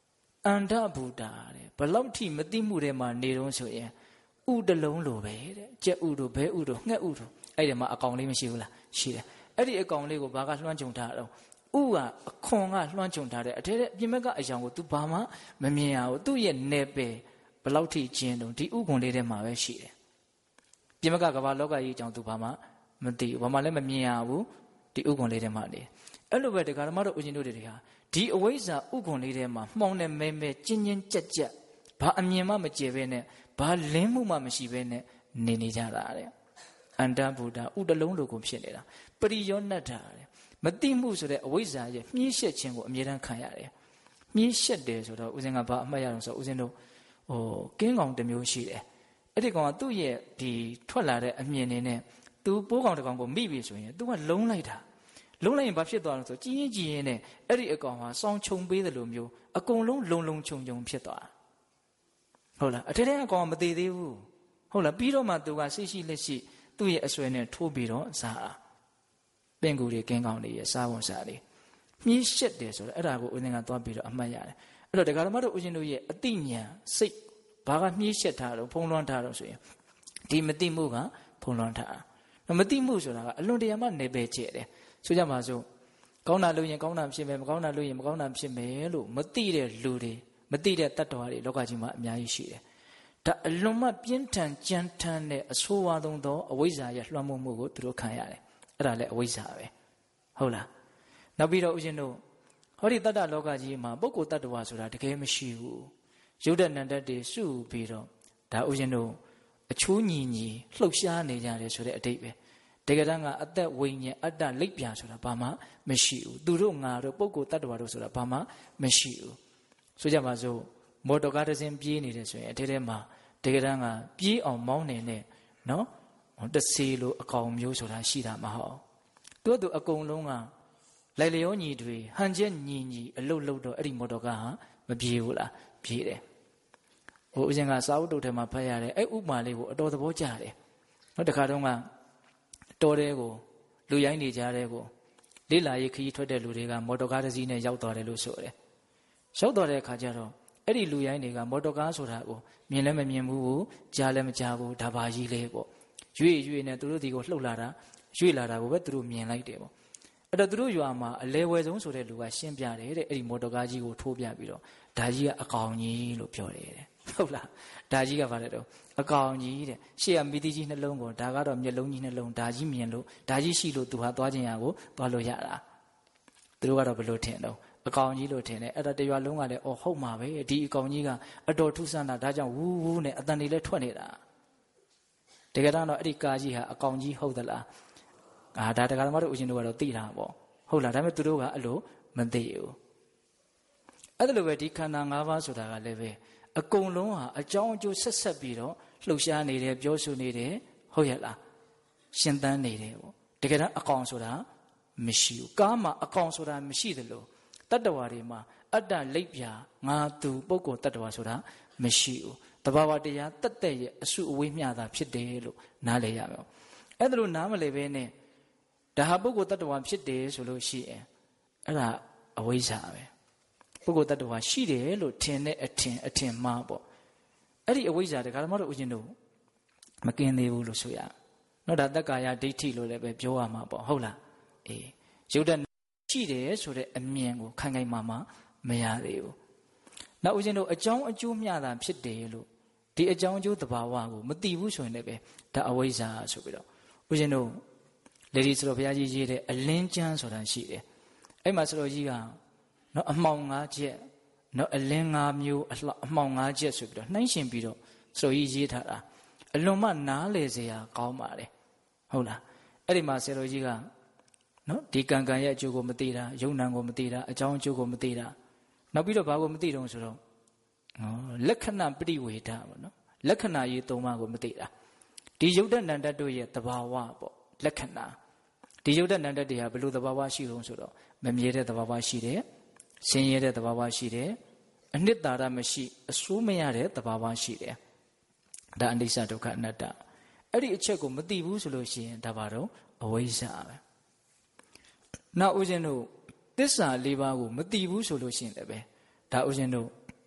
အန္တဗုဒ္ဓတဲ့ဘလောက်ထိမသိမှုတွေမှာနေတော့ဆိုရင်ဥတလုံးလိုပဲတဲ့ကြက်ဥတို့ဘဲဥတို့ငှက်ဥတို့အဲ့ဒီမှာအကောင်လေးမရှိဘူးလားရှိတယ်အဲ့ဒီအကောင်လေးကိုဘာကလွှမ်းကြုံထားတော့ဥကအခွန်ကလွှမ်းကြုံထားတယ်အထဲအပြင်ဘက်ကအယောင်ကို तू ဘာမှမမြင်ရဘူးသူ့ရဲ့နယ်ပယ်ဘလောက်ထိကျင်းတော့ဒီဥခွန်လေးထဲမှာပဲရှိတယ်ပြင်ဘက်ကကဘာလောကကြီးအကြောင်း तू ဘာမှမသိဘူးဘာမှလည်းမမြင်ရဘူးဒီဥခွန်လေးထဲမှာနေအဲ့လိုပဲတရားဓမ္မတို့ဦးဇင်းတို့တွေဟာဒီအဝိဇ္ဇာဥခွန်လေးထဲမှာမှောင်နေမဲမဲကျဉ်းကျဉ်းကြက်ကြက်ဘာအမြင်မှမကျဲပဲနဲ့ဘာလင်းမှုမှမရှိပဲနဲ့နေနေကြတာတဲ့အန္တဗုဒ္ဓဥတလုံးလိုကိုဖြစ်နေတာပရိယောနတ္ထာတဲ့မတိမှုဆိုတဲ့အဝိဇ္ဇာရဲ့မြှိရှက်ခြင်းကိုအမြဲတမ်းခံရတယ်မြှိရှက်တယ်ဆိုတော့ဦးဇင်းကဘာအမှတ်ရအောင်ဆိုဦးဇင်းတို့ဟိုကင်းကောင်တစ်မျိုးရှိတယ်အဲ့ဒီကောင်ကသူ့ရဲ့ဒီထွက်လာတဲ့အမြင်နေနဲ့သူပိုးကောင်တစ်ကောင်ကိုမိပြီဆိုရင်သူကလုံးလိုက်တာလုံးလိုက်ရင်ဘာဖြစ်သွားလဲဆိုကြီးရင်ကြီးရင်နဲ့အဲ့ဒီအကောင်ဟာစောင်းချုံပေးတယ်လို့မျိုးအကုန်လုံးလုံလုံချုံချုံဖြစ်သွားဟုတ်လားအထက်ထဲအကောင်ကမသေးသေးဘူးဟုတ်လားပြီးတော့မှသူကစိတ်ရှိလက်ရှိသူ့ရဲ့အဆွဲနဲ့ထိုးပြီးတော့စားပင်ကူတွေကင်းကောင်းတွေရဲ့စားဝန်စားတွေမြှိရှက်တယ်ဆိုတော့အဲ့ဒါကိုဦးဇင်းကသွားပြီးတော့အမှတ်ရတယ်အဲ့တော့ဒကာဓမ္မတို့ဦးဇင်းတို့ရဲ့အတိညာစိတ်ဘာကမြှိရှက်ထားတော့ဖုံးလွှမ်းထားတော့ဆိုရင်ဒီမတိမှုကဖုံးလွှမ်းထားတာမတိမှုဆိုတာကအလွန်တရာမှနေပဲကျဲတယ်ဆိုကြပါစို့ကောင်းတာလုပ်ရင်ကောင်းတာဖြစ်မယ်မကောင်းတာလုပ်ရင်မကောင်းတာဖြစ်မယ်လို့မတိတဲ့လူတွေမတိတဲ့တတ္တဝါတွေလောကကြီးမှာအများကြီးရှိတယ်ဒါအလွန်မှပြင်းထန်ကြမ်းတမ်းတဲ့အဆိုးဝါးဆုံးသောအဝိဇ္ဇာရဲ့လွှမ်းမိုးမှုကိုသူတို့ခံရတယ်အဲ့ဒါလည်းအဝိဇ္ဇာပဲဟုတ်လားနောက်ပြီးတော့ဦးဇင်းတို့ဟောဒီတတ္တလောကကြီးမှာပုဂ္ဂိုလ်တ attva ဆိုတာတကယ်မရှိဘူးရုပ်တဏ္ဍတ်တွေစုပြီးတော့ဒါဦးဇင်းတို့အချိုးညီညီလှုပ်ရှားနေကြတယ်ဆိုတဲ့အတိတ်ပဲတကယ်တမ်းကအသက်ဝိညာဉ်အတ္တလိပ်ပြာဆိုတာဘာမှမရှိဘူးသူတို့ငါတို့ပုဂ္ဂိုလ်တ attva တို့ဆိုတာဘာမှမရှိဘူးဆိုကြပါစို့မော်တော်ကားတစ်စင်းပြေးနေတယ်ဆိုရင်အထဲထဲမှာတကယ်တမ်းကပြေးအောင်မောင်းနေတဲ့နော်တစေလိုအကောင်မျိုးဆိုတာရှိတာမဟုတ်သူ့သူအကုန်လုံးကလိုက်လျောညီတွေဟန်ချက်ညီညီအလုတ်လုတ်တော့အဲ့ဒီမော်တော်ကားဟာမပြေဘူးလားပြေးတယ်ဟိုဦးဇင်းကစာအုပ်တုပ်ထဲမှာဖတ်ရတယ်အဲ့ဥပမာလေးကိုအတော်သဘောကျတယ်နောက်တစ်ခါတုန်းကတော်တဲ့ကိုလူရိုင်းနေကြတဲ့ကိုလေးလာရေးခရီးထွက်တဲ့လူတွေကမော်တော်ကားတစ်စီးနဲ့ရောက်သွားတယ်လို့ဆိုတယ်ရောက်သွားတဲ့အခါကျတော့အဲ့ဒီလူရိုင်းတွေကမော်တော်ကားဆိုတာကိုမြင်လည်းမမြင်ဘူးကြားလည်းမကြားဘူးဒါပါကြီးလေးပေါ့ရွေ့ရွေ့နဲ့သူတို့ဒီကိုလှုပ်လာတာရွေ့လာတာကိုပဲသူတို့မြင်လိုက်တယ်ပေါ့အဲ့တော့သူတို့ရွာမှာအလဲဝယ်ဆုံးဆိုတဲ့လူကရှင်းပြတယ်တဲ့အဲ့ဒီမော်တော်ကားကြီးကိုထိုးပြပြီးတော့ဒါကြီးကအကောင်ကြီးလို့ပြောတယ်တဲ့ဟုတ်လားဒါကြီးကဘာလဲတော့အကောင်ကြီးတဲ့ရှေ့ကမိသီးကြီးနှလုံးကိုဒါကတော့မျက်လုံးကြီးနှလုံးဒါကြီးမြင်လို့ဒါကြီးရှိလို့သူဟာသွားခြင်းရကိုသွားလို့ရတာသူတို့ကတော့ဘယ်လိုထင်တော့အကောင်ကြီးလို့ထင်တယ်အဲ့ဒါတရွာလုံးကလည်းအော်ဟုတ်မှာပဲဒီအကောင်ကြီးကအတော်ထုဆန်းတာဒါကြောင့်ဝူးဝူးနဲ့အတန်တွေလည်းထွက်နေတာတကယ်တော့အဲ့ဒီကာကြီးဟာအကောင်ကြီးဟုတ်သလားအာဒါတရားဓမ္မတို့ဦးရှင်တို့ကတော့သိတာပေါ့ဟုတ်လားဒါပေမဲ့သူတို့ကအဲ့လိုမသိဘူးအဲ့ဒါလိုပဲဒီခန္ဓာ၅ပါးဆိုတာကလည်းပဲအကုန်လုံးဟာအကြောင်းအကျိုးဆက်ဆက်ပြီးတော့လှုပ်ရှားနေတယ်ပြောဆိုနေတယ်ဟုတ်ရဲ့လားရှင်သန်နေတယ်ပေါ့တကယ်တော့အကောင်ဆိုတာမရှိဘူးကားမှာအကောင်ဆိုတာမရှိသလိုတတ္တဝါတွေမှာအတ္တလိပ်ပြာငါသူပုဂ္ဂိုလ်တ attva ဆိုတာမရှိဘူးတဘာဝတရားတတ်တဲ့ရဲ့အစုအဝေးမျှတာဖြစ်တယ်လို့နားလည်ရမယ်အဲ့ဒါလို့နားမလည်ဘဲနဲ့ဒါဟာပုဂ္ဂိုလ်တ attva ဖြစ်တယ်ဆိုလို့ရှိရင်အဲ့ဒါအဝိဇ္ဇာပဲပုဂ္ဂိုလ်တ attva ရှိတယ်လို့ထင်တဲ့အထင်အထင်မှားပေါ့အဲ့ဒီအဝိဇ္ဇာတခါမှတော့ဦးဇင်းတို့မကင်းသေးဘူးလို့ဆိုရနော်ဒါတက္ကာယဒိဋ္ဌိလို့လည်းပဲပြောရမှာပေါ့ဟုတ်လားအေးယုတ်တရှိတယ်ဆိုတဲ့အမြင်ကိုခိုင်ခိုင်မာမာမရသေးဘူးနောက်ဦးဇင်းတို့အကြောင်းအကျိုးမျှတာဖြစ်တယ်လို့ဒီအကြောင်းအကျိုးသဘာဝကိုမသိဘူးဆိုရင်လည်းပဲဒါအဝိဇ္ဇာဆိုပြီးတော့ဦးဇင်းတို့လေဒီဆိုတော့ဘုရားကြီးရေးတဲ့အလင်းကျမ်းဆိုတာရှိတယ်အဲ့မှာဆိုတော့ကြီးကနော်အမှောင်၅ချက်နော်အလင်း၅မျိုးအမှောင်၅ချက်ဆိုပြီးတော့နှိုင်းရှင်ပြီးတော့ဆိုကြီးရေးထားတာအလွန်မှနားလေစရာကောင်းပါတယ်ဟုတ်လားအဲ့ဒီမှာဆရာတော်ကြီးကနော်ဒီကံကံရဲ့အကျိုးကိုမသိတာယုံနံကိုမသိတာအကြောင်းအကျိုးကိုမသိတာနောက်ပြီးတော့ဘာကိုမသိတော့ဆိုတော့လက္ခဏာပရိဝေဒပေါ့နော်လက္ခဏာရေးသုံးပါးကိုမသိတာဒီယုတ်တဏ္ဍတ်တို့ရဲ့သဘာဝပေါ့လက္ခဏာဒီယုတ်တဏ္ဍတ်တွေဟာဘယ်လိုသဘာဝရှိလို့ဆိုတော့မမြဲတဲ့သဘာဝရှိတယ်ဆင်းရဲတဲ့သဘာဝရှိတယ်အနှစ်သာရမရှိအဆိုးမရတဲ့သဘာဝရှိတယ်ဒါအနိစ္စဒုက္ခအနတ္တအဲ့ဒီအချက်ကိုမသိဘူးဆိုလို့ရှိရင်ဒါပါတော့အဝိဇ္ဇာပဲနောက်ဦးဇင်းတို့သစ္စာလေးပါးကိုမသိဘူးဆိုလို့ရှိရင်လည်းပဲဒါဦးဇင်းတို့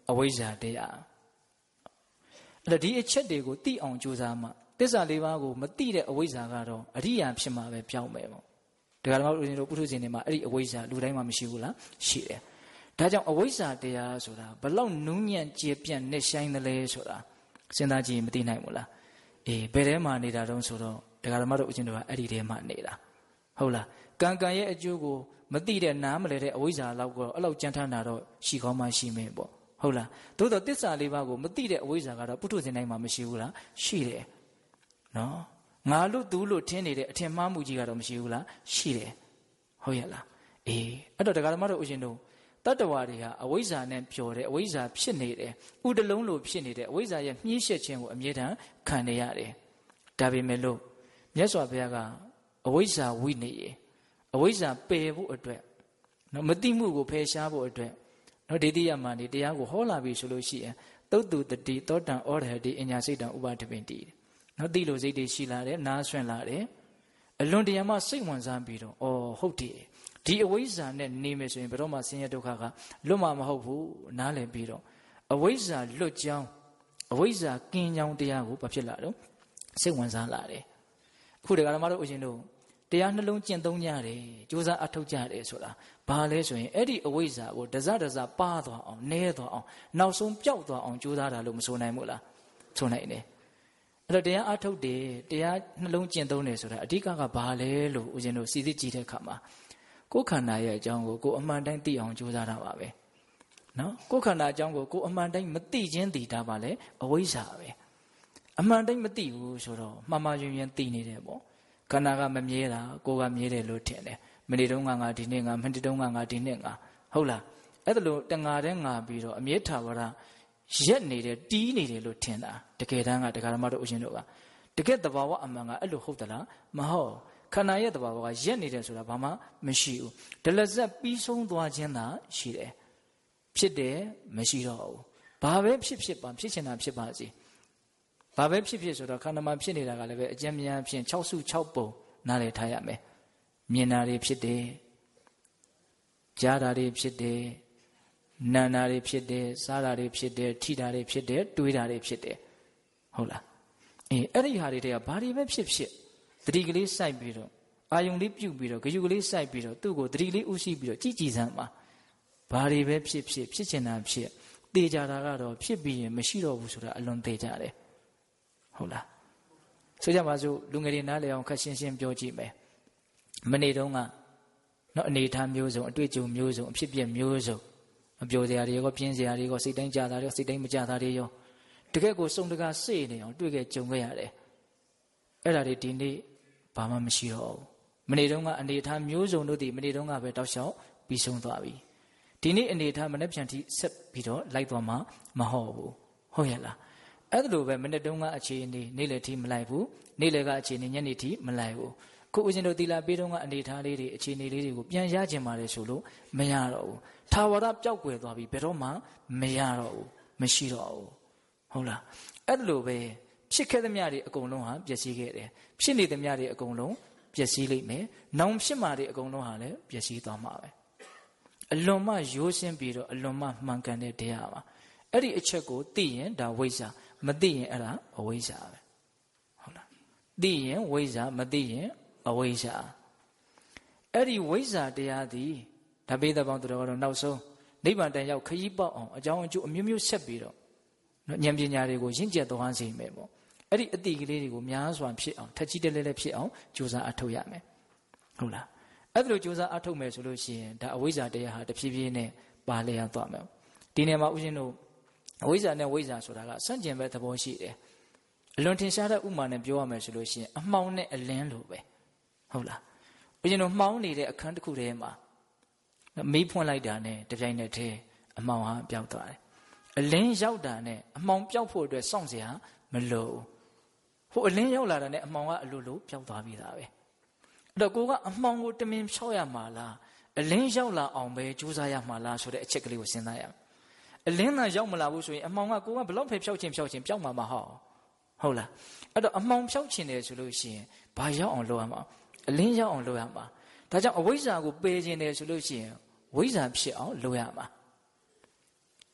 အဝိဇ္ဇာတရားအဲ့တော့ဒီအချက်တွေကိုသိအောင်ကြိုးစားမှသစ္စာလေးပါးကိုမသိတဲ့အဝိဇ္ဇာကတော့အရိယာဖြစ်မှာပဲပြောင်းမယ်ပေါ့ဒါကြတော့ဦးဇင်းတို့ပုထုဇဉ်တွေမှာအဲ့ဒီအဝိဇ္ဇာလူတိုင်းမှာမရှိဘူးလားရှိတယ်ဒါကြောင့်အဝိဇ္ဇာတရားဆိုတာဘလောက်နူးညံ့ကျေပြန့်နဲ့ဆိုင်တယ်လဲဆိုတာစဉ်းစားကြည့်မသိနိုင်ဘူးလားအေးဘယ်ထဲမှာနေတာတုံးဆိုတော့ဒါကြတော့ဦးဇင်းတို့ကအဲ့ဒီထဲမှာနေတာဟုတ်လားကံကံရဲ့အကျိုးကိုမသိတဲ့နားမလဲတဲ့အဝိဇ္ဇာလောက်ကတော့အဲ့လောက်ကြမ်းထမ်းတာတော့ရှိကောင်းမှရှိမယ်ပေါ့ဟုတ်လားသို့တော့သစ္စာလေးပါးကိုမသိတဲ့အဝိဇ္ဇာကတော့ပုထုဇဉ်တိုင်းမှာမရှိဘူးလားရှိတယ်နော်ငါလို့သူလို့ထင်နေတဲ့အထင်မှားမှုကြီးကတော့မရှိဘူးလားရှိတယ်ဟုတ်ရဲ့လားအေးအဲ့တော့ဒကာဓမ္မတို့ဦးရှင်တို့တတ္တဝါတွေဟာအဝိဇ္ဇာနဲ့ပျော်တယ်အဝိဇ္ဇာဖြစ်နေတယ်ဥဒလုံးလို့ဖြစ်နေတယ်အဝိဇ္ဇာရဲ့မြှိရှက်ခြင်းကိုအမြဲတမ်းခံနေရတယ်ဒါပေမဲ့လို့မြတ်စွာဘုရားကအဝိဇ္ဇာဝိနည်းအဝိဇ္ဇာပယ်ဖို့အတွက်နော်မတိမှုကိုဖယ်ရှားဖို့အတွက်နော်ဒေတိယမဏိတရားကိုဟောလာပြီဆိုလို့ရှိရင်သုတ်တုတတိသောတံဩရဟတိအညာစိတ်တံဥပဒပင်တိနော်တိလို့စိတ်တွေရှိလာတယ်နားဆွင့်လာတယ်အလွန်တရာမှစိတ်ဝင်စားပြီးတော့အော်ဟုတ်တယ်ဒီအဝိဇ္ဇာနဲ့နေမယ်ဆိုရင်ဘယ်တော့မှဆင်းရဲဒုက္ခကလွတ်မှာမဟုတ်ဘူးနားလည်ပြီးတော့အဝိဇ္ဇာလွတ်ကြောင်းအဝိဇ္ဇာကင်းကြောင်းတရားကိုဘာဖြစ်လာတော့စိတ်ဝင်စားလာတယ်အခုဒီကရမတို့အရှင်တို့တရားနှလုံးကျင့်သုံးကြတယ်ကြိုးစားအထောက်ကြတယ်ဆိုတာဘာလဲဆိုရင်အဲ့ဒီအဝိဇ္ဇာကိုတစတစပါသွားအောင်နဲသွားအောင်နောက်ဆုံးပျောက်သွားအောင်ကြိုးစားတာလို့မဆိုနိုင်ဘူးလားဆိုနိုင်တယ်အဲ့တော့တရားအထုတ်တယ်တရားနှလုံးကျင့်သုံးတယ်ဆိုတာအဓိကကဘာလဲလို့ဦးဇင်းတို့စီစစ်ကြည့်တဲ့အခါမှာကိုယ်ခန္ဓာရဲ့အကြောင်းကိုကိုယ်အမှန်တိုင်းသိအောင်ကြိုးစားတာပါပဲနော်ကိုယ်ခန္ဓာအကြောင်းကိုကိုယ်အမှန်တိုင်းမသိခြင်းသိတာပါလေအဝိဇ္ဇာပဲအမှန်တိုင်းမသိဘူးဆိုတော့မှားမှားယွင်းယွင်းသိနေတယ်ပေါ့ခန္ဓာကမမြဲတာကိုယ်ကမြဲတယ်လို့ထင်တယ်မနေ့တုန်းကငါဒီနေ့ငါမနေ့တုန်းကငါဒီနေ့ငါဟုတ်လားအဲ့ဒါလို့တငါတဲ့ငါပြီးတော့အမြဲထာဝရရက်နေတယ်တီးနေတယ်လို့ထင်တာတကယ်တမ်းကတရားဓမ္မတို့အရှင်တို့ကတကယ်တဘာဝအမှန်ကအဲ့လိုဟုတ်သလားမဟုတ်ခန္ဓာရဲ့တဘာဝကရက်နေတယ်ဆိုတာဘာမှမရှိဘူးဒလဇက်ပြီးဆုံးသွားခြင်းသာရှိတယ်ဖြစ်တယ်မရှိတော့ဘူးဘာပဲဖြစ်ဖြစ်ပါဖြစ်ချင်တာဖြစ်ပါစေဘာပဲဖြစ်ဖြစ်ဆိုတော့ခန္ဓာမှာဖြစ်နေတာကလည်းပဲအကျဉ်းများဖြင့်၆စု၆ပုံနားလည်ထားရမယ်မြင်တာတွေဖြစ်တယ်ကြားတာတွေဖြစ်တယ်နာတာတွေဖြစ်တယ်စားတာတွေဖြစ်တယ်ထိတာတွေဖြစ်တယ်တွေးတာတွေဖြစ်တယ်ဟုတ်လားအေးအဲ့ဒီဟာတွေတည်းကဘာတွေပဲဖြစ်ဖြစ်သတိကလေးစိုက်ပြီးတော့အာယုံလေးပြုတ်ပြီးတော့ဂယုကလေးစိုက်ပြီးတော့သူ့ကိုသတိလေးဥရှိပြီးတော့ကြည်ကြည်စမ်းပါဘာတွေပဲဖြစ်ဖြစ်ဖြစ်ချင်တာဖြစ်သေချာတာကတော့ဖြစ်ပြီးရင်မရှိတော့ဘူးဆိုတာအလွန်သေချာတယ်ဟုတ်လားဆိုကြပါစို့လူငယ်တွေနားလည်အောင်ခက်ရှင်းရှင်းပြောကြည့်မယ်မနေ့တုန်းကနော်အနေထားမျိုးစုံအတွေ့အကြုံမျိုးစုံအဖြစ်ပြက်မျိုးစုံအပြောစရာတွေရောပြင်းစရာတွေရောစိတ်တိုင်းကြတာတွေရောစိတ်တိုင်းမကြတာတွေရောတကယ့်ကိုစုံတကာစေ့နေအောင်တွေ့ခဲ့ကြုံခဲ့ရတယ်အဲ့ဒါတွေဒီနေ့ဘာမှမရှိတော့ဘူးမနေ့တုန်းကအနေထားမျိုးစုံတို့ဒီမနေ့တုန်းကပဲတောက်လျှောက်ပြီးဆုံးသွားပြီဒီနေ့အနေထားမနေ့ပြန်ထိဆက်ပြီးတော့လိုက်သွားမှာမဟုတ်ဘူးဟုတ်ရဲ့လားအဲ့ဒါလိုပဲမနေ့တုန်းကအခြေအနေနေ့လယ်ထိမလိုက်ဘူးနေ့လယ်ကအခြေအနေညနေထိမလိုက်ဘူးခုဦးဇင်းတို့သီလပေးတုန်းကအနေထားလေးတွေအခြေအနေလေးတွေကိုပြန်ရကျင်ပါတယ်ဆိုလို့မရတော့ဘူးထာဝရပျောက်ကွယ်သွားပြီဘယ်တော့မှမရတော့ဘူးမရှိတော့ဘူးဟုတ်လားအဲ့ဒါလိုပဲဖြစ်ခဲ့သမျှတွေအကုန်လုံးဟာပျက်စီးခဲ့တယ်ဖြစ်နေသမျှတွေအကုန်လုံးပျက်စီးလိမ့်မယ်နောင်ဖြစ်မှာတွေအကုန်လုံးဟာလည်းပျက်စီးသွားမှာပဲအလွန်မှရိုးရှင်းပြီးတော့အလွန်မှမှန်ကန်တဲ့တရားပါအဲ့ဒီအချက်ကိုသိရင်ဒါဝိဇ္ဇာမသိရင်အဲ့ဒါအဝိဇ္ဇာပဲဟုတ်လားသိရင်ဝိဇ္ဇာမသိရင်အဝိဇ္ဇာအဲ့ဒီဝိဇ္ဇာတရားသည်ဓပိသပေါင်းတော်ကတော့နောက်ဆုံးနိဗ္ဗာန်တန်ရောက်ခရီးပေါက်အောင်အကြောင်းအကျိုးအမျိုးမျိုးဆက်ပြီးတော့ဉာဏ်ပညာတွေကိုရင့်ကျက်သွားစေမယ်ပေါ့အဲ့ဒီအတိကလေးတွေကိုများစွာဖြစ်အောင်ထက်ကြီးတလဲလဲဖြစ်အောင်ကြိုးစားအထောက်ရမယ်ဟုတ်လားအဲ့ဒါလိုကြိုးစားအထောက်မယ်ဆိုလို့ရှိရင်ဒါအဝိဇ္ဇာတရားဟာတဖြည်းဖြည်းနဲ့ပါလျက်သွားမယ်ဒီနေရာမှာဦးဇင်းတို့အဝိဇ္ဇာနဲ့ဝိဇ္ဇာဆိုတာကစန့်ကျင်ဘက်သဘောရှိတယ်အလွန်ထင်ရှားတဲ့ဥမာနဲ့ပြောရမယ်ဆိုလို့ရှိရင်အမှောင်နဲ့အလင်းလိုပဲဟုတ်လားဦးဇင်းတို့မှောင်နေတဲ့အခန်းတစ်ခုထဲမှာမေးဖွင့်လိုက်တာနဲ့တပြိုင်နက်တည်းအမှောင်ဟာပျောက်သွားတယ်အလင်းရောက်တာနဲ့အမှောင်ပျောက်ဖို့အတွက်စောင့်စရာမလိုဟိုအလင်းရောက်လာတာနဲ့အမှောင်ကအလိုလိုပျောက်သွားပြီသားပဲအဲ့တော့ကိုကအမှောင်ကိုတမင်ဖြောက်ရမှာလားအလင်းရောက်လာအောင်ပဲကြိုးစားရမှာလားဆိုတဲ့အချက်ကလေးကိုစဉ်းစားရအောင်အလင်းသာရောက်မလာဘူးဆိုရင်အမှောင်ကကိုကဘလောက်ပဲဖြောက်ချင်းဖြောက်ချင်းပျောက်မှာမဟုတ်ဟုတ်လားအဲ့တော့အမှောင်ဖြောက်ချင်းတယ်ဆိုလို့ရှိရင်ဘာရောက်အောင်လုပ်ရမှာအလင်းရောက်အောင်လုပ်ရမှာဒါကြောင့်အဝိဇ္ဇာကိုပယ်ခြင်းတယ်ဆိုလို့ရှိရင်ဝိဇ္ဇာဖြစ်အောင်လုပ်ရမှာ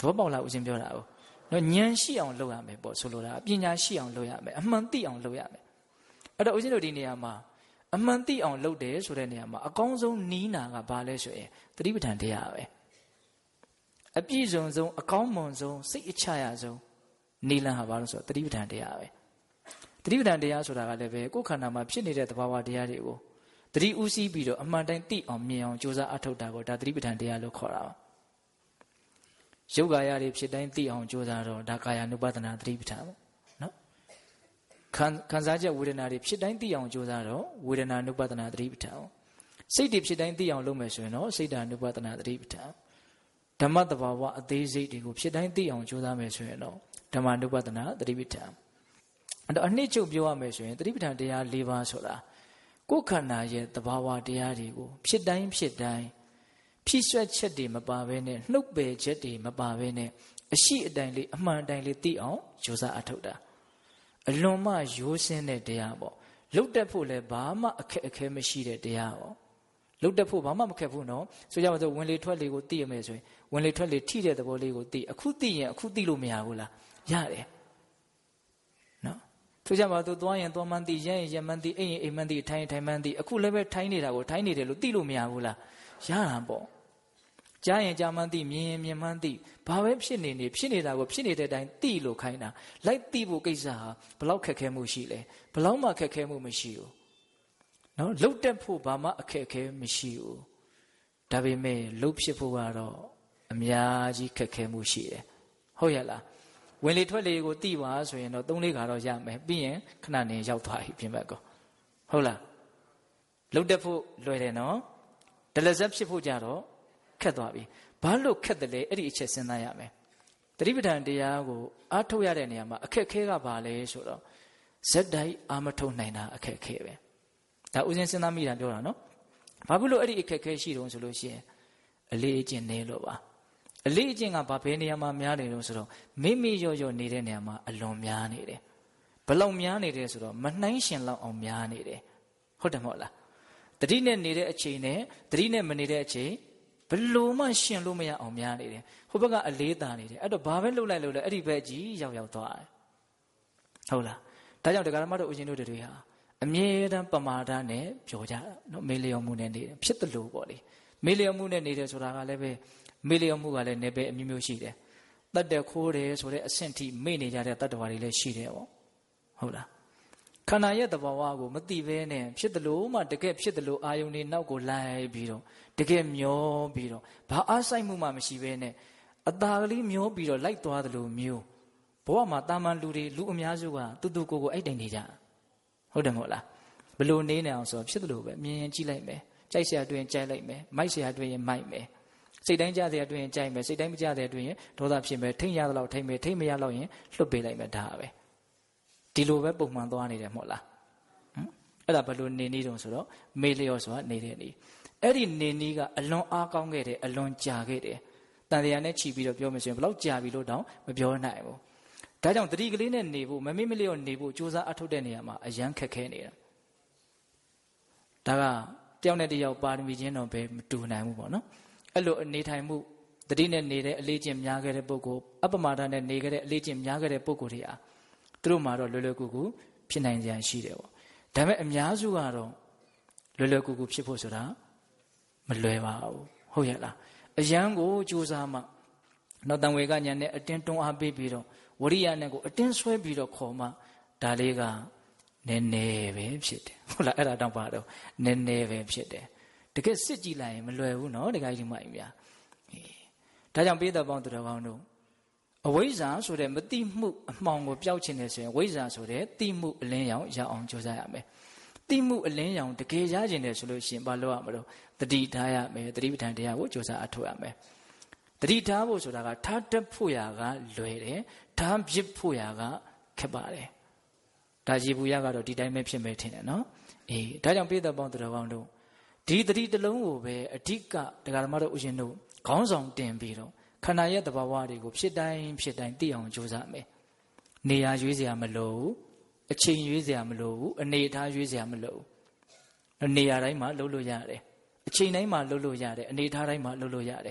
ဘောပေါက်လားဦးဇင်းပြောတာ哦နော်ဉာဏ်ရှိအောင်လုပ်ရမယ်ပေါ့ဆိုလိုတာပညာရှိအောင်လုပ်ရမယ်အမှန်သိအောင်လုပ်ရမယ်အဲ့တော့ဦးဇင်းတို့ဒီနေရာမှာအမှန်သိအောင်လုပ်တယ်ဆိုတဲ့နေရာမှာအကောင်းဆုံးနီးနာကဘာလဲဆိုရင်သတိပဋ္ဌာန်တရားပဲအပြည့်စုံဆုံးအကောင်းမွန်ဆုံးစိတ်အချရဆုံးနီလန်းဟာဘာလို့ဆိုတော့သတိပဋ္ဌာန်တရားပဲသတိပဋ္ဌာန်တရားဆိုတာကလည်းပဲကိုယ်ခန္ဓာမှာဖြစ်နေတဲ့သဘာဝတရားတွေကိုသတိဥစည်းပြီးတော့အမှန်တိုင်းသိအောင်မြင်အောင်ကြိုးစားအထောက်တာကိုဒါသတိပဋ္ဌာန်တရားလို့ခေါ်တာပါရုပ်ကာယတွေဖြစ်တိုင်းသိအောင်ကြိုးစားတော့ဒါကာယ ानु ပဒနာသတိပဋ္ဌာန်ပေါ့နော်ခံခံစားချက်ဝေဒနာတွေဖြစ်တိုင်းသိအောင်ကြိုးစားတော့ဝေဒနာ ानु ပဒနာသတိပဋ္ဌာန်စိတ်တွေဖြစ်တိုင်းသိအောင်လုပ်မယ်ဆိုရင်တော့စိတ်ဓာ ानु ပဒနာသတိပဋ္ဌာန်ဓမ္မတဘာဝအသေးစိတ်တွေကိုဖြစ်တိုင်းသိအောင်ကြိုးစားမယ်ဆိုရင်တော့ဓမ္မ ानु ပဒနာသတိပဋ္ဌာန်အဲ့တော့အနှစ်ချုပ်ပြောရမယ်ဆိုရင်သတိပဋ္ဌာန်တရား၄ပါးဆိုတာကိုယ်ခန္ဓာရဲ့တဘာဝတရားတွေကိုဖြစ်တိုင်းဖြစ်တိုင်းဖြည့်ဆွက်ချက်တွေမပါဘဲနဲ့နှုတ်ပယ်ချက်တွေမပါဘဲနဲ့အရှိအတိုင်းလေးအမှန်အတိုင်းလေးသိအောင်ကြိုးစားအထောက်တာအလွန်မှရိုးစင်းတဲ့တရားပေါ့လုတ်တက်ဖို့လည်းဘာမှအခက်အခဲမရှိတဲ့တရားပေါ့လုတ်တက်ဖို့ဘာမှမခက်ဘူးနော်ဆိုကြပါစို့ဝင်လေထွက်လေကိုသိရမယ်ဆိုရင်ဝင်လေထွက်လေထိတဲ့သဘောလေးကိုသိအခုသိရင်အခုသိလို့မရဘူးလားရတယ်နော်ဆိုကြပါစို့သွားရင်သွားမှန်းသိရရင်ရမှန်းသိအိမ်ရင်အိမ်မှန်းသိထိုင်ထိုင်မှန်းသိအခုလည်းပဲထိုင်နေတာကိုထိုင်နေတယ်လို့သိလို့မရဘူးလားရတာပေါ့ကြားရင်ကြားမှန်းသိမြင်ရင်မြင်မှန်းသိဘာပဲဖြစ်နေနေဖြစ်နေတာကိုဖြစ်နေတဲ့အတိုင်းသိလို့ခိုင်းတာလိုက်သိဖို့ကိစ္စဟာဘလောက်ခက်ခဲမှုရှိလဲဘလောက်မှခက်ခဲမှုမရှိဘူးနော်လှုပ်တက်ဖို့ဘာမှအခက်ခဲမရှိဘူးဒါပေမဲ့လှုပ်ဖြစ်ဖို့ကတော့အများကြီးခက်ခဲမှုရှိတယ်ဟုတ်ရဲ့လားဝင်လေထွက်လေကိုသိပါဆိုရင်တော့သုံးလေးခါတော့ရမယ်ပြီးရင်ခဏနေရောက်သွားပြီပြင်ဘက်ကောဟုတ်လားလှုပ်တက်ဖို့လွယ်တယ်နော်ဒလဇက်ဖြစ်ဖို့ကြတော့ခက်သွားပြီဘာလို့ခက်တယ်လဲအဲ့ဒီအချက်စဉ်းစားရမယ်သတိပဋ္ဌာန်တရားကိုအားထုတ်ရတဲ့နေရာမှာအခက်ခဲကဘာလဲဆိုတော့ဇက်တိုက်အာမထုတ်နိုင်တာအခက်ခဲပဲဒါဥစဉ်စဉ်းစားမိတာပြောတာနော်ဘာဖြစ်လို့အဲ့ဒီအခက်ခဲရှိတုံးဆိုလို့ရှိရင်အလေးအကျင့်နေလို့ပါအလေးအကျင့်ကဘာဘယ်နေရာမှာများနေလို့ဆိုတော့မိမိရော့ရော့နေတဲ့နေရာမှာအလွန်များနေတယ်ဘလောက်များနေတယ်ဆိုတော့မနှိုင်းရှင်လောက်အောင်များနေတယ်ဟုတ်တယ်မဟုတ်လားတတိနဲ့နေတဲ့အချိန်နဲ့တတိနဲ့မနေတဲ့အချိန်ဘလို့မှရှင်လို့မရအောင်များနေတယ်ဟိုဘက်ကအလေးတာနေတယ်အဲ့တော့ဘာပဲလှုပ်လိုက်လို့လဲအဲ့ဒီဘက်ကြီးရောက်ရောက်သွားတယ်ဟုတ်လားဒါကြောင့်တရားဓမ္မတို့ဦးဇင်းတို့တွေဟာအမြဲတမ်းပမာဒနဲ့ပြောကြတာနော်မေလျော်မှုနဲ့နေတယ်ဖြစ်တယ်လို့ပေါ့လေမေလျော်မှုနဲ့နေတယ်ဆိုတာကလည်းပဲမေလျော်မှုကလည်းနေပဲအမျိုးမျိုးရှိတယ်တတ်တယ်ခိုးတယ်ဆိုတဲ့အဆင့်ထိမေ့နေကြတဲ့တတ္တဝါတွေလည်းရှိတယ်ပေါ့ဟုတ်လားခန္ဓာရဲ့သဘာဝကိုမသိဘဲနဲ့ဖြစ်တယ်လို့မှတကယ်ဖြစ်တယ်လို့အာယုန်နေနောက်ကိုလိုက်ပြီးတော့တကယ်မျောပြီးတော့ဘာအားဆိုင်မှုမှမရှိဘဲနဲ့အตาကလေးမျောပြီးတော့လိုက်သွားတယ်လို့မျိုးဘဝမှာတာမန်လူတွေလူအများစုကတူတူကိုကိုအိတ်တိုင်နေကြဟုတ်တယ်မဟုတ်လားဘလို့နေနေအောင်ဆိုဖြစ်တယ်လို့ပဲမြင်ရင်ကြည့်လိုက်မယ်ကြိုက်เสียအတွင်းကြိုက်လိုက်မယ်မိုက်เสียအတွင်းရင်မိုက်မယ်စိတ်တိုင်းကြတဲ့အတွင်းရင်ကြိုက်မယ်စိတ်တိုင်းမကြတဲ့အတွင်းရင်ဒေါသဖြစ်မယ်ထိမ့်ရတော့ထိမ့်မယ်ထိမ့်မရတော့ရင်လွတ်ပေးလိုက်မယ်ဒါပဲဒီလိုပဲပုံမှန်သွားနေတယ်မဟုတ်လားဟမ်အဲ့ဒါဘလို့နေနေတုံဆိုတော့မေလျော်ဆိုတာနေတဲ့နေအဲ့ဒီနေနေကအလွန်အားကောင်းခဲ့တယ်အလွန်ကြာခဲ့တယ်တန်တရားနဲ့ခြီးပြီးတော့ပြောမယ်ဆိုရင်ဘလောက်ကြာပြီလို့တောင်မပြောနိုင်ဘူးဒါကြောင့်တတိကလေးနဲ့နေဖို့မမေ့မလျော့နေဖို့ကြိုးစားအထောက်တဲ့နေရာမှာအယမ်းခက်ခဲနေတာဒါကတယောက်နဲ့တယောက်ပါရမီချင်းတော့ပဲမတူနိုင်ဘူးပေါ့နော်အဲ့လိုအနေထိုင်မှုတတိနဲ့နေတဲ့အလေးကျင့်များခဲ့တဲ့ပုဂ္ဂိုလ်အပမဒနဲ့နေခဲ့တဲ့အလေးကျင့်များခဲ့တဲ့ပုဂ္ဂိုလ်တွေအားသူတို့မှာတော့လွယ်လွယ်ကူကူဖြစ်နိုင်ကြရှိတယ်ပေါ့ဒါပေမဲ့အများစုကတော့လွယ်လွယ်ကူကူဖြစ်ဖို့ဆိုတာမလွယ်ပါဘူးဟုတ်ရဲ့လားအယံကိုကြိုးစားမှနောက်တန်ဝေကညာနဲ့အတင်းတွန်းအားပေးပြီးတော့ဝရိယနဲ့ကိုအတင်းဆွဲပြီးတော့ခေါ်မှဒါလေးကနည်းနည်းပဲဖြစ်တယ်ဟုတ်လားအဲ့ဒါတော့ပါတော့နည်းနည်းပဲဖြစ်တယ်တကယ်စစ်ကြည့်လိုက်ရင်မလွယ်ဘူးနော်တခါကြီးမှအများဒါကြောင့်ပိဿပေါင်းသူတော်ကောင်းတို့အဝိဇ္ဇာဆိုတဲ့မတိမှုအမှောင်ကိုပျောက်ခြင်းနဲ့ဆိုရင်ဝိဇ္ဇာဆိုတဲ့တိမှုအလင်းရောင်ရအောင်ကြိုးစားရမယ်တိမှုအလင်းရောင်တကယ်ရခြင်းနဲ့ဆိုလို့ရှိရင်ဘာလို့ရမလို့တတိထားရမယ်တတိပဋ္ဌာန်တရားကိုကြိုးစားအထောက်ရမယ်တတိထားဖို့ဆိုတာကထားတတ်ဖို့ရာကလွယ်တယ်ထားပြစ်ဖို့ရာကခက်ပါတယ်ဒါကြည်ဘူးရကတော့ဒီတိုင်းပဲဖြစ်မယ်ထင်တယ်နော်အေးဒါကြောင့်ပိဿပေါင်းသူတော်ကောင်းတို့ဒီတတိတလုံးကိုပဲအဓိကတရားဓမ္မတို့ဥရှင်တို့ခေါင်းဆောင်တင်ပြီးတော့ခန္ဓာရဲ့သဘာဝတွေကိုဖြစ်တိုင်းဖြစ်တိုင်းသိအောင်ကြိုးစားမယ်နေရာရွေးစရာမလိုဘူးအချိန်ရွေးစရာမလိုဘူးအနေအထားရွေးစရာမလိုဘူးနေရာတိုင်းမှာလှုပ်လို့ရတယ်အချိန်တိုင်းမှာလှုပ်လို့ရတယ်အနေအထားတိုင်းမှာလှုပ်လို့ရတယ်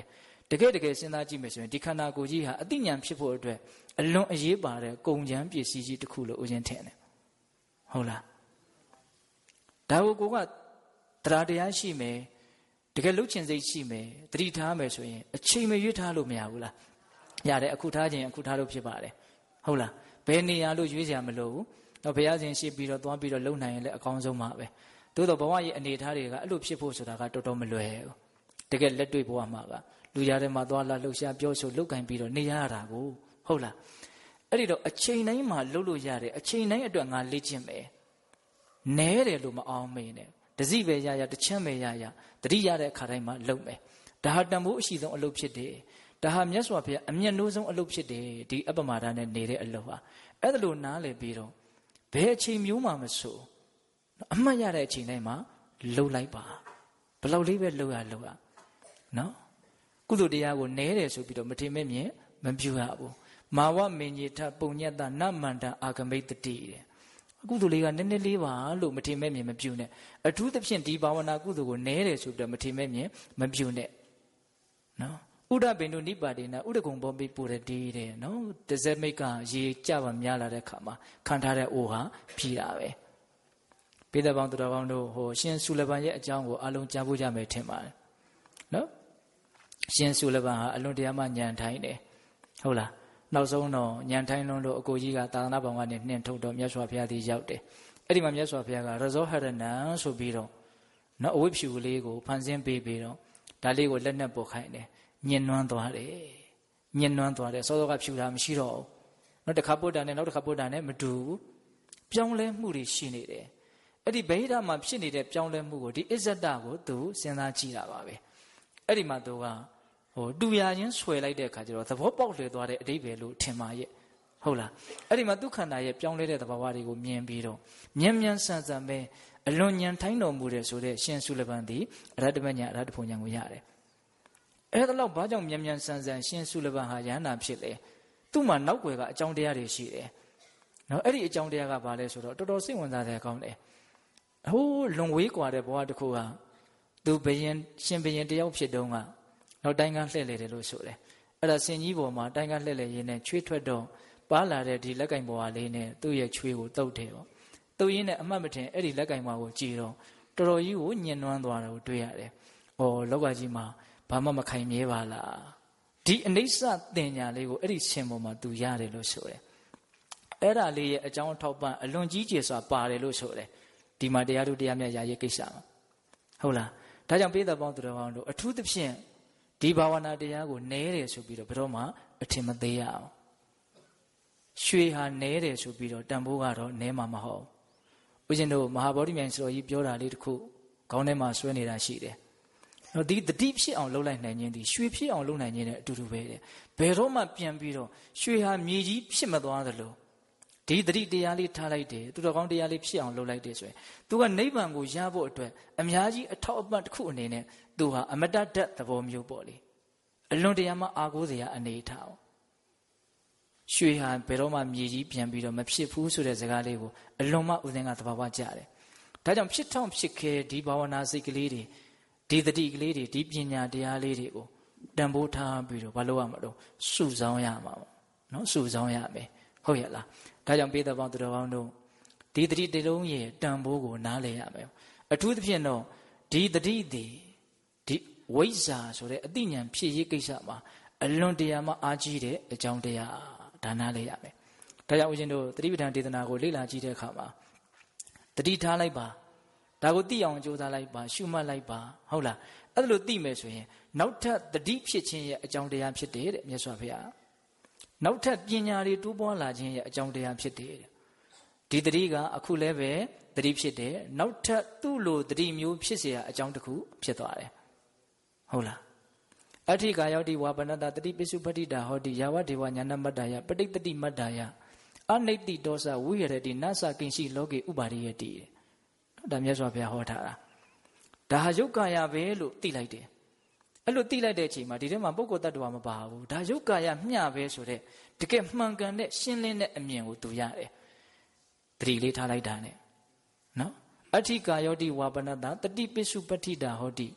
တကယ်တကယ်စဉ်းစားကြည့်မယ်ဆိုရင်ဒီခန္ဓာကိုယ်ကြီးဟာအသိဉာဏ်ဖြစ်ဖို့အတွက်အလွန်အရေးပါတဲ့ကုန်ကျန်းပစ္စည်းကြီးတစ်ခုလို့ဦးဇင်းထင်တယ်ဟုတ်လားဒါကိုကိုကတရားတရားရှိမယ်တကယ်လှုပ်ချင်စိတ်ရှိမယ်တတိထားမယ်ဆိုရင်အချိန်မရွေးထားလို့မရဘူးလားရတယ်အခုထားခြင်းအခုထားလို့ဖြစ်ပါတယ်ဟုတ်လားဘယ်နေရာလို့ရွေးစရာမလိုဘူးတော့ဘုရားရှင်ရှိပြီးတော့သွားပြီးတော့လုံနိုင်ရင်လည်းအကောင်းဆုံးပါပဲသို့တော့ဘဝရဲ့အနေအထားတွေကအဲ့လိုဖြစ်ဖို့ဆိုတာကတော်တော်မလွယ်ဘူးတကယ်လက်တွေ့ဘဝမှာကလူရတဲ့မှာသွားလာလှုပ်ရှားပြောဆိုလုတ်ကင်ပြီးတော့နေရတာကိုဟုတ်လားအဲ့ဒီတော့အချိန်တိုင်းမှာလှုပ်လို့ရတယ်အချိန်တိုင်းအတွက်ငါလေ့ကျင့်မယ်နဲတယ်လို့မအောင်မေးနဲ့တစည်းပဲရရတချမ်းပဲရရတတိရတဲ့အခါတိုင်းမှာလှုပ်မယ်ဒါဟာတန်ဖိုးအရှိဆုံးအလုပ်ဖြစ်တယ်ဒါဟာမြတ်စွာဘုရားအမျက်နှိုးဆုံးအလုပ်ဖြစ်တယ်ဒီအပ္ပမဒနဲ့နေတဲ့အလုပ်ဟာအဲ့ဒါလို့နားလည်ပြီးတော့ဘယ်အချိန်မျိုးမှမဆိုအမှတ်ရတဲ့အချိန်တိုင်းမှာလှုပ်လိုက်ပါဘယ်လောက်လေးပဲလှုပ်ရလှုပ်ရနော်ကုသိုလ်တရားကိုနဲတယ်ဆိုပြီးတော့မထင်မဲ့မြင်မပြုရဘူးမာဝမင်ကြီးထပုံညတနမန္တအာဂမိတ်တတိတဲ့ကုသိုလ်လေးကနည်းနည်းလေးပါလို့မထင်မဲ့မြင်မပြုနဲ့အထူးသဖြင့်ဒီဘာဝနာကုသိုလ်ကိုနဲတယ်ဆိုပြီးတော့မထင်မဲ့မြင်မပြုနဲ့နော်ဥဒ္ဒပင်တို့နိပါတိနာဥဒ္ဒကုံဘောပိပုရတိတဲ့နော်တဇက်မိတ်ကရေကြပါများလာတဲ့ခါမှာခံထားတဲ့အိုဟာဖြီးတာပဲပိဿပေါင်းသူတော်ကောင်းတို့ဟိုရှင်ဆူလဘန်ရဲ့အကြောင်းကိုအလုံးကြားဖို့ကြမယ်ထင်ပါတယ်နော်ရှင်ဆူလဘန်ဟာအလွန်တရာမှညံထိုင်းတယ်ဟုတ်လားနောက်ဆုံးတော့ညံထိုင်းလွန်းလို့အကိုကြီးကသာသနာပေါင်းကနေနှင်ထုတ်တော့မြတ်စွာဘုရားဒီရောက်တယ်အဲ့ဒီမှာမြတ်စွာဘုရားကရဇောဟရဏံဆိုပြီးတော့နော်အဝိဖြူလေးကိုဖန်ဆင်းပေးပြီးတော့ဒါလေးကိုလက်နဲ့ပုတ်ခိုင်းတယ်ညင်နွမ်းသွားတယ်ညင်နွမ်းသွားတယ်စောစောကဖြူတာမရှိတော့ဘူးနောက်တစ်ခါပုတ်တာနဲ့နောက်တစ်ခါပုတ်တာနဲ့မတူဘူးပြောင်းလဲမှုတွေရှိနေတယ်အဲ့ဒီဗဟိတမှာဖြစ်နေတဲ့ပြောင်းလဲမှုကိုဒီအစ္ဆဒကိုသူစဉ်းစားကြည့်တာပါပဲအဲ့ဒီမှာသူကဟိုတူရချင်းဆွဲလိုက်တဲ့အခါကျတော့သဘောပေါက်လွယ်သွားတဲ့အဓိပ္ပာယ်လို့ထင်ပါရဲ့ဟုတ်လားအဲ့ဒီမှာဒုက္ခန္တာရဲ့ပြောင်းလဲတဲ့သဘာဝတွေကိုမြင်ပြီးတော့မြန်မြန်ဆန်ဆန်ပဲအလွန်ညံထိုင်းတော်မူတဲ့ဆိုတဲ့ရှင်ဆုလဘန်သည်အရဟတမညာအရဟတဖို့ညာကိုရတယ်အဲ့ဒါတော့ဘာကြောင့်မြန်မြန်ဆန်ဆန်ရှင်ဆုလဘန်ဟာယန္တာဖြစ်လဲသူ့မှာနောက်ွယ်ကအကြောင်းတရားတွေရှိတယ်နော်အဲ့ဒီအကြောင်းတရားကဘာလဲဆိုတော့တော်တော်စိတ်ဝင်စားတဲ့အကောင်းတယ်ဟိုးလွန်ဝေးกว่าတဲ့ဘဝတစ်ခုဟာသူဘယင်ရှင်ဘယင်တယောက်ဖြစ်တုန်းကနောက်တိုင်းကလှည့်လေတယ်လို့ဆိုတယ်အဲ့ဒါဆင်ကြီးပေါ်မှာတိုင်းကလှည့်လေရင်းနဲ့ချွေးထွက်တော့ပါလာတဲ့ဒီလက်ကင်ပေါ်ဟာလေးနဲ့သူ့ရဲ့ချွေးကိုတုတ်တယ်ပေါ့တုတ်ရင်းနဲ့အမှတ်မထင်အဲ့ဒီလက်ကင်ပေါ်ကိုကြည်တော့တော်တော်ကြီးကိုညှဉ်းနှွမ်းသွားတာကိုတွေ့ရတယ်။အော်လောကကြီးမှာဘာမှမခိုင်မြဲပါလားဒီအနိစ္စတင်ညာလေးကိုအဲ့ဒီရှင်ပေါ်မှာသူရတယ်လို့ဆိုတယ်။အဲ့ဒါလေးရဲ့အကြောင်းအထောက်ပံ့အလွန်ကြီးကျယ်စွာပါတယ်လို့ဆိုတယ်ဒီမှာတရားတို့တရားမြတ်ရာရဲ့ကိစ္စမှာဟုတ်လားဒါကြောင့်ပိဿပေါင်းသူတော်ကောင်းတို့အထူးသဖြင့်ဒီဘာဝနာတရားကိုနဲတယ်ဆိုပြီးတော့ဘယ်တော့မှအထင်မသေးရအောင်ရွှေဟာနဲတယ်ဆိုပြီးတော့တန်ဖိုးကတော့နဲမှာမဟုတ်ဦးဇင်းတို့မဟာဗောဓိမြိုင်ဆိုတော်ကြီးပြောတာလေးတစ်ခုခေါင်းထဲမှာဆွဲနေတာရှိတယ်နော်ဒီတတိဖြစ်အောင်လုပ်လိုက်နိုင်ခြင်းဒီရွှေဖြစ်အောင်လုပ်နိုင်ခြင်းနဲ့အတူတူပဲတဲ့ဘယ်တော့မှပြန်ပြီးတော့ရွှေဟာမြေကြီးဖြစ်မသွားသလိုဒီတတိတရားလေးထားလိုက်တယ်သူတော်ကောင်းတရားလေးဖြစ်အောင်လုပ်လိုက်တယ်ဆိုရင်သူကနိဗ္ဗာန်ကိုရဖို့အတွက်အများကြီးအထောက်အပံ့တစ်ခုအနေနဲ့သူဟာအမတ္တဓာတ်သဘောမျိုးပေါ့လေအလွန်တရာမှအာကိုးစရာအနေထားအောင်ရွှေဟာဘယ်တော့မှမြေကြီးပြန်ပြီးတော့မဖြစ်ဘူးဆိုတဲ့စကားလေးကိုအလွန်မှဦးဇင်းကသဘာဝကျတယ်ဒါကြောင့်ဖြစ်ထောင်ဖြစ်ခဲဒီဘာဝနာစိတ်ကလေးတွေဒီတတိကလေးတွေဒီပညာတရားလေးတွေကိုတန်ဖိုးထားပြီးတော့ဘာလို့ရမှာတော့စုဆောင်းရမှာပေါ့နော်စုဆောင်းရမယ်ဟုတ်ရဲ့လားဒါကြောင့်ပိဿပေါင်းသူတော်ကောင်းတို့ဒီတတိတလုံးရဲ့တန်ဖိုးကိုနားလည်ရမယ်အထူးသဖြင့်တော့ဒီတတိဒီဒီဝိဇ္ဇာဆိုတဲ့အသိဉာဏ်ဖြစ်ရေးကိစ္စမှာအလွန်တရာမှအားကြီးတဲ့အကြောင်းတရားဒါနားလည်ရမယ်ဒါကြောင့်ဦးဇင်းတို့တတိပဋ္ဌာန်ဒေသနာကိုလေ့လာကြည့်တဲ့အခါမှာတတိထားလိုက်ပါဒါကိုသိအောင်ကြိုးစားလိုက်ပါရှုမှတ်လိုက်ပါဟုတ်လားအဲ့ဒါလို့သိမယ်ဆိုရင်နောက်ထပ်တတိဖြစ်ခြင်းရဲ့အကြောင်းတရားဖြစ်တယ်တဲ့မြတ်စွာဘုရားနောက်ထပ်ပညာတွေတိုးပွားလာခြင်းရဲ့အကြောင်းတရားဖြစ်တယ်တဲ့ဒီတတိကအခုလည်းပဲတတိဖြစ်တယ်နောက်ထပ်သူ့လိုတတိမျိုးဖြစ်เสียအကြောင်းတစ်ခုဖြစ်သွားတယ်ဟုတ်လားအဋ္ဌိကာယောတိဝါပနတတတိပိစုပတိတာဟောတိယာဝဒေဝညာဏမတ္တယပဋိတ္တိမတ္တယအနိတ္တိတောစဝိရတိနသကိဉ္စီလောကေဥပါရိယတိဒါမြတ်စွာဘုရားဟောထားတာဒါဟာယုတ်ကာယပဲလို့သိလိုက်တယ်အဲ့လိုသိလိုက်တဲ့အချိန်မှာဒီထဲမှာပုဂ္ဂိုလ်တ attva မပါဘူးဒါယုတ်ကာယမျှပဲဆိုတဲ့တကယ်မှန်ကန်တဲ့ရှင်းလင်းတဲ့အမြင်ကိုသူရတယ်တတိလေးထားလိုက်တာ ਨੇ နော်အဋ္ဌိကာယောတိဝါပနတတတိပိစုပတိတာဟောတိ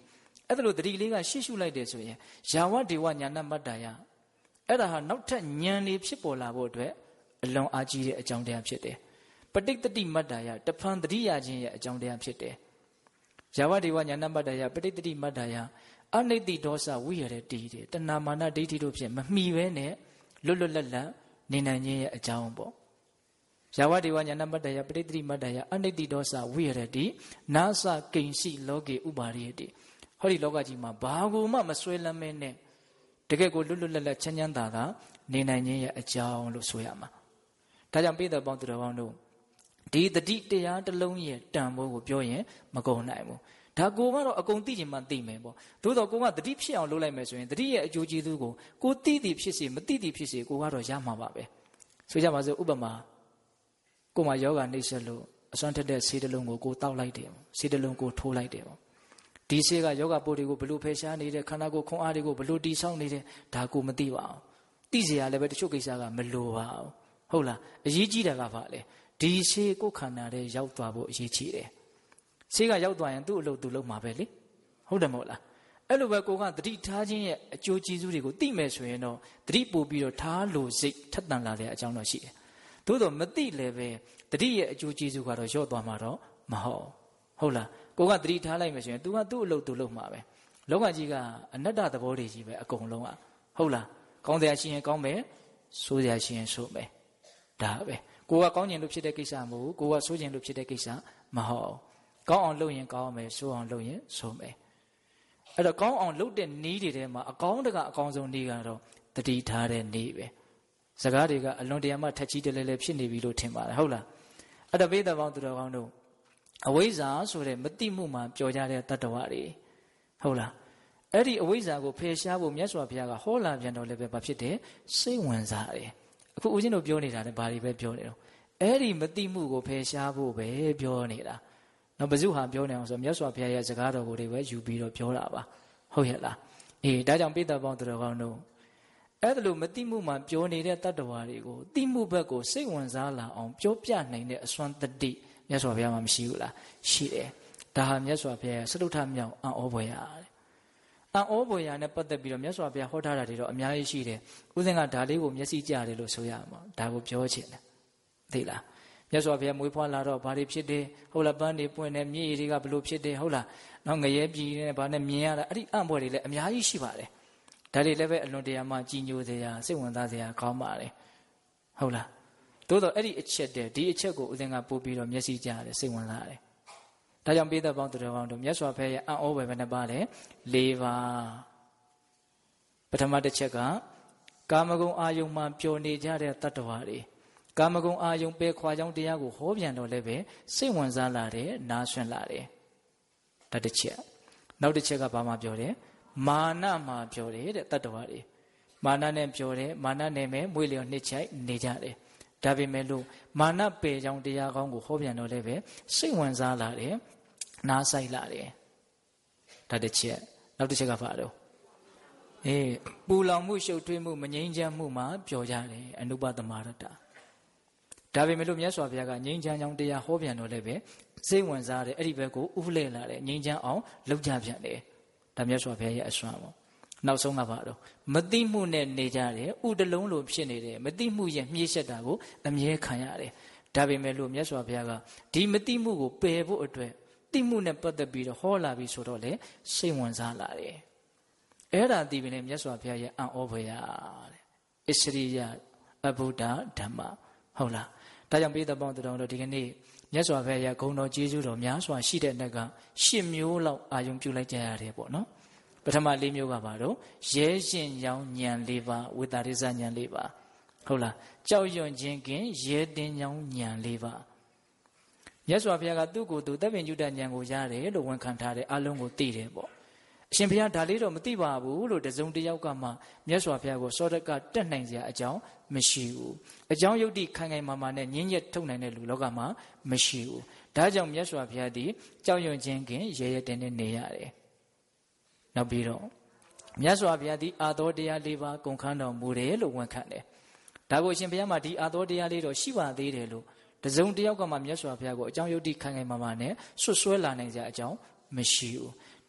အဲ့ဒါလို့တတိလေးကရှေ့ရှုလိုက်တယ်ဆိုရင်ယာဝဒေဝညာဏမတ္တယအဲ့ဒါဟာနောက်ထပ်ဉာဏ်လေးဖြစ်ပေါ်လာဖို့အတွက်အလွန်အားကြီးတဲ့အကြောင်းတရားဖြစ်တယ်ပဋိတ္တိမတ္တယတဖန်တတိယခြင်းရဲ့အကြောင်းတရားဖြစ်တယ်ယာဝဒေဝညာဏမတ္တယပဋိတ္တိမတ္တယအနိတိဒေါသဝိရတိတဲ့တဏမာနဒိဋ္ဌိတို့ဖြင့်မမှီပဲနဲ့လွတ်လွတ်လပ်လပ်နေနိုင်ခြင်းရဲ့အကြောင်းပေါ့ယာဝဒေဝညာဏမတ္တယပဋိတ္တိမတ္တယအနိတိဒေါသဝိရတိနာသကိဉ္စီလောကေဥပါရိယတိဟောဒီလောကကြီးမှာဘာကိုမှမဆွဲလမ်းမဲနဲ့တကယ်ကိုလွတ်လွတ်လပ်လပ်ချမ်းချမ်းသာသာနေနိုင်ခြင်းရဲ့အကြောင်းလို့ဆိုရမှာဒါကြောင့်ပိဿပေါင်းသူတော်ကောင်းတို့ဒီတတိတရားတစ်လုံးရဲ့တန်ဖိုးကိုပြောရင်မကုန်နိုင်ဘူးဒါကိုကတော့အကုန်သိချင်မှသိမယ်ပေါ့သို့တော့ကိုကတတိဖြစ်အောင်လုပ်လိုက်မယ်ဆိုရင်တတိရဲ့အကျိုးကျေးဇူးကိုကိုသိသည်ဖြစ်စေမသိသည်ဖြစ်စေကိုကတော့ရမှာပါပဲဆိုကြပါစို့ဥပမာကိုမှယောဂနှိမ့်ဆက်လို့အစွမ်းထက်တဲ့ဆေးတစ်လုံးကိုကိုတောက်လိုက်တယ်ဆေးတစ်လုံးကိုထိုးလိုက်တယ်ပေါ့ဒီဆေးကယောဂပိုးတွေကိုဘလို့ဖယ်ရှားနေတဲ့ခန္ဓာကိုယ်ခွန်အားတွေကိုဘလို့တီးဆောက်နေတဲ့ဒါကိုမသိပါဘူးသိเสียရလည်းပဲတချို့ကိစ္စကမလိုပါဘူးဟုတ်လားအရေးကြီးတာကဘာလဲဒီဆေးကိုခန္ဓာထဲရောက်သွားဖို့အရေးကြီးတယ်ဆေးကရောက်သွားရင်သူ့အလုပ်သူလုပ်မှာပဲလေဟုတ်တယ်မဟုတ်လားအဲ့လိုပဲကိုကတတိထားခြင်းရဲ့အကျိုးကျေးဇူးတွေကိုသိမယ်ဆိုရင်တော့တတိပို့ပြီးတော့ထားလို့စိတ်ထက်သန်လာတဲ့အကြောင်းတော့ရှိတယ်သို့တော့မသိလည်းပဲတတိရဲ့အကျိုးကျေးဇူးကတော့ရော့သွားမှာတော့မဟုတ်ဟုတ်လားကိုကတတိထားလိုက်မယ်ဆိုရင် तू ကသူ့အလုပ်သူလုပ်မှာပဲလောကကြီးကအနတ္တသဘောတွေကြီးပဲအကုန်လုံးอ่ะဟုတ်လားကောင်းတရားရှိရင်ကောင်းမယ်ဆိုးတရားရှိရင်ဆိုးမယ်ဒါပဲကိုကကောင်းကျင်လို့ဖြစ်တဲ့ကိစ္စမဟုတ်ဘူးကိုကဆိုးကျင်လို့ဖြစ်တဲ့ကိစ္စမဟုတ်ကောင်းအောင်လုပ်ရင်ကောင်းမယ်ဆိုးအောင်လုပ်ရင်ဆိုးမယ်အဲ့တော့ကောင်းအောင်လုပ်တဲ့နည်းတွေထဲမှာအကောင်းတကအကောင်းဆုံးနည်းကတော့တတိထားတဲ့နည်းပဲစကားတွေကအလွန်တရာမှထက်ကြီးတယ်လဲလဲဖြစ်နေပြီလို့ထင်ပါတယ်ဟုတ်လားအဲ့တော့ပိဿပေါင်းသူတော်ကောင်းတို့အဝိဇ္ဇာဆိုတဲ့မတိမှုမှာပျော်ကြတဲ့တတ္တဝါတွေဟုတ်လားအဲ့ဒီအဝိဇ္ဇာကိုဖယ်ရှားဖို့မြတ်စွာဘုရားကဟောလာပြန်တော့လည်းပဲဘာဖြစ်တယ်စိတ်ဝင်စားတယ်အခုဦးဇင်းတို့ပြောနေတာလည်းဘာတွေပဲပြောနေတော့အဲ့ဒီမတိမှုကိုဖယ်ရှားဖို့ပဲပြောနေတာနော်ဘဇုဟာပြောနေအောင်ဆိုမြတ်စွာဘုရားရဲ့စကားတော်ကိုတွေပဲယူပြီးတော့ပြောတာပါဟုတ်ရဲ့လားအေးဒါကြောင့်ပိဿပေါင်းသူတော်ကောင်းတို့အဲ့ဒါလိုမတိမှုမှာပြောနေတဲ့တတ္တဝါတွေကိုတိမှုဘက်ကိုစိတ်ဝင်စားလာအောင်ပြောပြနိုင်တဲ့အစွမ်းတတိမြတ်စွာဘုရားမှာမရှိဘူးလားရှိတယ်ဒါဟာမြတ်စွာဘုရားစတုထမြောက်အံ့ဩဖွယ်ရာအံ့ဩဖွယ်ရာနဲ့ပတ်သက်ပြီးတော့မြတ်စွာဘုရားဟောထားတာတွေတော့အများကြီးရှိတယ်ဥစဉ်ကဒါလေးကိုမျက်စိကြတယ်လို့ဆိုရမှာဒါကိုပြောချင်တယ်သိလားမြတ်စွာဘုရားမွေးဖွားလာတော့ဘာတွေဖြစ်တယ်ဟုတ်လားပန်းတွေပွင့်တယ်မြေကြီးတွေကဘလို့ဖြစ်တယ်ဟုတ်လားနောက်ငရဲပြည်နဲ့ဘာနဲ့မြင်ရတာအဲ့ဒီအံ့ဖွယ်တွေလည်းအများကြီးရှိပါတယ်ဒါတွေလည်းပဲအလွန်တရာမှကြီးညိုစရာစိတ်ဝင်စားစရာကောင်းပါတယ်ဟုတ်လားသို့တော့အဲ့ဒီအချက်တည်းဒီအချက်ကိုဦးဇင်းကပို့ပြီးတော့မျက်စိကြားတယ်စိတ်ဝင်စားတယ်ဒါကြောင့်ပိဿပေါင်းသူတော်ကောင်းတို့မြတ်စွာဘုရားရဲ့အံ့ဩဖွယ်ပဲနှစ်ပါးလေ၄ပါးပထမတစ်ချက်ကကာမဂုဏ်အာယုံမှာပျော်နေကြတဲ့တတ္တဝါတွေကာမဂုဏ်အာယုံပယ်ခွာကြောင်းတရားကိုဟောပြန်တော့လည်းပဲစိတ်ဝင်စားလာတယ်နားဆွင့်လာတယ်ဒါတစ်ချက်နောက်တစ်ချက်ကဘာမှပြောတယ်မာနမှာပြောတယ်တဲ့တတ္တဝါတွေမာနနဲ့ပြောတယ်မာနနဲ့ပဲမွေးလျော်နှစ်ချိုက်နေကြတယ်ဒါပေမဲ့လို့မာနပယ်ကြောင်းတရားကောင်းကိုဟောပြန်တော့လည်းပဲစိတ်ဝင်စားလာတယ်နားဆိုင်လာတယ်ဒါတစ်ချက်နောက်တစ်ချက်ကဘာလို့အေးပူလောင်မှုရှုပ်ထွေးမှုမငြိမ်းချမ်းမှုမှာပျော်ကြတယ်အနုပသမารတ္တဒါပေမဲ့လို့မြတ်စွာဘုရားကငြိမ်းချမ်းကြောင်းတရားဟောပြန်တော့လည်းပဲစိတ်ဝင်စားတယ်အဲ့ဒီဘက်ကိုဥပလဲလာတယ်ငြိမ်းချမ်းအောင်လုပ်ကြပြန်တယ်ဒါမြတ်စွာဘုရားရဲ့အစွမ်းပေါ့နောက်ဆုံးကဘာလို့မတိမှုနဲ့နေကြတယ်ဥတလုံးလိုဖြစ်နေတယ်မတိမှုရဲ့မြှေးဆက်တာကိုအမြဲခံရတယ်ဒါပေမဲ့လို့မြတ်စွာဘုရားကဒီမတိမှုကိုပယ်ဖို့အတွက်တိမှုနဲ့ပတ်သက်ပြီးတော့ဟောလာပြီးဆိုတော့လေစိတ်ဝင်စားလာတယ်အဲ့ဒါဒီပင်နဲ့မြတ်စွာဘုရားရဲ့အံ့ဩဖွယ်ရာတဲ့အစ္စရိယအဘုဒ္ဓဓမ္မဟုတ်လားဒါကြောင့်ပိဿပေါင်းတော်တို့ဒီကနေ့မြတ်စွာဘုရားရဲ့ဂုဏ်တော်ကျေးဇူးတော်များစွာရှိတဲ့နှက်ကရှစ်မျိုးလောက်အာယုံပြုလိုက်ကြရတယ်ပေါ့နော်ပထမလေးမျိုးကဘာလို့ရဲရှင်ရောင်ဉာဏ်လေးပါဝိတာရိဇဉာဏ်လေးပါဟုတ်လားကြောက်ရွံ့ခြင်းကင်းရဲတင်းကြောင်ဉာဏ်လေးပါမြတ်စွာဘုရားကသူ့ကိုယ်သူသဗ္ဗညုတဉာဏ်ကိုရတယ်လို့ဝန်ခံထားတယ်အလုံးကိုသိတယ်ပေါ့အရှင်ဘုရားဒါလေးတော့မသိပါဘူးလို့တစုံတစ်ယောက်ကမှမြတ်စွာဘုရားကိုစောဒကတက်နိုင်စရာအကြောင်းမရှိဘူးအကြောင်းယုတ်တိခိုင်ခိုင်မာမာနဲ့ညင်းညက်ထုတ်နိုင်တဲ့လူလောကမှာမရှိဘူးဒါကြောင့်မြတ်စွာဘုရားဒီကြောက်ရွံ့ခြင်းကင်းရဲရဲတင်းတင်းနေရတယ်နောက်ပြီးတော့မြတ်စွာဘုရားဒီအာသောတရား၄ပါးကုန်ခန်းတော်မူတယ်လို့ဝန်ခံတယ်ဒါကိုအရှင်ဘုရားမှာဒီအာသောတရားလေးတော့ရှိပါသေးတယ်လို့တစုံတစ်ယောက်ကမှမြတ်စွာဘုရားကိုအကြောင်းယုတ်တိခိုင်ခိုင်မာမာနဲ့ဆွဆွဲလာနိုင်စရာအကြောင်းမရှိဘူး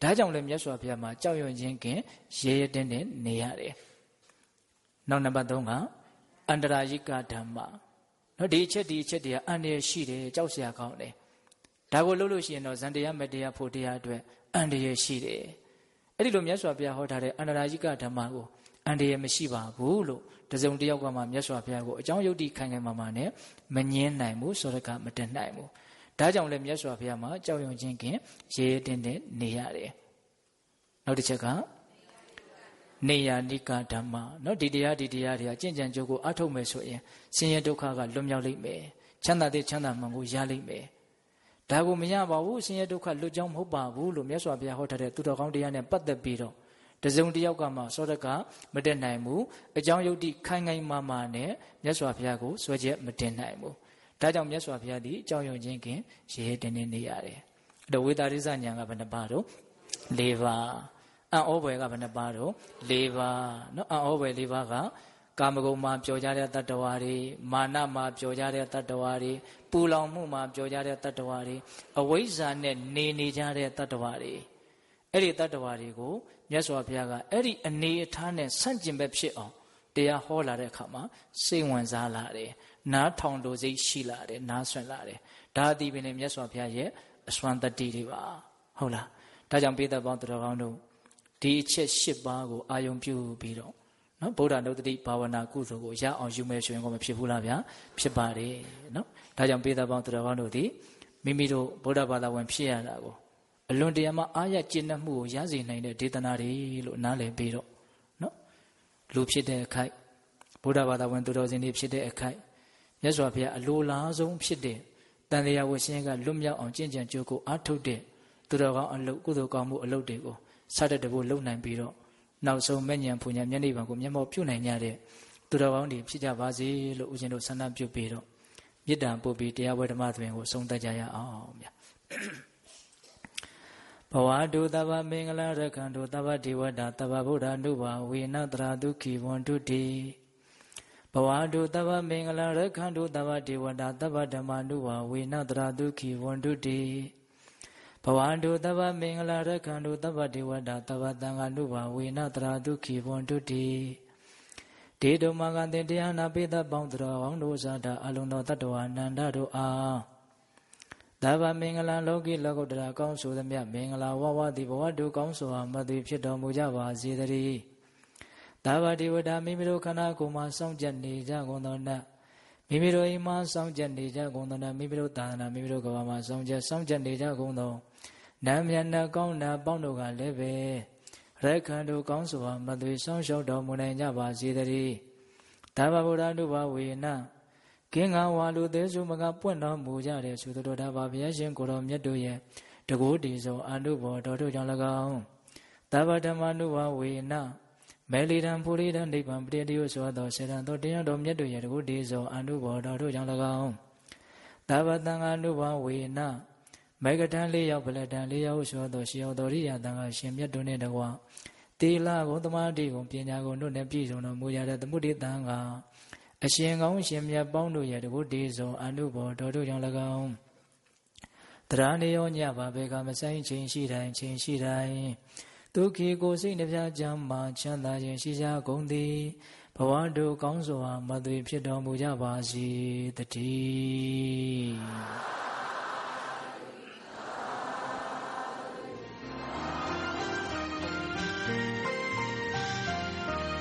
ဒါကြောင့်လည်းမြတ်စွာဘုရားမှာကြောက်ရွံ့ခြင်းကင်းရဲရဲတင်းတင်းနေရတယ်နောက်နံပါတ်သုံးကအန္တရာယိကဓမ္မနော်ဒီအချက်ဒီအချက်တွေကအန္တရာယ်ရှိတယ်ကြောက်စရာကောင်းတယ်ဒါကိုလုပ်လို့ရှိရင်တော့ဇန်တရားမတရားဖို့တရားအတွက်အန္တရာယ်ရှိတယ်အဲ့ဒီလိုမြတ်စွာဘုရားဟောထားတဲ့အန္တရာယိကဓမ္မကိုအန္တရာယ်မရှိပါဘူးလို့တစုံတစ်ယောက်ကမှမြတ်စွာဘုရားကိုအကြောင်းယုတ်တိခိုင်ခိုင်မာမာနဲ့မငင်းနိုင်ဘူးဆိုတော့ကမတက်နိုင်ဘူးဒါကြောင့်လည်းမြတ်စွာဘုရားမှာကြောက်ရွံ့ခြင်းကင်းရဲရဲတင်းတင်းနေရတယ်နောက်တစ်ချက်ကနေယာနိကဓမ္မနော်ဒီတရားဒီတရားတွေကကျင့်ကြံကြိုးကိုအထုတ်မယ်ဆိုရင်ဆင်းရဲဒုက္ခကလွတ်မြောက်လိမ့်မယ်ချမ်းသာတဲ့ချမ်းသာမှန်ကိုရလိမ့်မယ်ဒါကိုမရပါဘူးဆင်းရဲဒုက္ခလွတ်ကြောင်းမဟုတ်ပါဘူးလို့မြတ်စွာဘုရားဟောထားတဲ့သူတော်ကောင်းတရားနဲ့ပတ်သက်ပြီးတော့တစုံတစ်ယောက်ကမှစောတကမတက်နိုင်ဘူးအကြောင်းယုတ်တိခိုင်ခိုင်မာမာနဲ့မြတ်စွာဘုရားကိုဆွဲချက်မတင်နိုင်ဘူးဒါကြောင့်မြတ်စွာဘုရားဒီအကြောင်းယုံခြင်းကင်းရဲရဲတင်းတင်းနေရတယ်အဲ့တော့ဝေသာရိစဉာဏ်ကဘယ်နှပါတော့၄ပါးအံ့ဩဘွယ်ကဘယ်နှပါတော့၄ပါးနော်အံ့ဩဘွယ်၄ပါးကကာမဂုဏ်မှာပျော်ကြတဲ့တတ္တဝါတွေမာနမှာပျော်ကြတဲ့တတ္တဝါတွေပူလောင်မှုမှာပျော်ကြတဲ့တတ္တဝါတွေအဝိဇ္ဇာနဲ့နေနေကြတဲ့တတ္တဝါတွေအဲ့ဒီတတ္တဝါတွေကိုမြတ်စွာဘုရားကအဲ့ဒီအနေအထားနဲ့ဆန့်ကျင်ဘက်ဖြစ်အောင်တရားဟောလာတဲ့အခါမှာစိတ်ဝင်စားလာတယ်နားထောင်လို့စိတ်ရှိလာတယ်နားဆွင့်လာတယ်ဒါအတိပင်နဲ့မြတ်စွာဘုရားရဲ့အစွမ်းတတိတွေပါဟုတ်လားဒါကြောင့်ပိဿပေါင်းသူတော်ကောင်းတို့ဒီအချက်၈ပါးကိုအာယုံပြုပြီးတော့နော်ဗုဒ္ဓနုတ္တိဘာဝနာကုသိုလ်ကိုရအောင်ယူမယ်ဆိုရင်ကိုမဖြစ်ဘူးလားဗျာဖြစ်ပါတယ်နော်ဒါကြောင့်ပိဿပေါင်းသူတော်ကောင်းတို့ဒီမိမိတို့ဗုဒ္ဓဘာသာဝင်ဖြစ်ရတာကိုအလွန်တရာမှအာရကျင့်နှမှုကိုရစေနိုင်တဲ့ဒေသနာတွေလို့နားလည်ပြီးတော့နော်လူဖြစ်တဲ့အခိုက်ဗုဒ္ဓဘာသာဝင်သူတော်စင်တွေဖြစ်တဲ့အခိုက်မြတ်စွာဘုရားအလိုလားဆုံးဖြစ်တဲ့တန်တရားဝဆင်းကလွတ်မြောက်အောင်ကျင့်ကြံကြိုးကိုအားထုတ်တဲ့သူတော်ကောင်းအလုပ်ကုသိုလ်ကောင်းမှုအလုပ်တွေကိုစတဲ့တဘို့လုံနိုင်ပြီးတော့နောက်ဆုံးမဲ့ညံဖူညာမျက်နှိပ်ပံကိုမျက်မှောက်ပြုနိုင်ကြတဲ့သူတော်ကောင်းတွေဖြစ်ကြပါစေလို့ဦးဇင်းတို့ဆန္ဒပြုပြီးတော့မေတ္တာပို့ပြီးတရားဝဲဓမ္မသဘင်ကိုဆုံးသက်ကြရအောင်ဗျာဘဝတုတဗ္ဗမင်္ဂလာရခန္တုတဗ္ဗဒေဝတာတဗ္ဗဗုဒ္ဓ ानु ဘာဝေနတရာဒုက္ခိဝန္တုတိဘဝတုတဗ္ဗမင်္ဂလာရခန္တုတဗ္ဗဒေဝတာတဗ္ဗဓမ္မ ानु ဘာဝေနတရာဒုက္ခိဝန္တုတိဘဝတုတဗ္ဗမင်္ဂလာရခန္တုတဗ္ဗဒေဝတာတဗ္ဗသံဃာ ानु ဘာဝေနတရာဒုက္ခိဝန္တုတိဒေတုမကသင်တရားနာပိသပေါင်းတော်ကောင်းတို့ဇာတာအလုံးတော်တတ္တဝါအနန္တတို့အားတဗ္ဗမင်္ဂလာလောကီလောကုတ္တရာကောင်းဆိုသမျှမင်္ဂလာဝဝတိဘဝတုကောင်းစွာမသွေဖြစ်တော်မူကြပါစေတည်းတဗ္ဗဒေဝတာမိမိတို့ခန္ဓာကိုယ်မှာစောင့်ကြနေကြကုန်သောနတ်မိမိတို့အိမ်မှာစောင့်ကြနေကြကုန်သောနတ်မိမိတို့သာသနာမိမိတို့ကဘာမှာစောင့်ကြစောင့်ကြနေကြကုန်သောနတ်မြတ်နတ်ကောင်းနတ်ပေါင်းတို့ကလည်းပဲရက္ခဏတို့ကောင်းစွာမသွေစောင့်ရှောက်တော်မူနိုင်ကြပါစေတည်းတဗ္ဗဗုဒ္ဓ ानु ဘာဝေနကင်းငါဝါလူသေးစုမကပွင့်တော်မူကြတဲ့သုတတော်ဒါဘာဘုရားရှင်ကိုတော်မြတ်တို့ရဲ့တကူတည်ဆုံးအနုဘောတော်တို့ကြောင့်၎င်းတဗ္ဗဓမ္မ ानु ဘာဝေနမေလီတံဖူရိတံနိဗ္ဗာန်ပရိတ္တိယဆိုသောစေတံတော်တရားတော်မြတ်တို့ရဲ့တကူတည်ဆုံးအနုဘောတော်တို့ကြောင့်၎င်းတဗ္ဗသံဃာ ानु ဘာဝေနမေကတံလေးရောက်ဗလတံလေးရောက်ဆိုသောရှင်တော်ရိယတံဃာရှင်မြတ်တို့နှင့်တကွာတေလဘုံသမာဓိကိုပညာကိုတို့နဲ့ပြည့်စုံတော်မူကြတဲ့သမုဒိတံဃာအရှင်ကောင်းရှင်မြတ်ပေါင်းတို့ရဲ့တကုတေဇောအနုဘောတော်တို့ကြောင့်၎င်းတရားနေရောညပါဘေကမဆိုင်ချင်းရှိတိုင်းချင်းရှိတိုင်းဒုက္ခိကိုစိတ်နှပြချမ်းမှချမ်းသာခြင်းရှိကြကုန်သည်ဘဝတို့ကောင်းစွာမသွေဖြစ်တော်မူကြပါစေတည်း